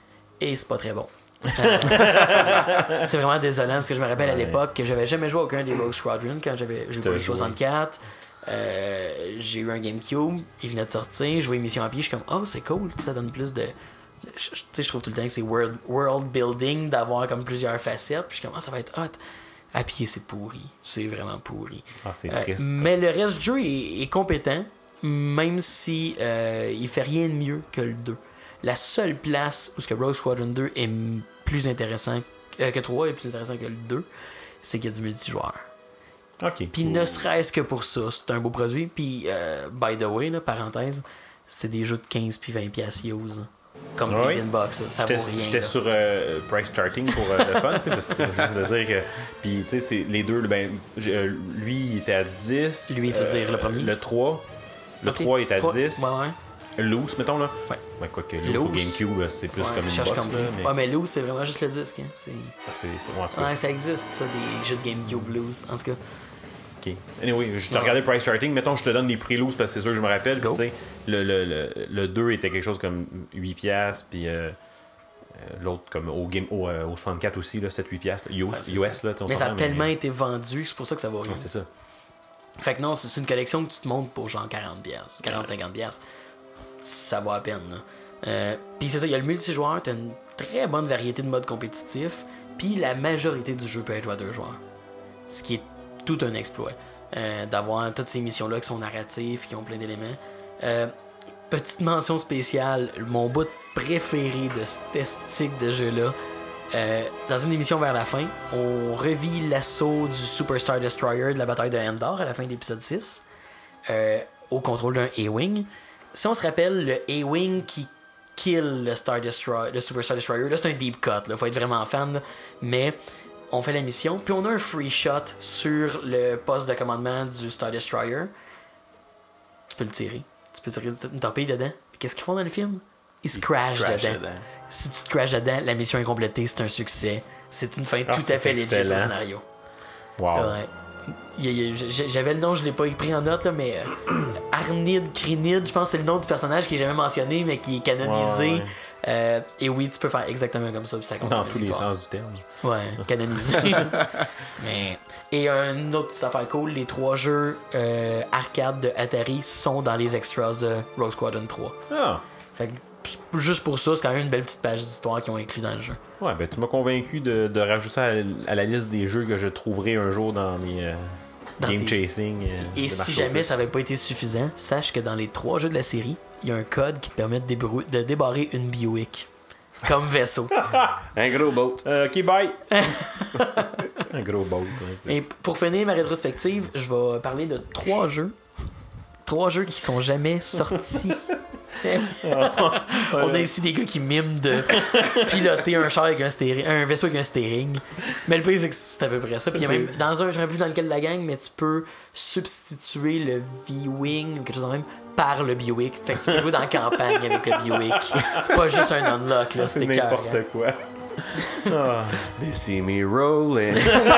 Et c'est pas très bon. Euh, c'est vraiment désolant parce que je me rappelle ouais. à l'époque que j'avais jamais joué à aucun des Rogue Squadron quand j'avais j'ai eu soixante-quatre. Euh, j'ai eu un GameCube, il venait de sortir, jouer mission à pied, je suis comme oh c'est cool, ça donne plus de. Tu sais, je trouve tout le temps que c'est world, world building d'avoir comme plusieurs facettes, puis je suis comme oh, ça va être hot. À pied c'est pourri, c'est vraiment pourri. Ah, c'est euh, triste. Mais le reste du jeu est, est compétent, même si euh, il fait rien de mieux que le deux. La seule place où ce que Rogue Squadron deux est m- plus intéressant euh, que trois est plus intéressant que le deux, c'est qu'il y a du multijoueur. Ok. Puis ne serait-ce que pour ça, c'est un beau produit. Puis, euh, by the way, là, parenthèse, c'est des jeux de quinze puis vingt piastres use. Comme Ah oui? Bleeding Box, ça J'étais, vaut rien. j'étais là. sur euh, price charting pour euh, le fun, tu sais, parce que je viens de dire que. Puis, tu sais, c'est les deux, ben, j'ai- euh, lui, il était à dix. Lui, tu veux dire le premier? Le trois. Le Ok. trois est à Trois- dix. Ouais, ouais. Loose, mettons, là. Ouais. Ben, quoi que Loose Loose. au GameCube, c'est plus Ouais, comme je une cherche box, comme... là. Mais... Ouais, mais Loose, c'est vraiment juste le disque. Hein. C'est... c'est, c'est... Ouais, en tout cas. Ouais, ça existe, ça, des jeux de GameCube Blues. En tout cas, Ok. Anyway, je te Ouais. regardais price charting. Mettons, je te donne les prix loose parce que c'est sûr que je me rappelle. Go. Tu sais, le, le, le, le deux était quelque chose comme huit piastres, puis euh, euh, l'autre comme au, game, au, euh, au soixante-quatre aussi, là, sept huit piastres. U S, ouais, c'est U S ça. là, tu sais, on mais ça a s'entend, tellement été vendu, c'est pour ça que ça vaut rien. Ouais, c'est ça. Fait que non, c'est c'est une collection que tu te montes pour genre quarante piastres, quarante à cinquante piastres. Ça vaut à peine. Là. Euh, puis c'est ça, il y a le multijoueur, t'as une très bonne variété de modes compétitifs, puis la majorité du jeu peut être joué à deux joueurs. Ce qui est tout un exploit. Euh, d'avoir toutes ces missions-là qui sont narratives, qui ont plein d'éléments. Euh, petite mention spéciale, mon bout préféré de cet estique de jeu-là. Euh, dans une émission vers la fin, on revit l'assaut du Superstar Destroyer de la bataille de Endor à la fin de l'épisode six, euh, au contrôle d'un A-Wing. Si on se rappelle, le A-Wing qui kill le, Star Destroyer, le Superstar Destroyer, là c'est un deep cut, là, faut être vraiment fan, là. Mais on fait la mission, puis on a un free shot sur le poste de commandement du Star Destroyer. Tu peux le tirer, tu peux tirer une torpille dedans. Puis qu'est-ce qu'ils font dans le film? Ils se crashent crash dedans. dedans. Si tu te crashes dedans, la mission est complétée, c'est un succès. C'est une fin Ah, tout c'est à fait legit excellent. au scénario. Wow. Ouais. Il y a- il y a- j'- J'avais le nom, je l'ai pas pris en note, là, mais euh, Arnid Crinid, je pense que c'est le nom du personnage qui est jamais mentionné, mais qui est canonisé. Ouais, ouais. Euh, et oui, tu peux faire exactement comme ça, puis ça compte Dans la tous les victoire. sens du terme. Ouais, canonisé. Mais... Et une autre petite affaire cool, les trois jeux euh, arcade de Atari sont dans les extras de Rogue Squadron trois. Ah. Fait que p- juste pour ça, c'est quand même une belle petite page d'histoire qu'ils ont inclus dans le jeu. Ouais, ben tu m'as convaincu de, de rajouter ça à, à la liste des jeux que je trouverai un jour dans mes euh, Dans game tes- chasing. euh, Et de si Marco jamais Plus. ça n'avait pas été suffisant, sache que dans les trois jeux de la série, il y a un code qui te permet de, débrou- de débarrer une Buick comme vaisseau. Un gros boat. Euh, ok, bye! Un gros boat. Ouais, c'est Et pour finir ma rétrospective, je vais parler de trois jeux. Trois jeux qui sont jamais sortis. On a ici des gars qui miment de piloter un char avec un steering, un vaisseau avec un steering. Mais le pire, c'est que c'est à peu près ça. Puis il y a même, dans un, je ne sais plus dans lequel de la gang, mais tu peux substituer le V-Wing ou quelque chose de même par le Buick. Fait que tu peux jouer dans la campagne avec le Buick. Pas juste un unlock, là. c'est C'était carré. n'importe quoi. Ah. They see me rolling.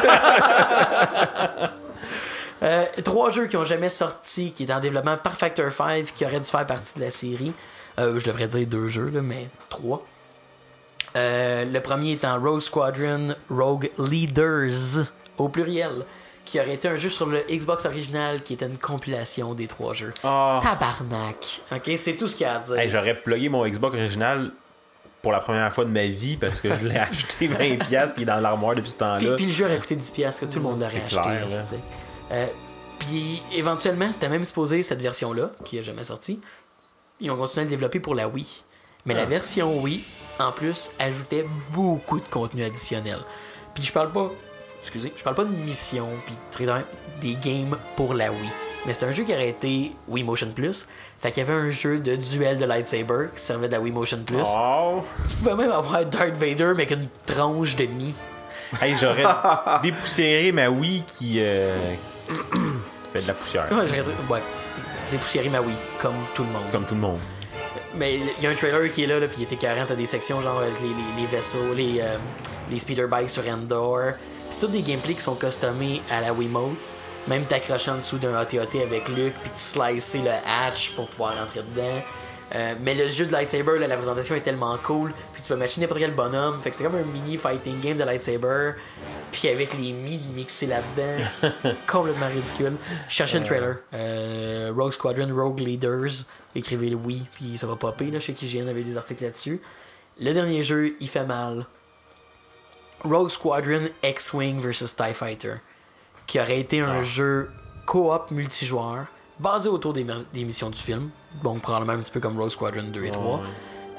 Euh, trois jeux qui ont jamais sorti, qui est en développement par Factor cinq, qui auraient dû faire partie de la série. Euh, je devrais dire deux jeux, là, mais trois. Euh, le premier étant Rogue Squadron Rogue Leaders, au pluriel, qui aurait été un jeu sur le Xbox original, qui était une compilation des trois jeux. Ah. Tabarnak. Ok, c'est tout ce qu'il y a à dire. Hey, j'aurais plugué mon Xbox original pour la première fois de ma vie parce que je l'ai acheté vingt piastres puis il est dans l'armoire depuis ce Puis, temps-là. puis le jeu aurait coûté dix piastres, que tout le monde l'aurait C'est acheté. clair, là. tu sais. Euh, puis éventuellement, c'était même supposé cette version-là, qui est jamais sortie. Ils ont continué à le développer pour la Wii. Mais la Ah. version Wii, en plus, ajoutait beaucoup de contenu additionnel. Puis je parle pas, excusez, je parle pas de mission, puis de traitement, des games pour la Wii. Mais c'était un jeu qui aurait été Wii Motion Plus. Fait qu'il y avait un jeu de duel de lightsaber qui servait de la Wii Motion Plus. Oh! Tu pouvais même avoir Darth Vader, mais avec une tronche de mie. Hey, j'aurais dépoussiéré ma Wii qui euh, fait de la poussière. Ouais, j'aurais ouais, dépoussiérer ma Wii, comme tout le monde. Comme tout le monde. Mais il y a un trailer qui est là, là puis il était carré. T'as des sections genre avec les, les, les vaisseaux, les, euh, les speeder bikes sur Endor. C'est tous des gameplays qui sont customés à la Wiimote. Même t'accrocher en dessous d'un A T A T avec Luke, puis tu slicer le hatch pour pouvoir rentrer dedans. Euh, mais le jeu de lightsaber, là, la présentation est tellement cool. Puis tu peux matcher n'importe quel bonhomme. Fait que c'est comme un mini fighting game de lightsaber. Puis avec les mi mixés là-dedans. Complètement ridicule. Je cherchais le trailer. Euh, Rogue Squadron, Rogue Leaders. Écrivez le oui, puis ça va popper. Là. Je sais qu'I G N avait des articles là-dessus. Le dernier jeu, il fait mal. Rogue Squadron X-Wing versus TIE Fighter. Qui aurait été un Ah. jeu coop multijoueur. Basé autour des, mer- des missions du film. Donc probablement un petit peu comme Rogue Squadron deux et trois. Ouais.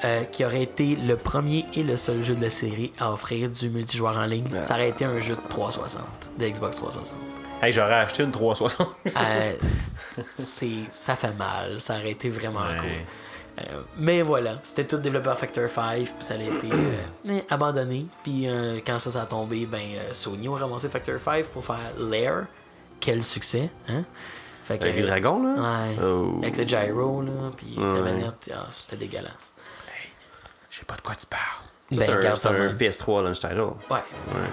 euh, qui aurait été le premier et le seul jeu de la série à offrir du multijoueur en ligne, Ah. ça aurait été un jeu de trois cent soixante, de Xbox trois cent soixante. Hey, j'aurais acheté une trois cent soixante. Euh, c'est, ça fait mal, ça aurait été vraiment Ouais. cool. Euh, mais voilà, c'était tout développé par Factor cinq, puis ça a été euh, abandonné. Puis euh, quand ça, ça a tombé, ben euh, Sony ont ramassé Factor cinq pour faire Lair. Quel succès, hein? Fait que, Avec les dragons, là? Ouais. Oh. Avec le gyro, là, puis avec la Ouais. manette, ah, c'était dégueulasse. Je sais pas de quoi tu parles. Ben, C'est un, regarde c'est ça de un même. P S trois launch title. Ouais. Ouais.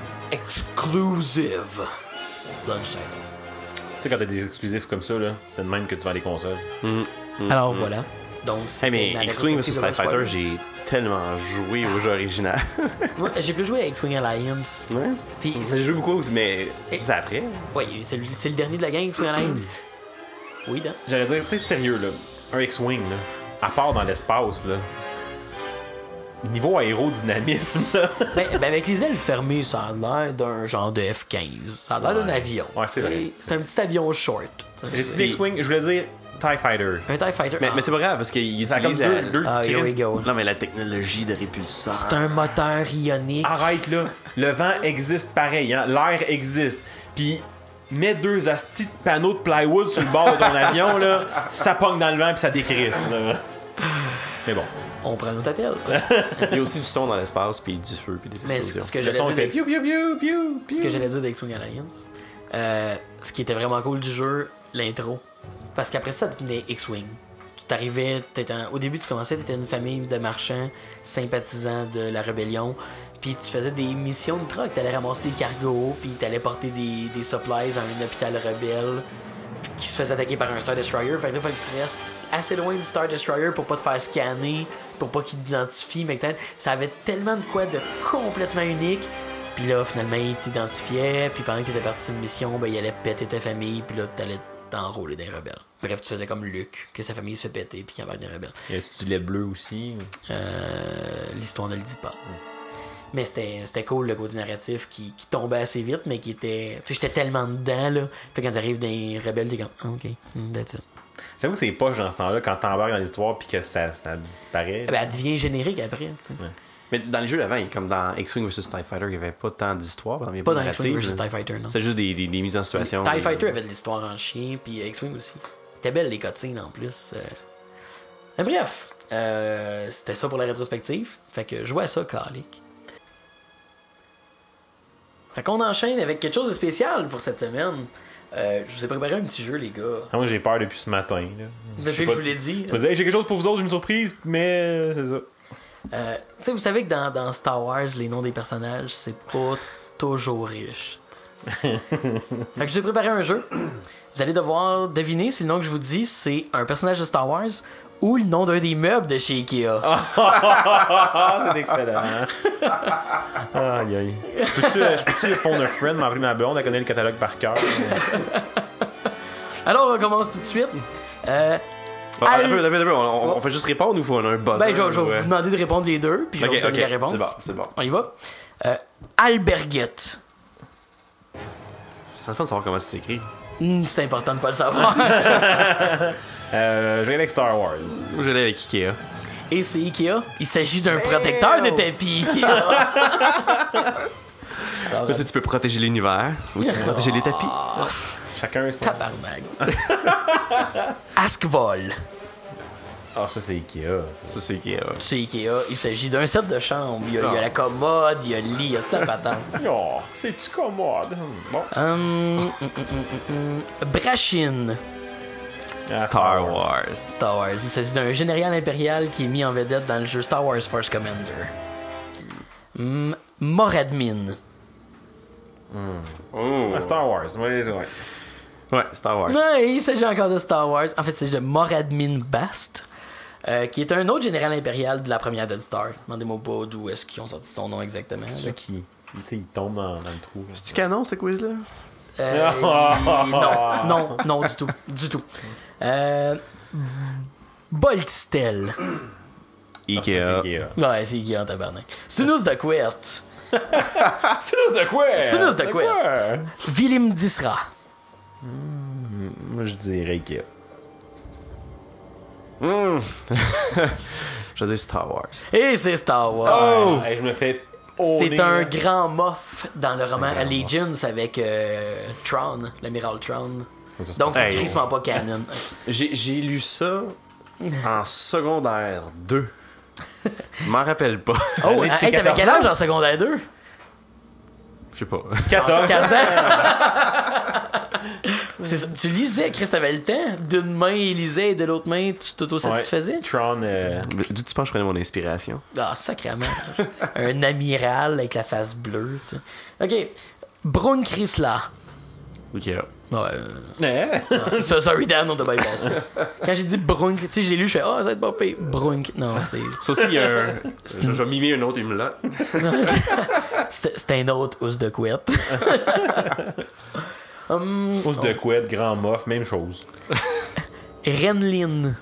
Exclusive. Launch title. Tu sais, quand t'as des exclusifs comme ça, là, c'est de même que tu vends les consoles. Mhm. Mhm. Alors voilà. Donc, Hey, c'était mais ma X-Wing vs rétrospective de TIE Fighter, Rogue j'ai tellement joué au jeu original. Squadron. Moi, j'ai plus joué à X-Wing Alliance. Ouais. Puis, J'ai joué beaucoup, mais Et- c'est après. oui, c'est le, c'est le dernier de la gang, X-Wing Alliance. Oui, Dan. J'allais dire, tu sais, sérieux, là, un X-Wing, là, à part dans l'espace, là, niveau aérodynamisme, là. Ben, ben, avec les ailes fermées, ça a l'air d'un genre de F quinze. Ça a l'air d'un Ouais. avion. Ouais, c'est vrai. Et C'est un petit avion short. J'ai dit X-Wing, je voulais dire TIE Fighter. Un TIE Fighter. Mais, ah, mais c'est pas grave, parce qu'il Ça a comme utilise... deux, la- deux ah, here we crises- go. Non, mais la technologie de répulseur. C'est un moteur ionique. Arrête, là. Le vent existe pareil, hein. L'air existe. Puis, mets deux astis de panneaux de plywood sur le bord de ton avion, là. Ça pogne dans le vent, puis ça décrisse, là. Mais bon. On prend notre appel. Il y a aussi du son dans l'espace, puis du feu, puis des Mais ce, explosions. ce que Le j'allais son dire fait d'X- piou, piou, piou, piou, piou. ce que j'allais dire d'X-Wing Alliance, euh, ce qui était vraiment cool du jeu, l'intro. Parce qu'après ça, ça devenait X-Wing. Tu arrivais, au début, tu commençais, tu étais une famille de marchands sympathisants de la rébellion. Puis tu faisais des missions de truck. Tu allais ramasser des cargos, puis tu allais porter des, des supplies à un hôpital rebelle qui se faisait attaquer par un Star Destroyer. Fait que là, il fallait que tu restes assez loin du Star Destroyer pour pas te faire scanner, pour pas qu'il t'identifie. Mais peut-être, ça avait tellement de quoi de complètement unique. Puis là, finalement, il t'identifiait. Puis pendant que t'étais parti sur une mission, ben, il allait péter ta famille. Puis là, t'allais t'enrôler des rebelles. Bref, tu faisais comme Luke, que sa famille se fait péter puis qu'il embarque des rebelles. Y a-tu du lait bleu aussi? Euh, L'histoire ne le dit pas. Mais c'était c'était cool le côté narratif qui, qui tombait assez vite, mais qui était. Tu sais, j'étais tellement dedans, là. Puis quand t'arrives dans les rebelles, t'es comme, ah, ok, mm, that's it. J'avoue que c'est poche dans ce temps-là, quand t'embarques dans l'histoire puis que ça, ça disparaît. Ben, elle devient générique après, tu sais. Mais dans les jeux d'avant, comme dans X-Wing versus TIE Fighter, il n'y avait pas tant d'histoire. Il y avait Pas dans narrative, X-Wing versus là. TIE Fighter, non. C'est juste des, des, des mises en situation. TIE des- Fighter avait de l'histoire en chien, puis X-Wing aussi. C'était belle les cutscenes en plus. euh. Mais bref, euh, c'était ça pour la rétrospective. Fait que je jouais à ça, calique. Fait qu'on enchaîne avec quelque chose de spécial pour cette semaine. Euh, je vous ai préparé un petit jeu, les gars. Ah, moi, j'ai peur depuis ce matin. Là. Je sais Depuis que pas- je vous l'ai dit. Je me disais, hey, j'ai quelque chose pour vous autres, j'ai une surprise, mais c'est ça. Euh, tu sais, vous savez que dans, dans Star Wars, les noms des personnages, c'est pas toujours riche. Fait que je vous ai préparé un jeu. Vous allez devoir deviner si le nom que je vous dis, c'est un personnage de Star Wars ou le nom d'un des meubles de chez Ikea. Ah, c'est excellent. Aïe, aïe. Je peux-tu, euh, je peux-tu phone a friend, m'envoyer ma blonde, elle connaît le catalogue par cœur. Alors, on commence tout de suite. Euh, Ah, Al- un peu, un peu, un peu. On, on fait juste répondre ou faut on a un buzzer? ben, je, vais- je vais ou, euh? vous demander de répondre les deux, puis je vais Ok, vous donner ok, la réponse. c'est bon, c'est bon. On y va. Euh, Alberguette. C'est le fun de savoir comment c'est écrit. Hmm, c'est important de pas le savoir. Euh, je vais avec Star Wars. Moi, j'allais avec Ikea. Et c'est Ikea. Il s'agit d'un protecteur de tapis Ikea. Alors, Là, si tu peux protéger l'univers ou tu peux protéger les tapis. Chacun son. tabarnak. Askvol. Ah, ça, c'est Ikea. Ça. Ça, c'est Ikea. ouais. C'est Ikea. Il s'agit d'un set de chambre. Il y, a, il y a la commode, il y a le lit, il y a toute la patente. Oh, c'est-tu commode? Bon. Hum, hum, hum, hum, hum. Brachine. Ah, Star Wars. Star Wars. Il s'agit d'un général impérial qui est mis en vedette dans le jeu Star Wars Force Commander. Hum, Moradmin. Oh. Ah, Star Wars. Ouais, ouais. Ouais, Star Wars. Non, il s'agit encore de Star Wars. En fait, c'est de Moradmin Bast, euh, qui est un autre général impérial de la première Death Star. Demandez-moi pas d'où est-ce qu'ils ont sorti son nom exactement. C'est ceux qui, tu sais, ils tombent dans, dans le trou. là. C'est-tu canon, ce quiz-là? Euh, non, non, non, du tout. Du tout. Euh, Boltistel. Ah, Ikea. ça, c'est Ikea. Ouais, c'est qui en tabarnak. C'est une de couette. C'est nous de quoi? C'est nous de quoi? Vilim Disra. Moi, je dirais Ikea. Hmm. Je veux dire Star Wars. Et c'est Star Wars. Oh! Hey, je me fais. C'est honner, un là. grand moff dans le roman Un grand Allegiance avec euh, Tron, l'amiral Tron. Ça, c'est Donc c'est Hey. crissement pas canon. J'ai, j'ai lu ça en secondaire deux. Je m'en rappelle pas. Oh, Allez, hein, t'es hey, t'avais quel quatorze âge en secondaire deux? Je sais pas. quatorze. quinze ans? C'est ça. Tu lisais, Chris, t'avais le temps. D'une main, il lisait et de l'autre main, tu t'auto-satisfaisais? Ouais. Tron. euh, D'où tu penses que je prenais mon inspiration? Ah, sacrément. Un amiral avec la face bleue, tu sais. OK. Brun Chrysler. Ok. Ouais. euh, eh? non, ça, sorry, Dan, on t'a pas passé. Quand j'ai dit Brun, tu sais, j'ai lu, je fais, ah, oh, ça va être pas pire. Brun. Non, c'est. Ça aussi, il y a un. Je je vais mimer un autre hymne-là. Non, c'est- C'était c'était un autre housse de couette. Hum, Pouce de couette, grand moff, même chose. Renlin.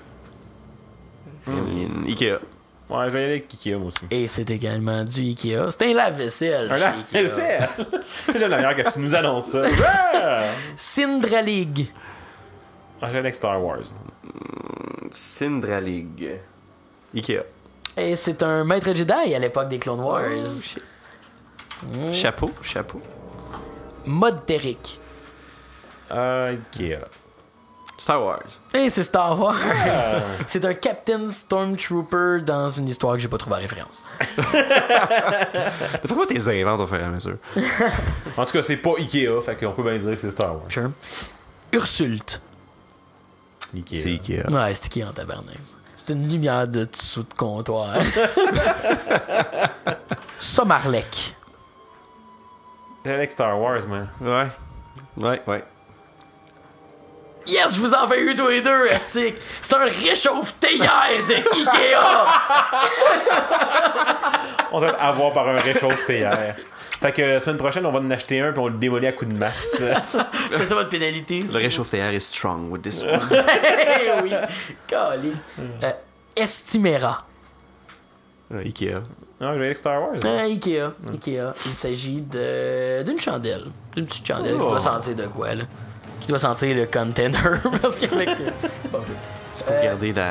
Ikea. Ouais, je vais y aller avec Ikea, moi aussi. Et c'est également du Ikea. C'est un lave-vaisselle. Un chez là, Ikea. c'est. J'aime la manière que tu nous annonces ça. Ah! Syndra League. Ah, je vais aller avec Star Wars. Syndra League. Ikea. Et c'est un maître Jedi à l'époque des Clone Wars. Oh, Chapeau, chapeau. Mode Derrick. Ah, Ikea. Star Wars. Et c'est Star Wars. Ah. C'est un Captain Stormtrooper dans une histoire que j'ai pas trouvé à référence. Fais pas tes inventes au fur et à mesure. En tout cas, c'est pas Ikea, fait qu'on peut bien dire que c'est Star Wars. Sure. Ursult. Ikea. C'est Ikea. Ouais, c'est Ikea en tabarnak. C'est une lumière de dessous de comptoir. Somarlek. J'ai avec Star Wars, moi. Ouais. Ouais, ouais. Yes, je vous en fais eu tous les deux, Estic. C'est un réchauffe-théière de Ikea. On va avoir par un réchauffe-théière. Fait que la semaine prochaine, on va en acheter un puis on le démolit à coups de masse. C'était ça votre pénalité? Le réchauffe-air est strong with this one. Eh oui. Calé. Euh, Estimera. Euh, Ikea. Non, je vais avec Star Wars. Euh, Ikea. Ikea. Il s'agit de d'une chandelle. D'une petite chandelle qui Oh. doit sentir de quoi, là? Qui doit sentir le container. Parce qu'avec. Bon, C'est pour Euh, garder la,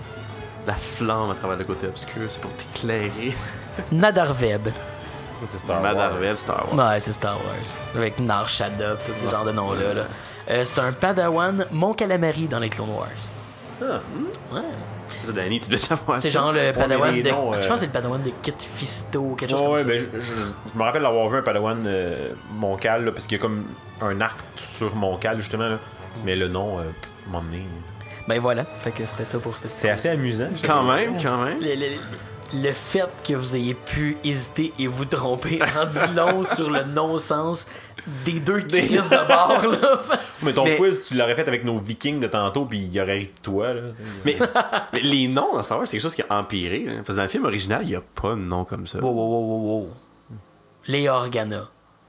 la flamme à travers le côté obscur. C'est pour t'éclairer. Nadarveb. Ça, c'est Star Wars. Madarvev, Star Wars. Ouais, c'est Star Wars. Avec Nar Shaddaa, tous ces genres de noms-là. Là. Euh, c'est un padawan Mon Calamari dans les Clone Wars. Ah. Ouais. Ça, Danny, tu dois savoir C'est ça. genre le padawan les de. noms, euh, Je pense que c'est le padawan de Kit Fisto ou quelque chose Ouais, comme ouais, ça. ben, je, je- je me rappelle d'avoir vu un Padawan euh, Moncal, là, parce qu'il y a comme un arc sur Moncal, justement. Là. Mais le nom, euh, à un moment donné, Ben voilà. Fait que c'était ça pour cette c'est histoire. assez amusant. Quand même, quand même. Le, le- le fait que vous ayez pu hésiter et vous tromper en dit long sur le non-sens des deux crises de bord, là. Mais ton Mais- quiz, tu l'aurais fait avec nos vikings de tantôt, puis il y aurait ri de toi. Là, tu sais. Mais, mais les noms dans Star Wars, c'est quelque chose qui a empiré. Hein. Parce que dans le film original, il n'y a pas de nom comme ça. Wow, wow, wow, wow, wow. Léa Organa.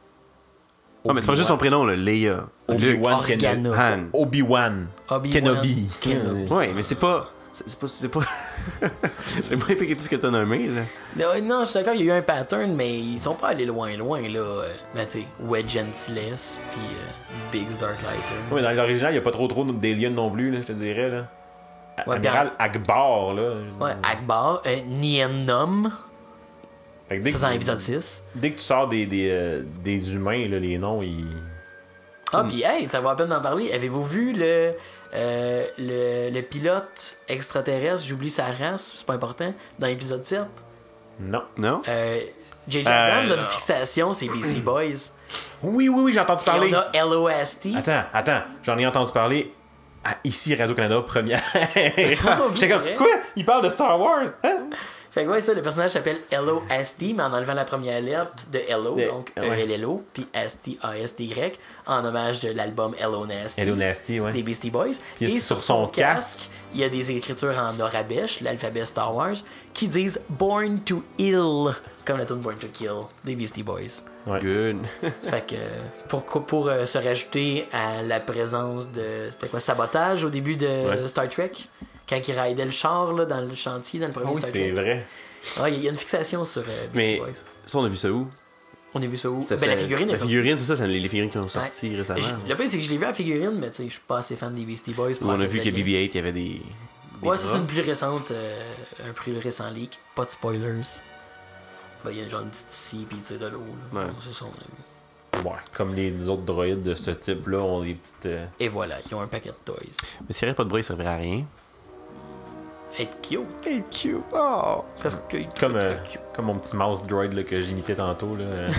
Ah, mais c'est pas juste son prénom, là, Leia. Obi-Wan Organa. Kenobi. Han. Obi-Wan. Obi-Wan Kenobi. Kenobi. Ouais, mais c'est pas. C'est c'est pas. C'est pas. c'est pas épais que tout ce que t'as nommé, là. Non, ouais, non, je suis d'accord, il y a eu un pattern, mais ils sont pas allés loin, loin, là. Euh, Ben, tu sais, Wedge Antilles, puis euh, Biggs Darklighter. Oui, dans l'original, il n'y a pas trop trop d'aliens non plus, là, je te dirais. Là. Ouais, Amiral Akbar, là. Ouais, Akbar, euh, Niennom, Fait que dès, ça c'est dans que, l'épisode six. dès que tu sors des, des, euh, des humains, là, les noms, ils. Ah, puis hey, ça vaut la peine d'en parler. Avez-vous vu le, euh, le, le pilote extraterrestre, j'oublie sa race, c'est pas important, dans l'épisode sept? Non. Non? Euh, J J Euh, Abrams a une non. fixation, c'est Beastie Boys. Oui, oui, oui, j'ai entendu Et parler. on a L O S T. Attends, attends, j'en ai entendu parler à ici Radio-Canada première. J'étais comme, vrai? quoi? Il parle de Star Wars? Hein? Fait que ouais, ça, le personnage s'appelle L O S T, mais en enlevant la première lettre de Hello, De- donc ouais. E L L O, puis S T A S T Y, en hommage de l'album Hello Nasty Hello Nasty, ouais. des Beastie Boys. Puis Et sur sur son son casque, il y a des écritures en arabèche, l'alphabet Star Wars, qui disent Born to Ill, comme la tune Born to Kill des Beastie Boys. Ouais. Good. Fait que pour, pour euh, se rajouter à la présence de, c'était quoi, Sabotage au début de Ouais. Star Trek, quand il raidait le char là, dans le chantier, dans le premier Ah oui, Star c'est Trek. vrai. Ah, il y a une fixation sur euh, Beastie Mais Boys. ça, on a vu ça où? On a vu ça où? Ça, Ben, la c'est- figurine est La sortie. figurine, c'est ça, c'est les les figurines qui ont sorti Ouais. récemment. Je- Le pire, c'est que je l'ai vu à la figurine, mais tu sais, je suis pas assez fan des Beastie Boys pour On en a faire vu de que la B B eight, il y avait des, des Ouais, c'est bras. une plus récente, euh, un plus récent leak. Pas de spoilers. Ben, il y a genre une petite scie pis il tire de l'eau. là. Ouais. Bon, c'est ça, on a vu. Ouais, comme les autres droïdes de ce type-là ont des petites. euh, Et voilà, ils ont un paquet de toys. Mais s'il n'y avait pas de bras, il servirait à rien. Être cute. Hey, cute! Oh! Parce que Comme, très, euh, très cute. comme mon petit mouse droid là, que j'imitais tantôt. Là. euh.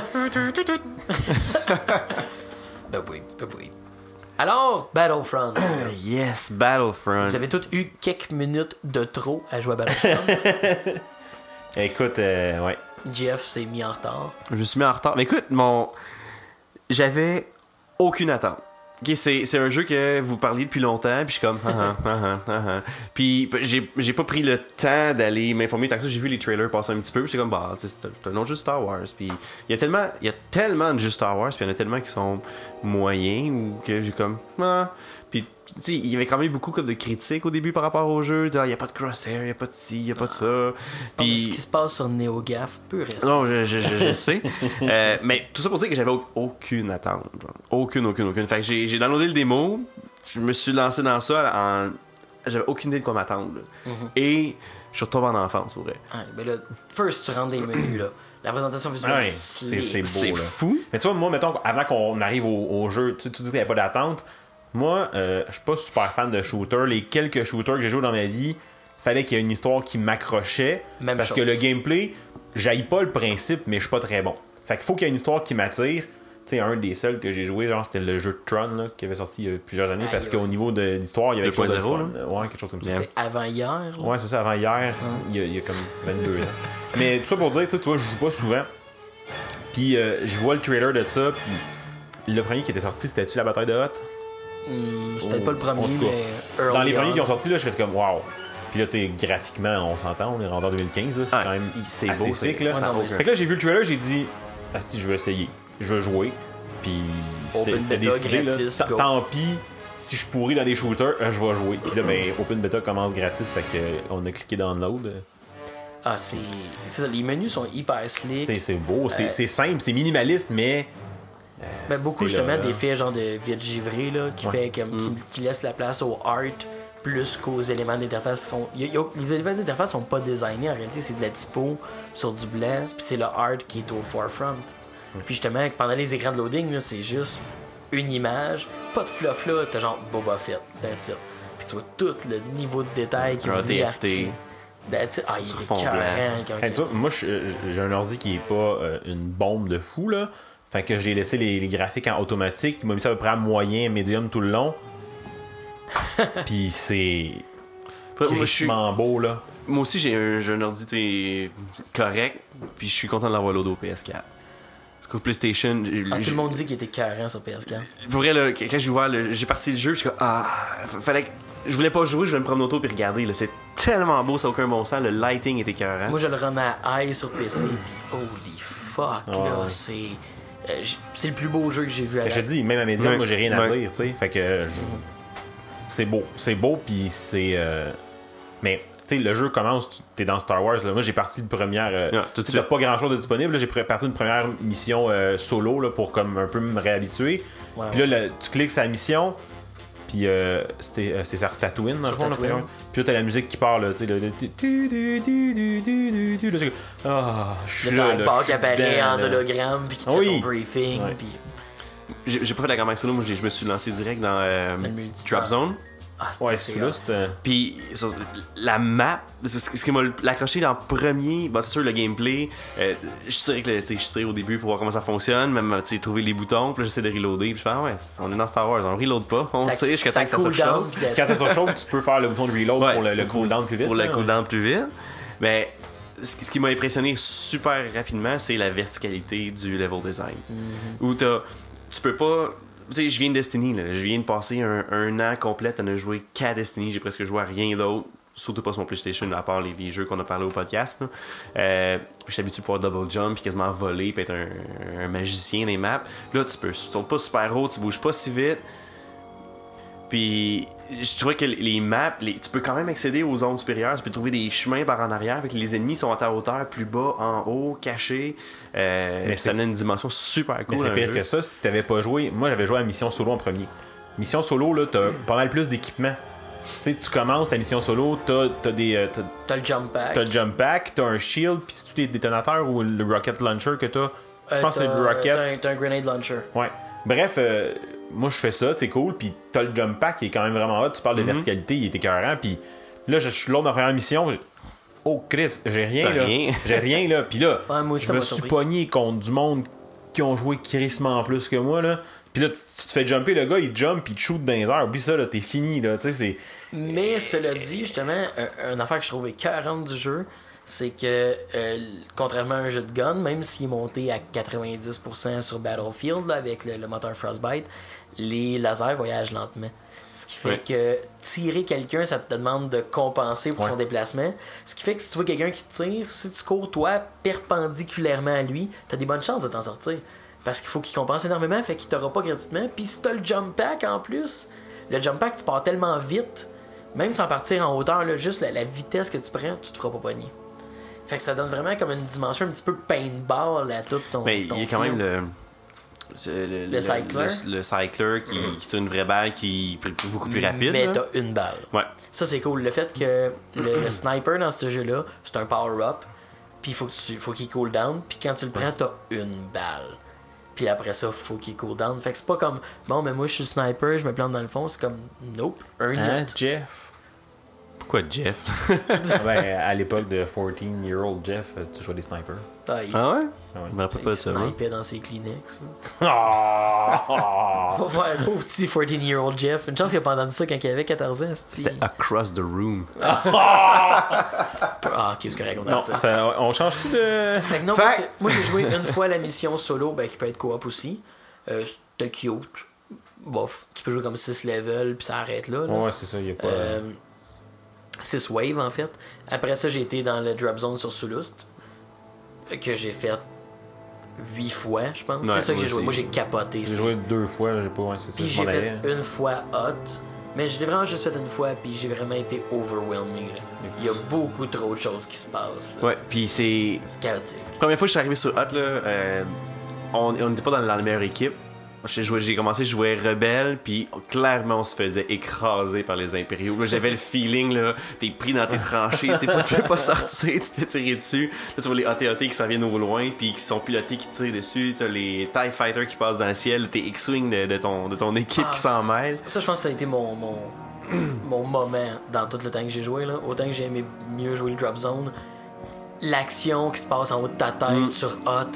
Ben oui, ben oui. Alors, Battlefront. Yes, Battlefront. Vous avez tous eu quelques minutes de trop à jouer à Battlefront. Écoute, euh, ouais. Jeff s'est mis en retard. Je me suis mis en retard. Mais écoute, mon. J'avais aucune attente. Ok, c'est, c'est un jeu que vous parliez depuis longtemps, puis je suis comme. Ah, ah, ah, ah, ah. Puis j'ai, j'ai pas pris le temps d'aller m'informer. Tant que ça, j'ai vu les trailers passer un petit peu, puis j'étais comme, bah, c'est, c'est un autre jeu Star Wars. Puis il y a tellement, il y a tellement de jeux Star Wars, puis il y en a tellement qui sont moyens, ou que j'ai comme. Ah. Puis, tu sais, il y avait quand même beaucoup comme de critiques au début par rapport au jeu. Il n'y a pas de crosshair, il n'y a pas de ci, il n'y a pas de ça. Puis... Ce Puis. qui se passe sur NeoGaf peut rester. Non, je, je, je, je sais. Euh, mais tout ça pour dire que j'avais au- aucune attente. genre. Aucune, aucune, aucune. Fait que j'ai, j'ai downloadé le démo, je me suis lancé dans ça en. J'avais aucune idée de quoi m'attendre. là. Mhm. Et je suis retombé en enfance pour vrai. Ouais, ben là, first, tu rentres dans les menus, là. La présentation visuelle Ouais, est c'est- slick. c'est beau, C'est là. fou. Mais tu vois, moi, mettons, avant qu'on arrive au, au jeu, tu, tu dis qu'il n'y avait pas d'attente. Moi, euh, je suis pas super fan de shooters. Les quelques shooters que j'ai joués dans ma vie, fallait qu'il y ait une histoire qui m'accrochait. Même parce chose. que le gameplay, j'haïs pas le principe, mais je suis pas très bon. Fait qu'il faut qu'il y ait une histoire qui m'attire. Tu sais, un des seuls que j'ai joué, genre, c'était le jeu de Tron, là, qui avait sorti il y a plusieurs années, Aïe, parce ouais. qu'au niveau de l'histoire, il y avait quelque chose de deux point fun. zéro, Ouais, quelque chose comme ça. Yeah. C'est avant hier. là. Ouais, c'est ça, avant hier, il, y a, il y a comme vingt-deux ans. Mais tout ça pour dire, tu sais, tu vois, je joue pas souvent. Puis euh, je vois le trailer de ça, puis le premier qui était sorti, c'était-tu la bataille de Hoth? Hmm, c'est peut-être Oh, pas le premier, en tout cas, mais. Dans early les premiers on. qui ont sorti, là, je fais comme waouh. Puis là, tu sais, graphiquement, on s'entend, on est rendu en deux mille quinze, là, c'est Ah, quand même c'est assez beau, sick, c'est- là. Ouais, non, mais Fait que là, j'ai vu le trailer, j'ai dit, ah, si, je vais essayer, je vais jouer. Puis c'était Open c'était beta, décidé, là. gratis, Tant- go. Tant pis, si je pourris dans des shooters, euh, je vais jouer. Puis là, ben, Open Beta commence gratis, fait que euh, on a cliqué download. Ah, c'est. C'est ça, les menus sont hyper slick. C'est c'est beau, c'est Euh, c'est simple, c'est minimaliste, mais. Ben, beaucoup c'est justement là- d'effets genre de vide givré là, qui Ouais. fait comme qui, qui laisse la place au art plus qu'aux éléments d'interface. Sont... y a- y a- les éléments d'interface sont pas designés en réalité, c'est de la typo sur du blanc, puis c'est le art qui est au forefront. Puis justement, pendant les écrans de loading, là, c'est juste une image, pas de fluff là, t'as genre Boba Fett, that's it. Puis tu vois tout le niveau de détail qui Un est D S T. That's it. Ah, il Sur est fond écœurant, Hey, quand- tu vois, moi, je- j'ai un ordi qui est pas euh, une bombe de fou, là. Fait que j'ai laissé les, les graphiques en automatique. Il m'a mis ça à peu près à moyen, médium tout le long. Puis c'est. Après, moi, je suis- crissement beau, là. Moi aussi, j'ai un, j'ai un ordi t'sais, correct, puis je suis content de l'avoir loadé au P S quatre. Parce qu'au PlayStation, j'ai- Ah, tout j'ai- le monde dit qu'il était écœurant sur P S quatre. pour vrai, là, quand j'ai ouvert, le- j'ai parti le jeu, je suis comme, ah, f- fallait que. Je voulais pas jouer, je voulais me promener autour puis regarder. Là. C'est tellement beau, ça n'a aucun bon sens. Le lighting était écœurant. Moi, je le run à high sur P C, puis holy fuck, Ah là, ouais. c'est. euh, j- c'est le plus beau jeu que j'ai vu à Je te date. dis, même à médium, Ouais. moi, j'ai rien à Ouais. dire, tu sais. Fait que. euh, je- C'est beau. C'est beau, puis c'est. euh, Mais. Tu sais, le jeu commence, tu- t'es dans Star Wars. Là. Moi, j'ai parti une première. euh, Ah, tout de tu sais, t'as suite. pas grand chose de disponible. là. J'ai pr- parti une première mission euh, solo là, pour comme un peu me réhabituer. Ouais, Puis là, le- tu cliques sur la mission. Puis euh, c'était, euh, c'est sur Tatooine, dans le Sur fond. là, Tatooine. premièrement. Puis là, t'as la musique qui part. Là, tu sais, le- le- tu- tu- tu- tu- tu- tu- tu- tu- là, c'est comme, ah, je suis Le là. Dark là, Ball je qui suis apparaît dedans, en là. hologramme, puis qui te Oui. fait ton briefing, Ouais. puis. J'ai j'ai pas fait la campagne solo, moi j'ai- je me suis lancé direct dans euh, Dans le multi- Drop Zone. Ah, c'est Ouais, c'est celui-là, hot. c'est. Puis sur- la map, c'est ce ce qui m'a accroché dans le premier, bah, c'est sûr le gameplay. Euh, je tire avec le- tu sais, je tire au début pour voir comment ça fonctionne, même tu sais, trouver les boutons, puis là, j'essaie de reloader, puis je fais ah ouais, on est dans Star Wars, on reload pas, on Ça- tire jusqu'à temps que ça se cool down, chauffe. puis that's Quand ça it. se chauffe, tu peux faire le bouton de reload Ouais, pour le, le pour- cooldown plus vite. Pour le là. cooldown plus vite. Mais ce ce qui m'a impressionné super rapidement, c'est la verticalité du level design. Où t'as, tu peux pas. Tu sais, je viens de Destiny, là. Je viens de passer un, un an complet à ne jouer qu'à Destiny. J'ai presque joué à rien d'autre. Surtout pas sur mon PlayStation, à part les, les jeux qu'on a parlé au podcast. là. Euh, je suis habitué pour double jump, puis quasiment voler, puis être un, un magicien dans les maps. Là, tu peux. Tu sautes pas super haut, tu bouges pas si vite. Puis je trouvais que les maps, les- tu peux quand même accéder aux zones supérieures, tu peux trouver des chemins par en arrière, fait que les ennemis sont à ta hauteur, plus bas, en haut, cachés. Euh, Mais ça c'est- donne une dimension super cool. Mais c'est à un pire jeu. que ça, si t'avais pas joué. Moi, j'avais joué à Mission Solo en premier. Mission Solo, là, t'as pas mal plus d'équipement. sais, tu commences ta mission solo, t'as, t'as des. euh, t'as, T'as le jump pack. t'as le jump pack, t'as un shield, puis c'est-tu des détonateurs ou le rocket launcher que t'as? Je Euh, pense que c'est t'as- le rocket. T'as un, t'as un grenade launcher. Ouais. Bref, euh, moi je fais ça, c'est cool, puis t'as le jump pack qui est quand même vraiment hot. Tu parles de Mhm. verticalité, il est écœurant, puis là, je suis lors de ma première mission. j'ai- Oh Chris, j'ai rien T'as là. rien. J'ai rien là. Puis là, Ouais, moi aussi, je ça me m'a suis surpris. pogné contre du monde qui ont joué crissement plus que moi là. Puis là, tu, tu te fais jumper, le gars il jump, puis il te shoot dans les airs. Oublie ça, là, t'es fini là. Tu sais, c'est. Mais cela dit, justement, un, une affaire que je trouvais écœurante du jeu, c'est que, euh, contrairement à un jeu de gun, même s'il est monté à quatre-vingt-dix pour cent sur Battlefield là, avec le, le moteur Frostbite, les lasers voyagent lentement. Ce qui fait Ouais. que tirer quelqu'un, ça te demande de compenser pour Ouais. son déplacement. Ce qui fait que si tu vois quelqu'un qui te tire, si tu cours toi perpendiculairement à lui, t'as des bonnes chances de t'en sortir. Parce qu'il faut qu'il compense énormément, fait qu'il t'aura pas gratuitement. Puis si t'as le jump pack en plus, le jump pack, tu pars tellement vite, même sans partir en hauteur, là, juste la, la vitesse que tu prends, tu te feras pas pogner. Fait que ça donne vraiment comme une dimension un petit peu paintball à tout ton. Mais ton il y a quand film. même le. c'est Le, Le cycler. Le, le cycler qui, qui tire une vraie balle qui est beaucoup plus rapide. Mais là. t'as une balle. Ouais. Ça, c'est cool. Le fait que le, le sniper dans ce jeu-là, c'est un power-up, puis il faut, que tu- faut qu'il cool down, puis quand tu le prends, t'as une balle. Puis après ça, faut qu'il cool down. Fait que c'est pas comme, bon, mais moi, je suis le sniper, je me plante dans le fond. C'est comme, nope, un Hein, hit. Jeff? Pourquoi Jeff? Ben, à l'époque de quatorze-year-old Jeff, tu jouais des snipers. Ah, il, Ah ouais? Ah ouais. Je me rappelle il pas de ça. moi. snipait dans ses Kleenex. Ah! Ouais, pauvre petit quatorze-year-old Jeff. Une chance qu'il a pas entendu ça quand il avait quatorze ans. c'est-tu. C'était Across the Room. Ah, ok, c'est correct, on Non, arrête ça. ça, on change-tu de. Fait que non, Fait- moi, c'est- moi, j'ai joué une fois la mission solo, ben, qui peut être coop aussi. Euh, C'était cute. Bof, tu peux jouer comme six levels, puis ça arrête là. là. Ouais, c'est ça, il y a pas. Euh, six waves en fait. Après ça, j'ai été dans le drop zone sur Sulust, que j'ai fait huit fois, je pense. Ouais, c'est ça que moi j'ai joué. aussi. Moi, j'ai capoté. J'ai ça. joué deux fois, j'ai pas. Ouais, c'est ça, Puis je j'ai m'en fait allais. une fois hot. Mais je l'ai vraiment juste fait une fois, puis j'ai vraiment été overwhelming. là. Il y a beaucoup trop de choses qui se passent. là. Ouais, puis c'est. C'est chaotique. Première fois que je suis arrivé sur Hot, là, euh, on n'était pas dans, dans la meilleure équipe. J'ai, joué, j'ai commencé, je jouais rebelle, puis clairement on se faisait écraser par les impériaux. Là, j'avais le feeling, là, t'es pris dans tes tranchées, t'es pas, tu peux pas sortir, tu te fais tirer dessus. Là, tu vois les A T A T qui s'en viennent au loin, puis qui sont pilotés, qui tirent dessus. T'as les TIE Fighters qui passent dans le ciel, tes X-Wing de, de, ton, de ton équipe Ah. qui s'en mêlent. Ça, je pense que ça a été mon, mon, mon moment dans tout le temps que j'ai joué. Là. Autant que j'ai aimé mieux jouer le drop zone, l'action qui se passe en haut de ta tête Mm. sur hot.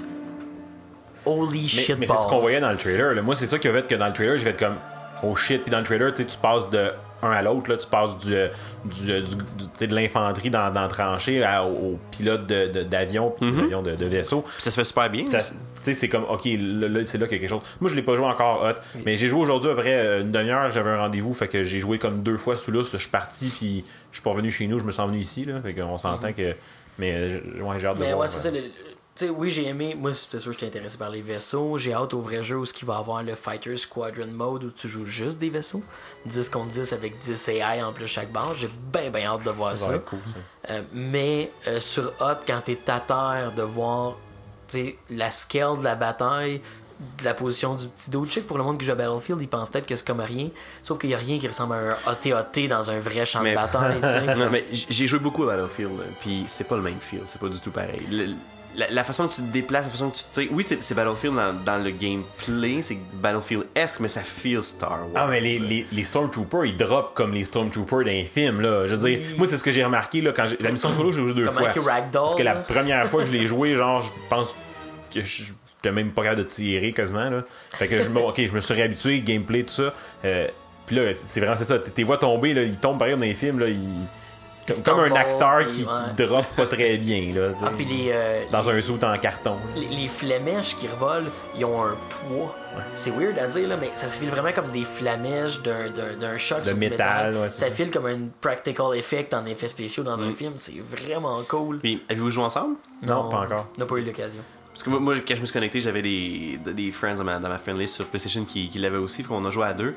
Holy Mais, shit mais c'est ce qu'on balls. voyait dans le trailer. Là. Moi, c'est ça qui a fait que dans le trailer, j'ai fait comme oh shit. Puis dans le trailer, tu sais, tu passes de un à l'autre. Là, tu passes du, euh, du, euh, du- du- tu sais, de l'infanterie dans, dans la tranchée à- au pilote de, de- d'avion puis Mhm. d'avion de, de vaisseau. Puis ça se fait super bien. Ça, tu sais, c'est comme ok, là, là, c'est là qu'il y a quelque chose. Moi, je l'ai pas joué encore hot, mais j'ai joué aujourd'hui après euh, une demi-heure. J'avais un rendez-vous, fait que j'ai joué comme deux fois sous l'os. Je suis parti, puis je suis pas revenu chez nous. Je me suis revenu ici, là. Fait qu'on s'entend que. Mais euh, ouais, j'ai hâte de Mais voir. ouais, c'est ça. le- le- Tu sais, oui, j'ai aimé. Moi, c'est sûr que j'étais intéressé par les vaisseaux. J'ai hâte au vrai jeu où il va y avoir le Fighter Squadron Mode où tu joues juste des vaisseaux. dix contre dix avec dix A I en plus chaque barre. J'ai bien, bien hâte de voir Ça ça. va être cool, ça. Euh, mais euh, sur Hot, quand t'es à terre, de voir tu sais, la scale de la bataille, de la position du petit dude. Je sais que pour le monde qui joue à Battlefield, ils pensent peut-être que c'est comme rien. Sauf qu'il n'y a rien qui ressemble à un A T A T dans un vrai champ Mais- de bataille. tu sais. Non, mais j- j'ai joué beaucoup à Battlefield, là, puis c'est pas le même feel, c'est pas du tout pareil. Le- la, la façon que tu te déplaces, la façon que tu te tires, oui, c'est, c'est Battlefield dans, dans le gameplay, c'est Battlefield-esque, mais ça feel Star Wars. Ah, mais les, les, les Stormtroopers, ils drop comme les Stormtroopers d'un film, là. Je veux dire, Oui. moi, c'est ce que j'ai remarqué, là, quand j'ai... La mission solo, j'ai joué deux Comme fois. avec Ragdoll, Parce que la là. première fois que je l'ai joué, genre, je pense que je j'étais même pas capable de tirer quasiment, là. Fait que je me, ok, je me suis réhabitué, gameplay, tout ça. Euh, Puis là, c'est vraiment c'est ça. Tes voix tomber, là, ils tombent pareil dans les films, là, ils... Comme, comme un stumble, acteur puis qui, ouais. qui drop pas très bien, là. tu sais. Ah, puis les, euh, Dans un suit en carton. les, les flamèches qui revolent, ils ont un poids. C'est weird à dire, là, mais ça se file vraiment comme des flamèches d'un, d'un, d'un choc De sur du métal, métal. ouais, c'est ça ça. file comme un practical effect en effets spéciaux dans un Mm. film. C'est vraiment cool. Puis, avez-vous joué ensemble? Non, pas encore. On n'a pas eu l'occasion. Parce que moi, moi, quand je me suis connecté, j'avais des, des friends dans ma, dans ma friend list sur PlayStation qui, qui l'avaient aussi, fait qu'on a joué à deux.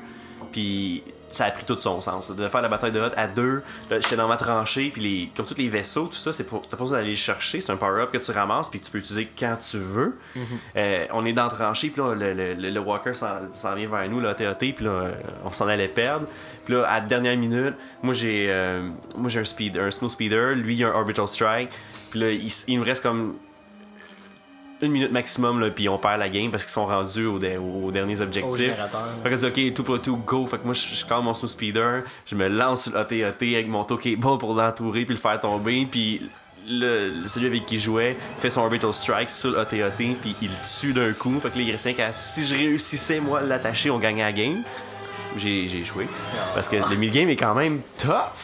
puis ça a pris tout son sens. De faire la bataille de Hoth à deux, là, j'étais dans ma tranchée, puis les, comme tous les vaisseaux, tout ça, c'est pour, t'as pas besoin d'aller le chercher, c'est un power-up que tu ramasses, puis que tu peux utiliser quand tu veux. Mm-hmm. Euh, on est dans la tranchée, puis là, le, le, le, le Walker s'en, s'en vient vers nous, là, T A T, puis là, on s'en allait perdre. Puis là, à la dernière minute, moi j'ai, euh, moi, j'ai un, speed, un Snow Speeder, lui, il a un Orbital Strike, puis là, il, il me reste comme une minute maximum, là, puis on perd la game parce qu'ils sont rendus aux, de, aux derniers objectifs. Fait que c'est ok, tout pour tout, go. Fait que moi, je, je calme mon Snow Speeder, je me lance sur le A T A T avec mon Tokéball pour l'entourer puis le faire tomber, puis le, celui avec qui je jouais fait son Orbital Strike sur le A T A T, puis il le tue d'un coup. Fait que là, il restait qu'à si je réussissais, moi, à l'attacher, on gagnait la game. J'ai, j'ai joué. Parce que le mid-game est quand même tough.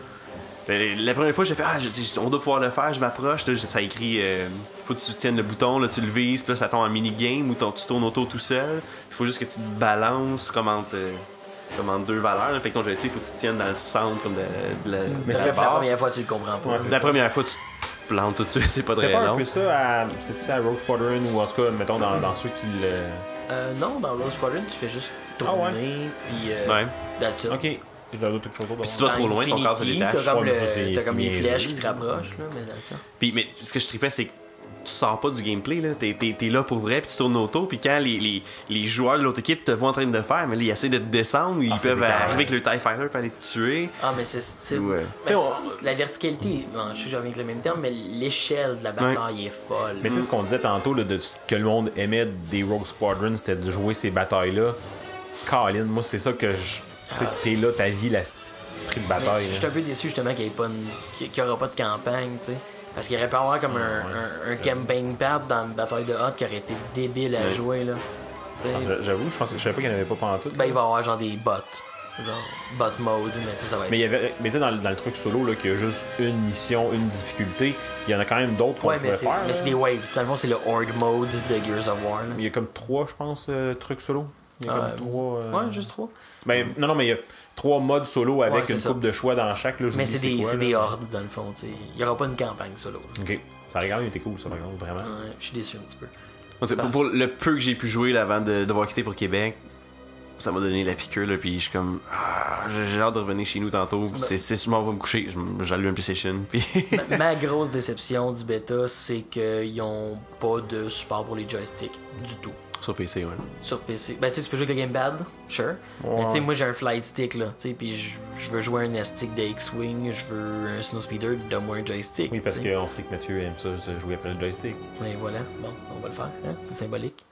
La première fois, j'ai fait ah, je, on doit pouvoir le faire, je m'approche, là, ça écrit euh, faut que tu tiennes le bouton, là, tu le vises, puis là ça tombe en mini-game où tu tournes autour tout seul. Il faut juste que tu te balances comme entre, euh, comme entre deux valeurs. Là. Fait que ton joystick, il faut que tu te tiennes dans le centre comme de, de, de, Mais de la, la barre. La première fois, tu le comprends pas. Ouais, la première fois, tu, tu te plantes tout de suite, c'est pas C'était très pas long. un peu ça à, c'était à Rogue Squadron ou en tout cas, mettons, dans, dans ceux qui le. Euh, non, dans Rogue Squadron, tu fais juste tourner, ah ouais. puis. Euh, ouais. That's it. Ok. Je dois quelque chose d'autre. Puis si tu vas trop loin, ton corps se détache. T'as comme, ouais, le, ça, c'est, t'as c'est comme les niaiseux. flèches qui te rapprochent, là, mais that's it. Puis, mais ce que je tripais, c'est que tu sors pas du gameplay, là. T'es, t'es, t'es là pour vrai, puis tu tournes autour, puis quand les, les, les joueurs de l'autre équipe te voient en train de le faire, mais là, ils essaient de te descendre, ils ah, peuvent arriver arriver avec le TIE Fighter pour aller te tuer. Ah, mais c'est. c'est, ouais. mais c'est la verticalité, bon, je sais que j'en viens avec le même terme, mais l'échelle de la bataille ouais. est folle. Mais tu sais, ce qu'on disait tantôt, là, de, que le monde aimait des Rogue Squadron, c'était de jouer ces batailles-là. Colin, moi, c'est ça que je. Tu sais, t'es là, ta vie, la prix de bataille. Je suis un peu déçu justement qu'il n'y qu aura pas de campagne, tu sais. Parce qu'il aurait pu avoir comme un, un, un campaign pad dans une bataille de Hoth qui aurait été débile à ouais. jouer, là. Alors, j'avoue, je, pense, je savais pas qu'il n'y en avait pas pendant tout. Ben, il va y avoir genre des bots. Genre bot mode, mais tu sais, ça va être. Mais il y avait, mais tu sais, dans, dans le truc solo, là, qu'il y a juste une mission, une difficulté, il y en a quand même d'autres qu'on ouais, pourrait mais faire. Mais c'est des waves. Dans le fond, c'est le Horde mode de Gears of War. Là. Il y a comme trois, je pense, euh, trucs solo. Il y a euh, comme trois. Euh... Ouais, juste trois. Ben, non, non, mais il y a trois modes solo avec ouais, une coupe de choix dans chaque. Là, mais c'est des, quoi, c'est des hordes, dans le fond. T'sais. Il n'y aura pas une campagne solo. Là. Ok. Ça aurait quand même été cool, ça, par exemple, vraiment. Ouais, je suis déçu un petit peu. Pour, pour le peu que j'ai pu jouer là, avant de devoir quitter pour Québec, ça m'a donné la piqûre, là, puis je suis comme, ah, j'ai hâte de revenir chez nous tantôt. Ben, c'est, c'est, je m'en vais me coucher, j'allume un PlayStation. Puis... ma, ma grosse déception du bêta, c'est qu'ils n'ont pas de support pour les joysticks du tout. Sur P C, ouais. Sur P C. Ben, tu sais, tu peux jouer avec le gamepad, sure. Ouais. Mais tu sais, moi, j'ai un flight stick, là. Tu sais, puis je veux jouer un S-stick de X-Wing, je veux un Snow Speeder, donne-moi un joystick. Oui, parce qu'on sait que Mathieu aime ça, jouer après le joystick. Et voilà. Bon, on va le faire. Hein? C'est symbolique.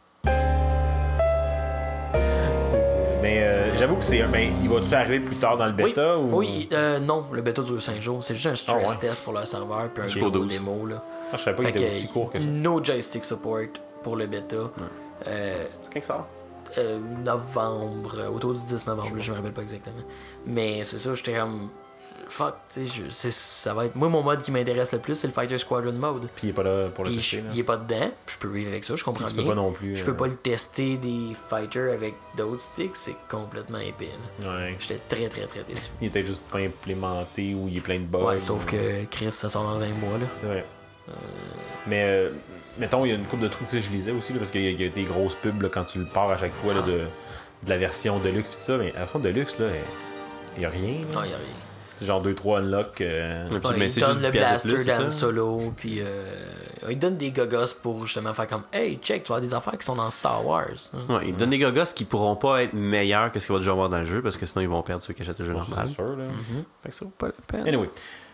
Mais euh, j'avoue que c'est un. Ben, il va-tu arriver plus tard dans le bêta oui, ou... oui euh, non, le bêta dure cinq jours. C'est juste un stress oh, ouais. test pour le serveur puis un Jusqu'au gros douze. démo. Là. Ah, je savais pas qu'il était aussi court que ça. No joystick support pour le bêta. Ouais. Euh, c'est quand que ça euh, novembre, autour du dix novembre, je, je me rappelle pas exactement. Mais c'est ça, j'étais comme. Fuck, tu sais, ça va être. Moi, mon mode qui m'intéresse le plus, c'est le Fighter Squadron mode. Puis il est pas là pour le Puis tester. Je, là. il est pas dedans, je peux vivre avec ça, je comprends tu bien. peux pas non plus. Je euh... peux pas le tester des fighters avec d'autres sticks, c'est complètement épais. Là. Ouais. J'étais très très très déçu. Il est peut-être juste pas implémenté ou il est plein de bugs. Ouais, sauf ou... que Chris, ça sort dans un mois. Là. Ouais. Euh... Mais. Euh... Mettons, il y a une couple de trucs, tu sais, je lisais aussi, là, parce qu'il y, y a des grosses pubs là, quand tu le pars à chaque fois là, de, de la version Deluxe pis tout ça, mais la version Deluxe, là, il n'y a rien. Là. Non, il n'y a rien. C'est genre deux trois unlocks. Euh... Ouais, mais il c'est donne juste le blaster plus, dans le solo, puis euh, il donne des gogos pour justement faire comme hey, check, tu vas avoir des affaires qui sont dans Star Wars. Ouais, il donne des gogos qui pourront pas être meilleurs que ce qu'il va déjà avoir dans le jeu, parce que sinon ils vont perdre ceux qui achètent le jeu ouais, normal. C'est sûr, là. Mm-hmm. Fait que ça vaut pas la peine. Anyway.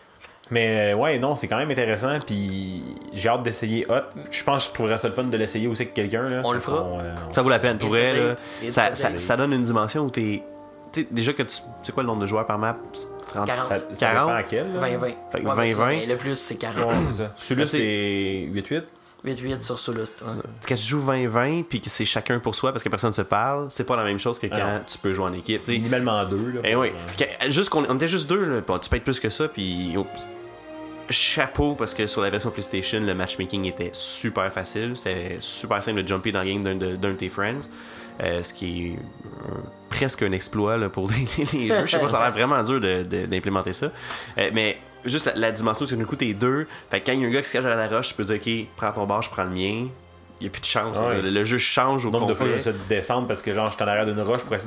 Mais ouais, non, c'est quand même intéressant, puis j'ai hâte d'essayer Hoth. Je pense que je trouverais ça le fun de l'essayer aussi avec quelqu'un. Là. On le fera. On, euh, on... Ça vaut la peine, pour elle. Ça, ça, ça, ça donne une dimension où t'es. Tu sais, déjà que tu. C'est quoi le nombre de joueurs par map quarante. Ça, ça dépend à quel, là? vingt vingt. Fait que ouais, vingt vingt. Le plus, c'est quarante. Ouais, c'est ça. Celui-là, c'est huit huit. huit huit sur Soulust. Ouais. Quand tu joues vingt vingt puis que c'est chacun pour soi parce que personne se parle, c'est pas la même chose que quand ah tu peux jouer en équipe. T'sais. Minimalement deux. Là, Et oui. Euh... Juste qu'on on était juste deux, là. Bon, tu peux être plus que ça, puis. Oups. Chapeau, parce que sur la version PlayStation, le matchmaking était super facile. C'était super simple de jumper dans le game d'un de, d'un de tes friends. Euh, ce qui est euh, presque un exploit là, pour les, les jeux. Je sais pas, ça a l'air vraiment dur de, de, d'implémenter ça. Euh, mais juste la, la dimension, c'est que d'un coup, t'es deux. Fait que quand il y a un gars qui se cache à la roche, tu peux dire, OK, prends ton bar, je prends le mien. Il n'y a plus de chance. Ah ouais. le, le jeu change au nombre complet. de fois, je vais descendre parce que genre, je suis en arrière d'une roche pour essayer d'en,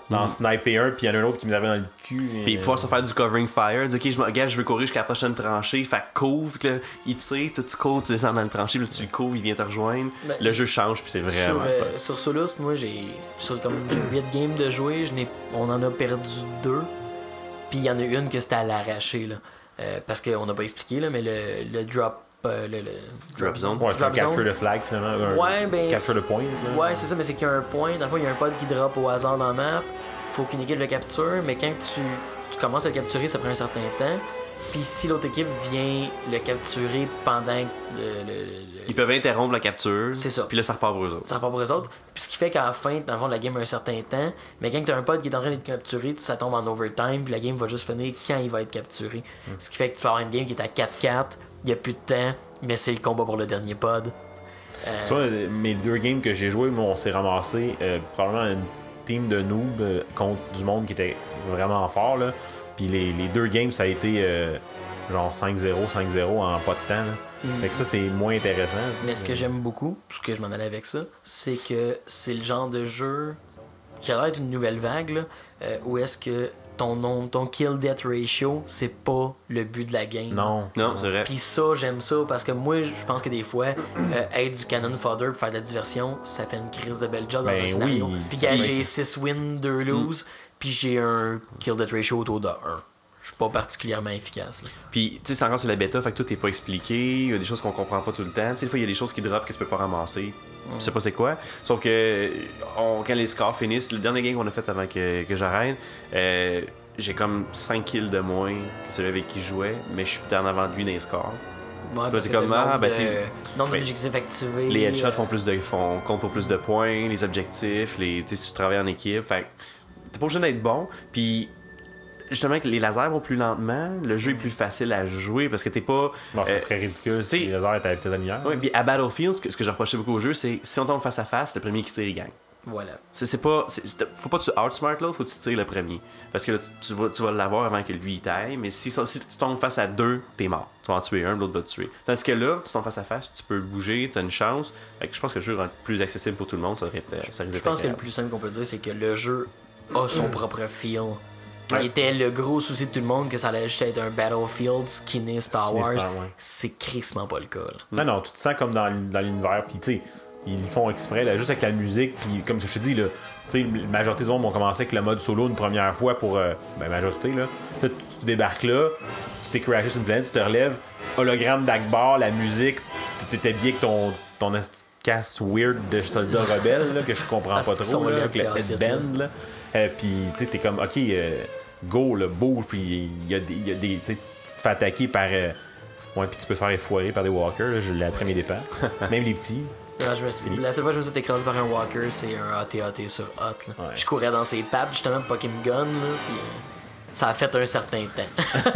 d'en Mm. sniper un, puis il y en a un autre qui me l'avait dans le cul. Puis euh, pouvoir se faire du covering fire, dire ok, je, me, regarde, je veux courir jusqu'à la prochaine tranchée, fait que couvre, que là, il tire, toi tu cours, tu descends dans le tranchée, puis là, tu le couvres, il vient te rejoindre. Ben, le jeu change, puis c'est Sur, vraiment euh, fun. sur Solus, moi, j'ai. Sur comme j'ai huit games de jouer, je n'ai, on en a perdu deux. Puis il y en a une que c'était à l'arraché, là. Euh, parce qu'on n'a pas expliqué, là, mais le, le drop. euh, le, le Drop zone. Ouais, c'est un drop capture zone. de flag finalement. Un Ouais, ben, capture c'est- de point. Là. Ouais, c'est ça, mais c'est qu'il y a un point. Dans le fond, il y a un pod qui drop au hasard dans la map. Faut qu'une équipe le capture, mais quand tu, tu commences à le capturer, ça prend un certain temps. Puis si l'autre équipe vient le capturer pendant que le, le- le- Ils peuvent interrompre la capture. C'est ça. Puis là, ça repart pour eux autres. ça repart pour eux autres. Puis ce qui fait qu'à la fin, dans le fond, la game a un certain temps. Mais quand t'as un pod qui est en train d'être capturé, ça tombe en overtime. Puis la game va juste finir quand il va être capturé. Ce qui fait que tu peux avoir une game qui est à quatre quatre. Il n'y a plus de temps. Mais c'est le combat pour le dernier pod. Euh, Tu vois, mes deux games que j'ai joués, moi, on s'est ramassé euh, probablement une team de noobs euh, contre du monde qui était vraiment fort. Là. Puis les, les deux games, ça a été euh, genre cinq zéro, cinq zéro en pas de temps. Là. Mm. Fait que ça, c'est moins intéressant. Mais ce que j'aime beaucoup, ce que je m'en allais avec ça, c'est que c'est le genre de jeu qui a l'air d'être une nouvelle vague, là, euh, où est-ce que ton, nom, ton kill-death ratio, c'est pas le but de la game. Non. Non, c'est vrai. Puis ça, j'aime ça parce que moi, je pense que des fois, euh, être du cannon fodder pour faire de la diversion, ça fait une crise de belle job dans Ben un scénario. oui, Puis c'est quand vrai. j'ai six wins, deux lose, puis j'ai un kill-death ratio autour de un. Je suis pas particulièrement efficace. Là. Puis, tu sais, c'est encore sur la bêta, fait que tout est pas expliqué. Il y a des choses qu'on comprend pas tout le temps. Tu sais, des fois, il y a des choses qui drop que tu peux pas ramasser. Tu sais pas c'est quoi. Sauf que, on- quand les scores finissent, le dernier game qu'on a fait avant que, que j'arrête, euh, j'ai comme cinq kills de moins que celui avec qui je jouais, mais je suis en avant de lui dans les scores. Ouais, parce c'est que comme, t'as le ah, nombre ben, de- tu sais, nombre ben, d'objectifs activés. Les headshots euh, font plus de font, comptent pour plus de points, les objectifs, les, tu sais, si tu travailles en équipe. Fait que t'es pas obligé d'être bon. Puis justement, que les lasers vont plus lentement, le jeu est plus facile à jouer parce que t'es pas. Bon, ça euh, serait ridicule si t'sais- les lasers étaient à la vitesse de la lumière. Ouais, puis à Battlefield, ce que, ce que j'ai reproché beaucoup au jeu, c'est si on tombe face à face, le premier qui tire, il gagne. Voilà. C'est, c'est pas. c'est- c'est- faut pas que tu outsmart l'autre, faut que tu tires le premier. Parce que là, tu, tu vas, tu vas l'avoir avant que lui il taille, mais si, si tu tombes face à deux, t'es mort. Tu vas en tuer un, l'autre va te tuer. Tandis que là, tu tombes face à face, tu peux bouger, t'as une chance. Fait que je pense que le jeu rend plus accessible pour tout le monde, ça aurait été. Ça risque Je pense que le d'être plus simple qu'on peut dire, c'est que le jeu a son propre feel. Qui Ouais. était le gros souci de tout le monde, que ça allait juste être un Battlefield skinné Star Skinny Wars. Star, ouais. C'est crissement pas le cas. là. Non, non, tu te sens comme dans, l- dans l'univers, puis tu sais, ils le font exprès, là, juste avec la musique, puis comme je te dis, là, tu sais, la majorité des gens vont commencer avec le mode solo une première fois pour. Euh, ben, majorité, là. Là, tu, tu débarques là, tu t'es crashé sur une planète, tu te relèves, hologramme d'Akbar, la musique, tu t'es habillé avec ton, ton esti de casse weird de soldat rebelle, là, que je comprends Ah, pas c'est qu'ils trop, sont là, laids, avec le ces outfits, headband, là. Euh, puis, tu sais, t'es comme, ok, euh, go, là, bouge, puis il y a des. il Y a des tu sais, tu te fais attaquer par. Euh, ouais, puis tu peux te faire effoirer par des walkers, là, je l'ai après mes dépens. Même les petits. Non, je me suis- La seule fois que je me suis fait écraser par un walker, c'est un A T A T sur Hot. Là. Ouais. Je courais dans ses pattes, justement, pour pas qu'il me gunne. Là, puis, euh, ça a fait un certain temps.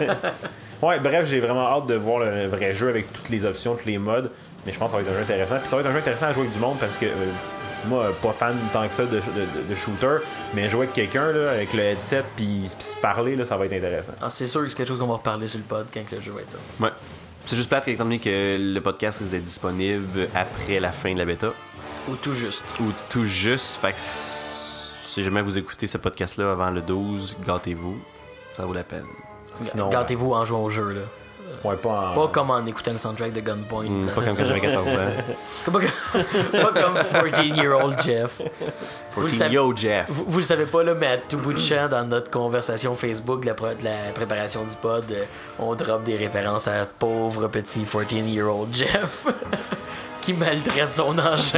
Ouais, bref, j'ai vraiment hâte de voir le vrai jeu avec toutes les options, tous les modes. Mais je pense que ça va être un jeu intéressant. Puis ça va être un jeu intéressant à jouer avec du monde parce que euh, moi, pas fan tant que ça de, de, de- de shooter, mais jouer avec quelqu'un là, avec le headset puis puis se parler, là, ça va être intéressant. Ah, c'est sûr que c'est quelque chose qu'on va reparler sur le pod quand le jeu va être sorti. Ouais. C'est juste plate étant donné que le podcast risque d'être disponible après la fin de la bêta. Ou tout juste. Ou tout juste. Fait que si jamais vous écoutez ce podcast-là avant le douze, gâtez-vous. Ça vaut la peine. Sinon, Gâtez-vous en jouant au jeu. Là. ouais, pas en. Pas comme en écoutant le soundtrack de Gunpoint. Hmm, pas comme quand j'avais quatorze ans. Pas comme, pas comme fourteen-year-old Jeff. Vous le fourteen, savez- yo, Jeff. Vous, vous le savez pas, là, mais à tout bout de champ, dans notre conversation Facebook de la, pro- de la préparation du pod, euh, on drop des références à pauvre petit fourteen-year-old Jeff qui maltraite son engin.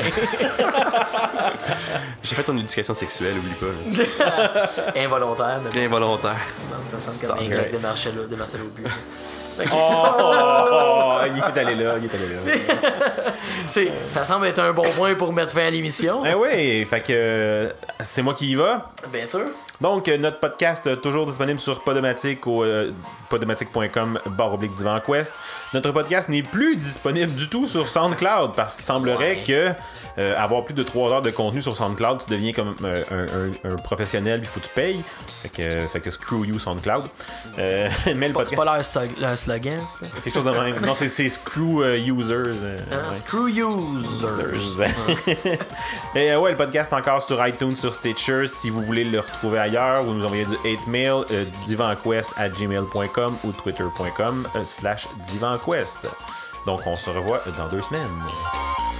J'ai fait ton éducation sexuelle, oublie pas. là. Involontaire, mais bon, Involontaire. ça sonne comme un Stalker. gag de Marcelo, de Marcelo But. Fait que- Oh, oh, oh, il est allé là, il est allé là. c'est, ça semble être un bon point pour mettre fin à l'émission. Eh oui, fait que euh, c'est moi qui y va. Bien sûr. Donc, euh, notre podcast euh, toujours disponible sur Podomatic au euh, podomatic point com barre oblique Divan Quest. Notre podcast n'est plus disponible du tout sur SoundCloud parce qu'il semblerait Ouais. que euh, avoir plus de trois heures de contenu sur SoundCloud, tu deviens comme euh, un, un- un professionnel, il faut que tu payes. Fait que, fait que screw you SoundCloud. Euh, mais le C'est pas, c'est podcast. pas leur, so- leur slogan, ça. Quelque chose de même. Non, c'est, c'est Screw euh, Users. euh, Ah, ouais. Screw users. Et euh, ouais, le podcast est encore sur iTunes, sur Stitcher. Si vous voulez le retrouver ailleurs, vous nous envoyez du hate mail, euh, divanquest à gmail point com ou twitter point com euh, slash divanquest. Donc, on se revoit dans deux semaines.